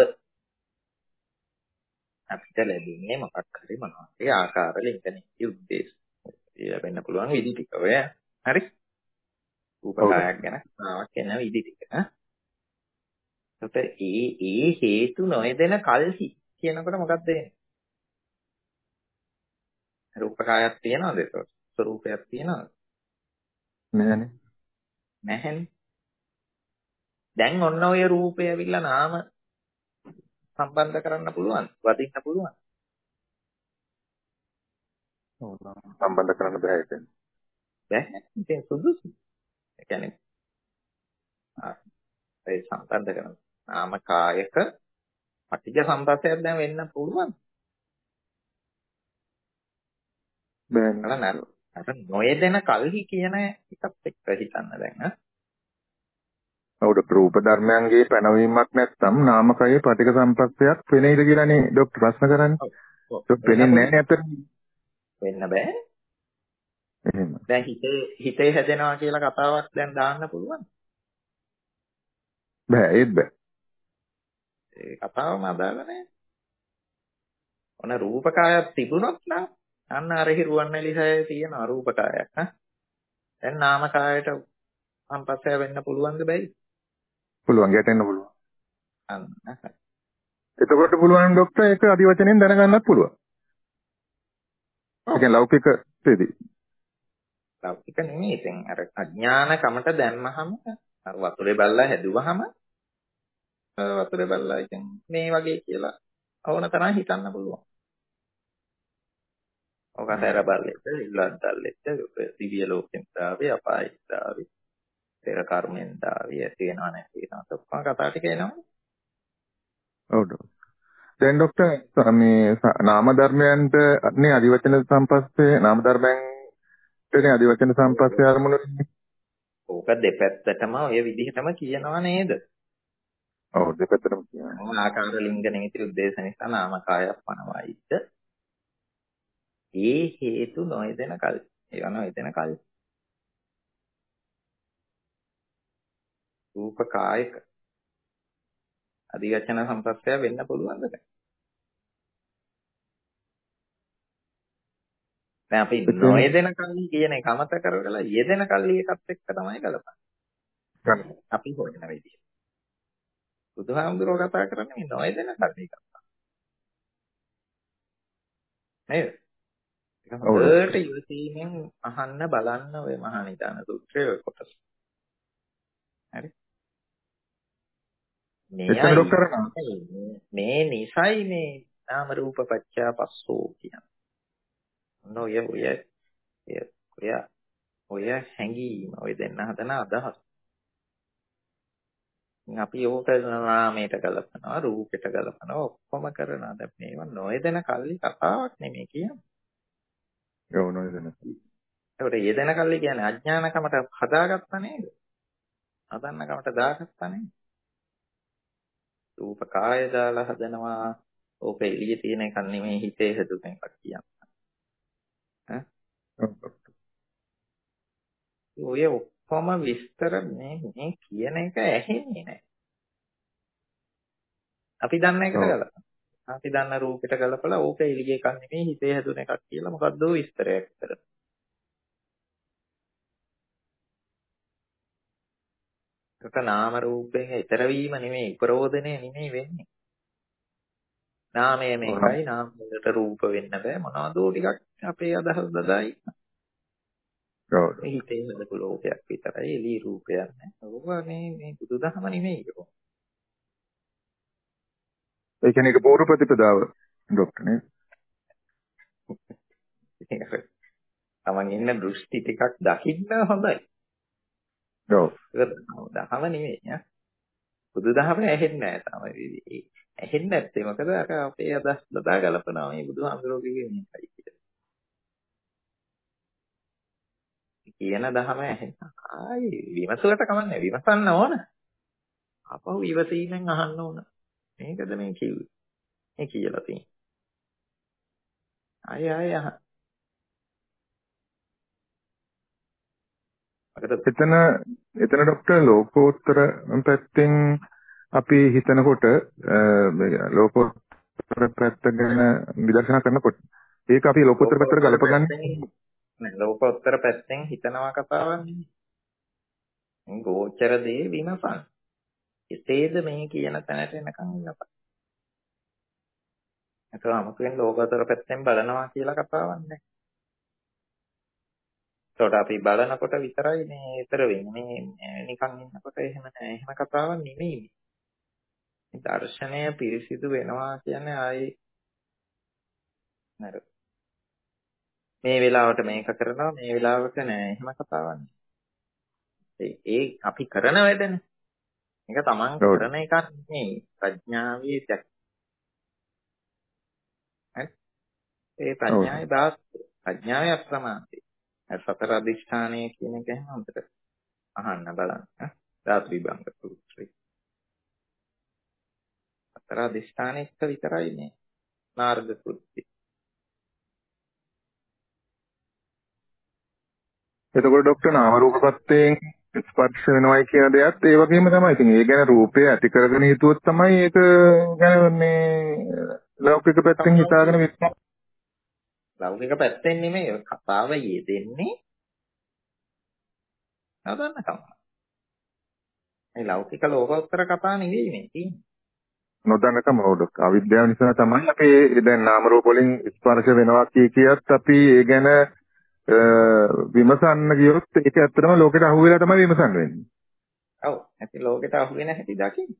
අපිට ලැබෙන්නේ මොකක් හරි මොනවා හරි ආකාර ලිංගනික උද්දේශ. ඒ වෙන්න පුළුවන් විදි ටික ඔය. හරි? රූපකායක් ගැන කතාවක් වෙන විදි ටික. ඒකට ඒ හේතු නොයෙදෙන කල්හි කියනකොට මොකක්ද වෙන්නේ? රූපකායක් තියනවද ඒකට? ස්වરૂපයක් තියනවද? නැහැනේ. නැහැනේ. දැන් ඔන්න ඔය රූපය ඇවිල්ලා නාම සම්බන්ධ කරන්න පුළුවන්. වදින්න පුළුවන්. ඔව් සම්බන්ධ කරන්න බෑ ඒක. බෑ. ඉතින් සුදුසු. ඒ කියන්නේ ඒ සම්බන්ධ කරන නාම කායක පටිච්ච සම්පස්සයක් දැන් වෙන්න පුළුවන්. බෑ. අර නොයෙදෙන කල්හි කියන එකත් එක්ක හිතන්න දැන් ඔව් රූප ධර්මයන්ගේ පැනවීමක් නැත්නම් නාමකයේ පටික සම්පස්සයක් වෙන්නේද කියලානේ ડોක්ටර් ප්‍රශ්න කරන්නේ. ඒක වෙන්නේ නැහැ අතර. වෙන්න බෑ. එහෙම. දැන් හිතේ හැදෙනවා කියලා කතාවක් දැන් දාන්න පුළුවන්. බෑ ඒත් බෑ. ඒ කතාවම අදාළ නැහැ. ඔන්න රූපකායක් තිබුණොත් නම් අන්න අර හිරුවන්වැලිසයේ තියෙන රූපකායක් දැන් නාමකායට සම්පස්සය වෙන්න පුළුවන්ද බැයි? පුළුවන් ගැටෙන්න පුළුවන්. අන්න එතකොට පුළුවන් ડોක්ටර් ඒක අදිවචනෙන් දැනගන්නත් පුළුවන්. ඒ කියන්නේ ලෞකික තේදී. ලෞකික නෙමෙයි. ඉතින් අර අඥානකමට දැම්මහම අර වතුරේ බල්ලා හැදුවහම වතුරේ බල්ලා ඉතින් මේ වගේ කියලා ඕන තරම් හිතන්න පුළුවන්. ඔක අතර බල්ලෙක්ද, ඉල්ලත් බල්ලෙක්ද, දිව්‍ය ලෝකෙන් ආවේ, අපායෙන් ආවේ, පෙර කර්මෙන් ආවේ, ඇති වෙනවා නැති වෙනවා. ඔක්කොම කතා ටික එනවා. ඔව්. දැන් ડોක්ටර් මේ නාම ධර්මයන්ට නේ අදිවචන සම්පස්සේ නාම ධර්මයන්ටනේ අදිවචන සම්පස්සේ අරමුණු වෙන්නේ. ඕක දෙපැත්තටම ඔය විදිහටම කියනවා නේද? ඔව් දෙපැත්තටම කියනවා. ආකාර ලිංග නිමිති උද්දේශ නිසා නාමකාය පනවයිද? ඒ හේතු නොයදෙන කල්. ඒවා නොයදෙන කල්. රූප කායක අදිවචන සම්පස්සය වෙන්න පුළුවන්ද? දැන් අපි නොයදෙන කල්ලි කියන එක අමතක කරලා යෙදෙන කල්ලි එකත් එක්ක තමයි ගලපන්නේ. අපි හොයන විදිහ. බුදුහාමුදුරුවෝ කතා කරන්නේ මේ නොයදෙන කල්ලි එකක්. නේද? ඒක හොඳට ඉවසීමෙන් අහන්න බලන්න ඔය මහා නිදාන සූත්‍රයේ ඔය කොටස. හරි? මේ නිසයි මේ නාම රූප පත්‍ය පස්සෝ කියන්නේ. ඔය හැඟීම ඔය දෙන්න හදන අදහස්. අපි ඕක නාමයට ගලපනවා රූපයට ගලපනවා ඔක්කොම කරනවා. දැන් මේව නොයදෙන කල්ලි කතාවක් නෙමෙයි කියන්නේ. ඔව් නොයදෙන. ඒකට යෙදෙන කල්ලි කියන්නේ අඥානකමට හදාගත්තා නේද? හදන්නකමට දාගත්තා නේද? රූප කාය දාලා හදනවා. ඕක එළියේ තියෙන එකක් නෙමෙයි හිතේ හදුන එකක් කියන්නේ. ඔය ඔක්කොම විස්තර මේ කියන එක ඇහෙන්නේ නැහැ. අපි දන්න එකට ගලපනවා. අපි දන්න රූපෙට ගලපලා ඕක එළියේ එකක් නෙමෙයි හිතේ හැදුන එකක් කියලා මොකද්ද විස්තරයක් කරනවා. ඒක නාම රූපයෙන් ඊතර වීම නෙමෙයි ප්‍රෝධනය නෙමෙයි වෙන්නේ. නාමය මේකයි නාමයට රූප වෙන්න බෑ මොනවදෝ ටිකක් අපේ අදහස් දදායි. ඔව්. හිතේ හදපු ලෝකයක් විතරයි එළි රූපයක් නෑ. ඕක මේ බුදුදහම නෙමෙයි ඒක. ඒ කියන්නේ ඒක පූර්ව ප්‍රතිපදාව ડોක්ටර් නේ. තමන් ඉන්න දෘෂ්ටි ටිකක් දකින්න හොඳයි. ඔව්. දහම නෙමෙයි ඈ. බුදුදහම ඇහෙන්නේ නැහැ තමයි. ඇහෙන්නේ නැත්තේ මොකද? අර අපේ අදහස් දදා ගලපනවා මේ බුදුහාමුදුරුවෝ කියන්නේ මේකයි කියලා. කියන දහම ඇහෙන්න. ආයේ විමසලට කමන්නේ විමසන්න ඕන. අපහු ඉවසීමෙන් අහන්න ඕන. මේකද මේ කිව්වේ. මේ කියලා තියෙන්නේ. ආය අහ. එතන ડોක්ටර් ලෝකෝත්තර පැත්තෙන් අපි හිතනකොට ලෝකෝත්තර පැත්ත ගැන විදර්ශනා කරනකොට ඒක අපි ලෝකෝත්තර පැත්තට ගලපගන්නේ නෑ. ලෝකෝත්තර පැත්තෙන් හිතනවා කතාවක් නෙමෙයි. මේ ගෝචර දේ විමසන්න. එසේද මේ කියන තැනට එනකන් ඉන්නපන්. ඒක අමුතුවෙන් ලෝකෝත්තර පැත්තෙන් බලනවා කියලා කතාවක් නෑ. ඒකට අපි බලනකොට විතරයි මේ ඊතර වෙන්නේ. මේ නිකන් ඉන්නකොට එහෙම නෑ. එහෙම කතාවක් නෙමෙයි. මේ දර්ශනය පිරිසිදු වෙනවා කියන්නේ ආයේ නේද? මේ වෙලාවට මේක කරනවා මේ වෙලාවට නෑ. එහෙම කතාවක් නෑ. ඒ අපි කරන වැඩනේ. මේක තමන් කරන එකක් නෙමෙයි. ප්‍රඥාවේ දැක්. ඒ ප්‍රඥාවේ දාස් ප්‍රඥාවේ අප්‍රමාදී. සතර අධිෂ්ඨානය කියන එක එහෙනම් හොඳට අහන්න බලන්න. ධාතු විභංග සූත්‍රය. සතර අධිෂ්ඨානෙක විතරයි මේ මාර්ග කෘත්‍ය. එතකොට ડોක්ටර් නාම රූපපත්තෙන් ස්පර්ශ වෙනවයි කියන දෙයත් ඒ වගේම තමයි. ඉතින් ඒ ගැන රූපය ඇති කරගෙන හිතුවොත් තමයි ඒක ගැන මේ ලෞකික පැත්තෙන් හිතාගෙන වෙන්නේ. ලෞකික පැත්තෙන් නෙමෙයි කතාව යෙදෙන්නේ. නදන්නකම. මේ ලෞකික ලෝකෝත්තර කතා නෙවෙයි මේ තියෙන්නේ. නොදන්නකම ડોක්ටර්. අවිද්‍යාව නිසා තමයි අපි දැන් නාම රූප වලින් ස්පර්ශ වෙනවා කියත් අපි ඒ ගැන විමසන්න ගියොත් ඒක ඇත්තටම ලෝකෙට අහු වෙලා තමයි විමසන්න වෙන්නේ. ඔව්. ඇති ලෝකෙට අහු වෙන හැටි දකින්න.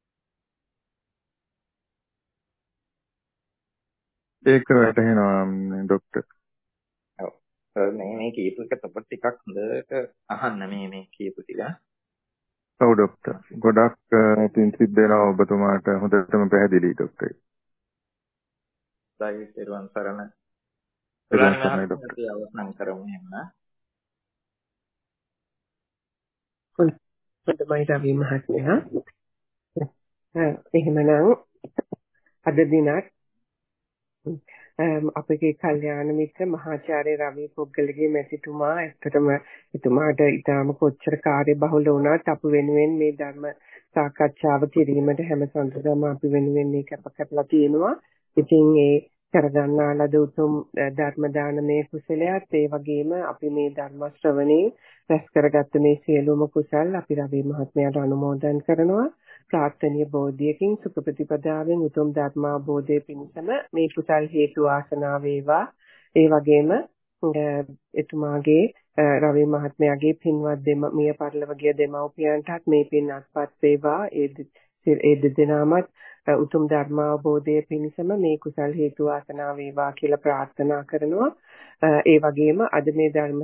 ඒක වැටහෙනවා ડોක්ටර්. ඔව්. මේ කීප එක තව ටිකක් හොඳට අහන්න මේ කීප ටික. ඔව් ડોක්ටර්. ගොඩක් තින් සිද්ධ වෙනවා ඔබතුමාට හොඳටම පැහැදිලි ડોක්ටර්. සයි පෙරවන් සරණ. අවසන් කරමු එහෙනම්. හොඳයි රවි මහත්මයා. එහෙමනම් අද දිනත් අපගේ කල්යාණ මිත්‍ර මහාචාර්ය රවි පොග්ගලගේ මැතිතුමා ඇත්තටම එතුමාට ඊටාම කොච්චර කාර්යබහුල වුණත් අප වෙනුවෙන් මේ ධර්ම සාකච්ඡාව කිරීමට හැම සඳුදාම අපි වෙනුවෙන් මේ කැප කරලා තියෙනවා. ඉතින් ඒ කරගන්නා ලද උතුම් ධර්ම දානමය කුසලයක් ඒ වගේම අපි මේ ධර්ම ශ්‍රවණේ රැස් කරගත්ත මේ සියලුම කුසල් අපි රවි මහත්මයාට අනුමෝදන් කරනවා. ප්‍රාර්ථනීය බෝධියකින් සුඛ ප්‍රතිපදාවෙන් උතුම් ධර්මාභෝධයේ පිණසම මේ කුසල් හේතු වාසනා වේවා. ඒ වගේම එතුමාගේ රවි මහත්මයාගේ පින්වත් මිය පරලොවගේ දෙමව්පියන්ටත් මේ පින් අත්පත් වේවා. ඒ දෙදෙනාමත් උතුම් ධර්මාභෝධයේ පිණසම මේ කුසල් හේතු වාසනා වේවා කියලා ප්‍රාර්ථනා කරනවා. ඒ වගේම අද මේ ධර්ම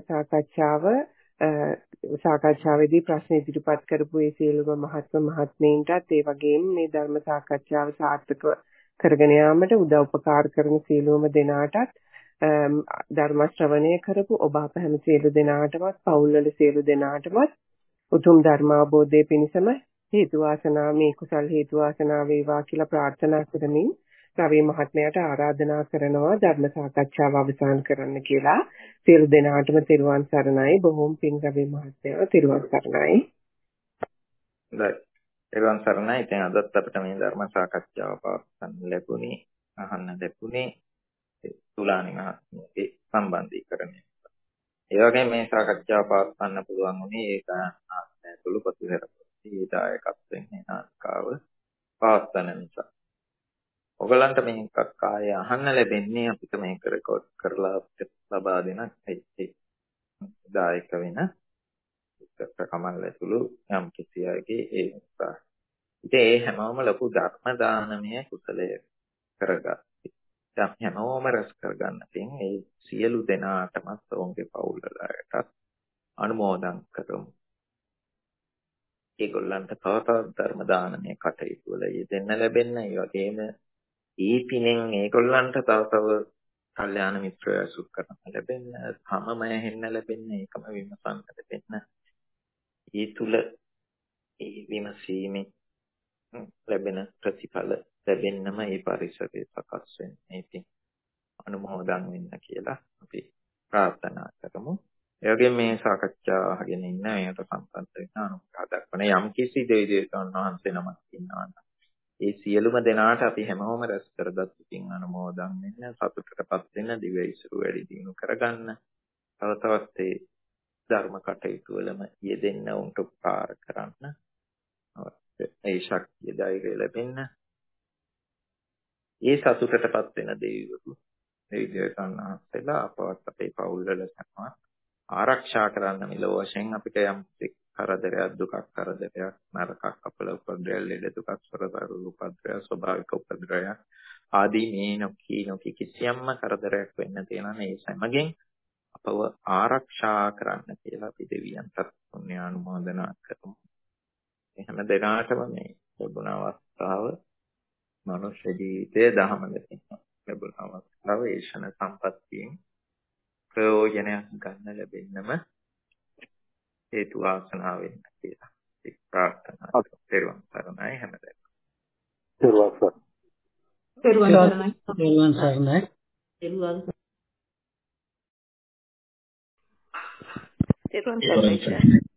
සාකච්ඡාවේදී ප්‍රශ්න ඉදිරිපත් කරපු ඒ සියලුම මහත්මීන්ටත් ඒ වගේම මේ ධර්ම සාකච්ඡාව සාර්ථකව කරගෙන යාමට උදව් උපකාර කරන සියලුම දෙනාටත් ධර්ම ශ්‍රවණය කරපු ඔබ අප හැම සියලු දෙනාටමත් පවුල්වල සියලු දෙනාටමත් උතුම් ධර්මාභෝධයේ පිණසම හේතු වාසනා මේ කුසල් හේතු වාසනා වේවා කියලා ප්‍රාර්ථනා කරමින් රවි මහත්මයාට ආරාධනා කරනවා ධර්ම සාකච්ඡාව අවසන් කරන්න කියලා. සියලු දෙනාටම තෙරුවන් සරණයි. බොහොම පිං රවි මහත්මයා තෙරුවන් සරණයි. හොඳයි. තෙරුවන් සරණයි. ඉතින් අදත් අපිට මේ ධර්ම සාකච්ඡාව පවත්වන්න ලැබුණේ අහන්න ලැබුණේ තුලානි මහත්මියගේ සම්බන්ධීකරණය. ඒ වගේම මේ සාකච්ඡාව පවත්වන්න පුළුවන් වුණේ ඒක ආත්මය තුළ ප්‍රතිහරපති දායකත්වයෙන් නාටකාව පවත්වන නිසා. ඔයගලන්ට මේකක් ආයේ අහන්න ලැබෙන්නේ අපිට මේක රෙකෝඩ් කරලා ලබා දෙන දායක වෙන කමල් ඇතුළු යම් කිසි අයගේ ඒ නිසා. ඉතින් ඒ හැමෝම ලොකු ධර්ම දානමය කුසලය කරගත්තා. දැන් හැමෝම රැස් කරගන්න තියෙන ඒ සියලු දෙනාටමත් ඔවුන්ගේ පවුල් වලටත් අනුමෝදන් කරමු. ඒගොල්ලන්ට තව තවත් ධර්ම දානමය කටයුතු වල යෙදෙන්න ලැබෙන්න, ඒ වගේම ඒ පිනෙන් ඒගොල්ලන්ට තව කල්යාණ මිත්‍රය සුඛ කරන්න ලැබෙන්න, තමමය හෙන්න ලැබෙන්න, ඒකම විමසන්න ලැබෙන්න. ඒ තුල ඒ විමසීමේ ලැබෙන ප්‍රතිඵල ලැබෙන්නම මේ පරිසරය සකස් වෙන්නේ. ඉතින් අනුමෝදන් වෙන්න කියලා අපි ප්‍රාර්ථනා කරමු. ඒ වගේම මේ සාකච්ඡාව අහගෙන ඉන්න එයට සම්බන්ධ වෙන අනුග්‍රහ දක්වන යම් කිසි දෙවියන් වහන්සේ නමක් ඉන්නවා නම් ඒ සියලුම දෙනාට අපි හැමෝම රැස් කරගත් පින් අනුමෝදන් වෙන්න, සතුටටපත් වෙන්න, දිවයිසුරු වැඩි දියුණු කරගන්න, තව තවත් ඒ ධර්ම කටයුතු වලම යෙදෙන්න, උන්ට උපකාර කරන්න, ඒ ශක්තිය ධෛර්යය ලැබෙන්න, ඒ සතුටටපත් වෙන දෙවියන් වහන්සේලා අපවත් අපේ පවුල් වල සමා ආරක්ෂා කරන්න මිලෝ වශයෙන් අපිට යම් කරදරයක්, දුකක්, කරදරයක්, නරකක්, අපල උපද්‍රය, ලෙඩ දුකක්, සොරදරු උපද්‍රය, ස්වභාවික උපද්‍රය ආදී මේ නොකී කිසියම්ම කරදරයක් වෙන්න තියෙන මේ සමගින් අපව ආරක්ෂා කරන්න කියලා අපි දෙවියන්ට පුණ්‍ය අනුමෝදනා කරමු. එහෙම දෙනාටම මේ ලැබුණ අවස්ථාව මනුෂ්‍ය ජීවිතයේ දහම ලැබුණ අවස්ථාව ඒෂණ සම්පත්තියෙන් ප්‍රයෝජනයක් ගන්න ලැබෙන්නම හේතු වාසනා වෙන්න කියලා ප්‍රාර්ථනා කරමු. තෙරුවන් සරණයි හැමදේම. තෙරුවන් සරණයි.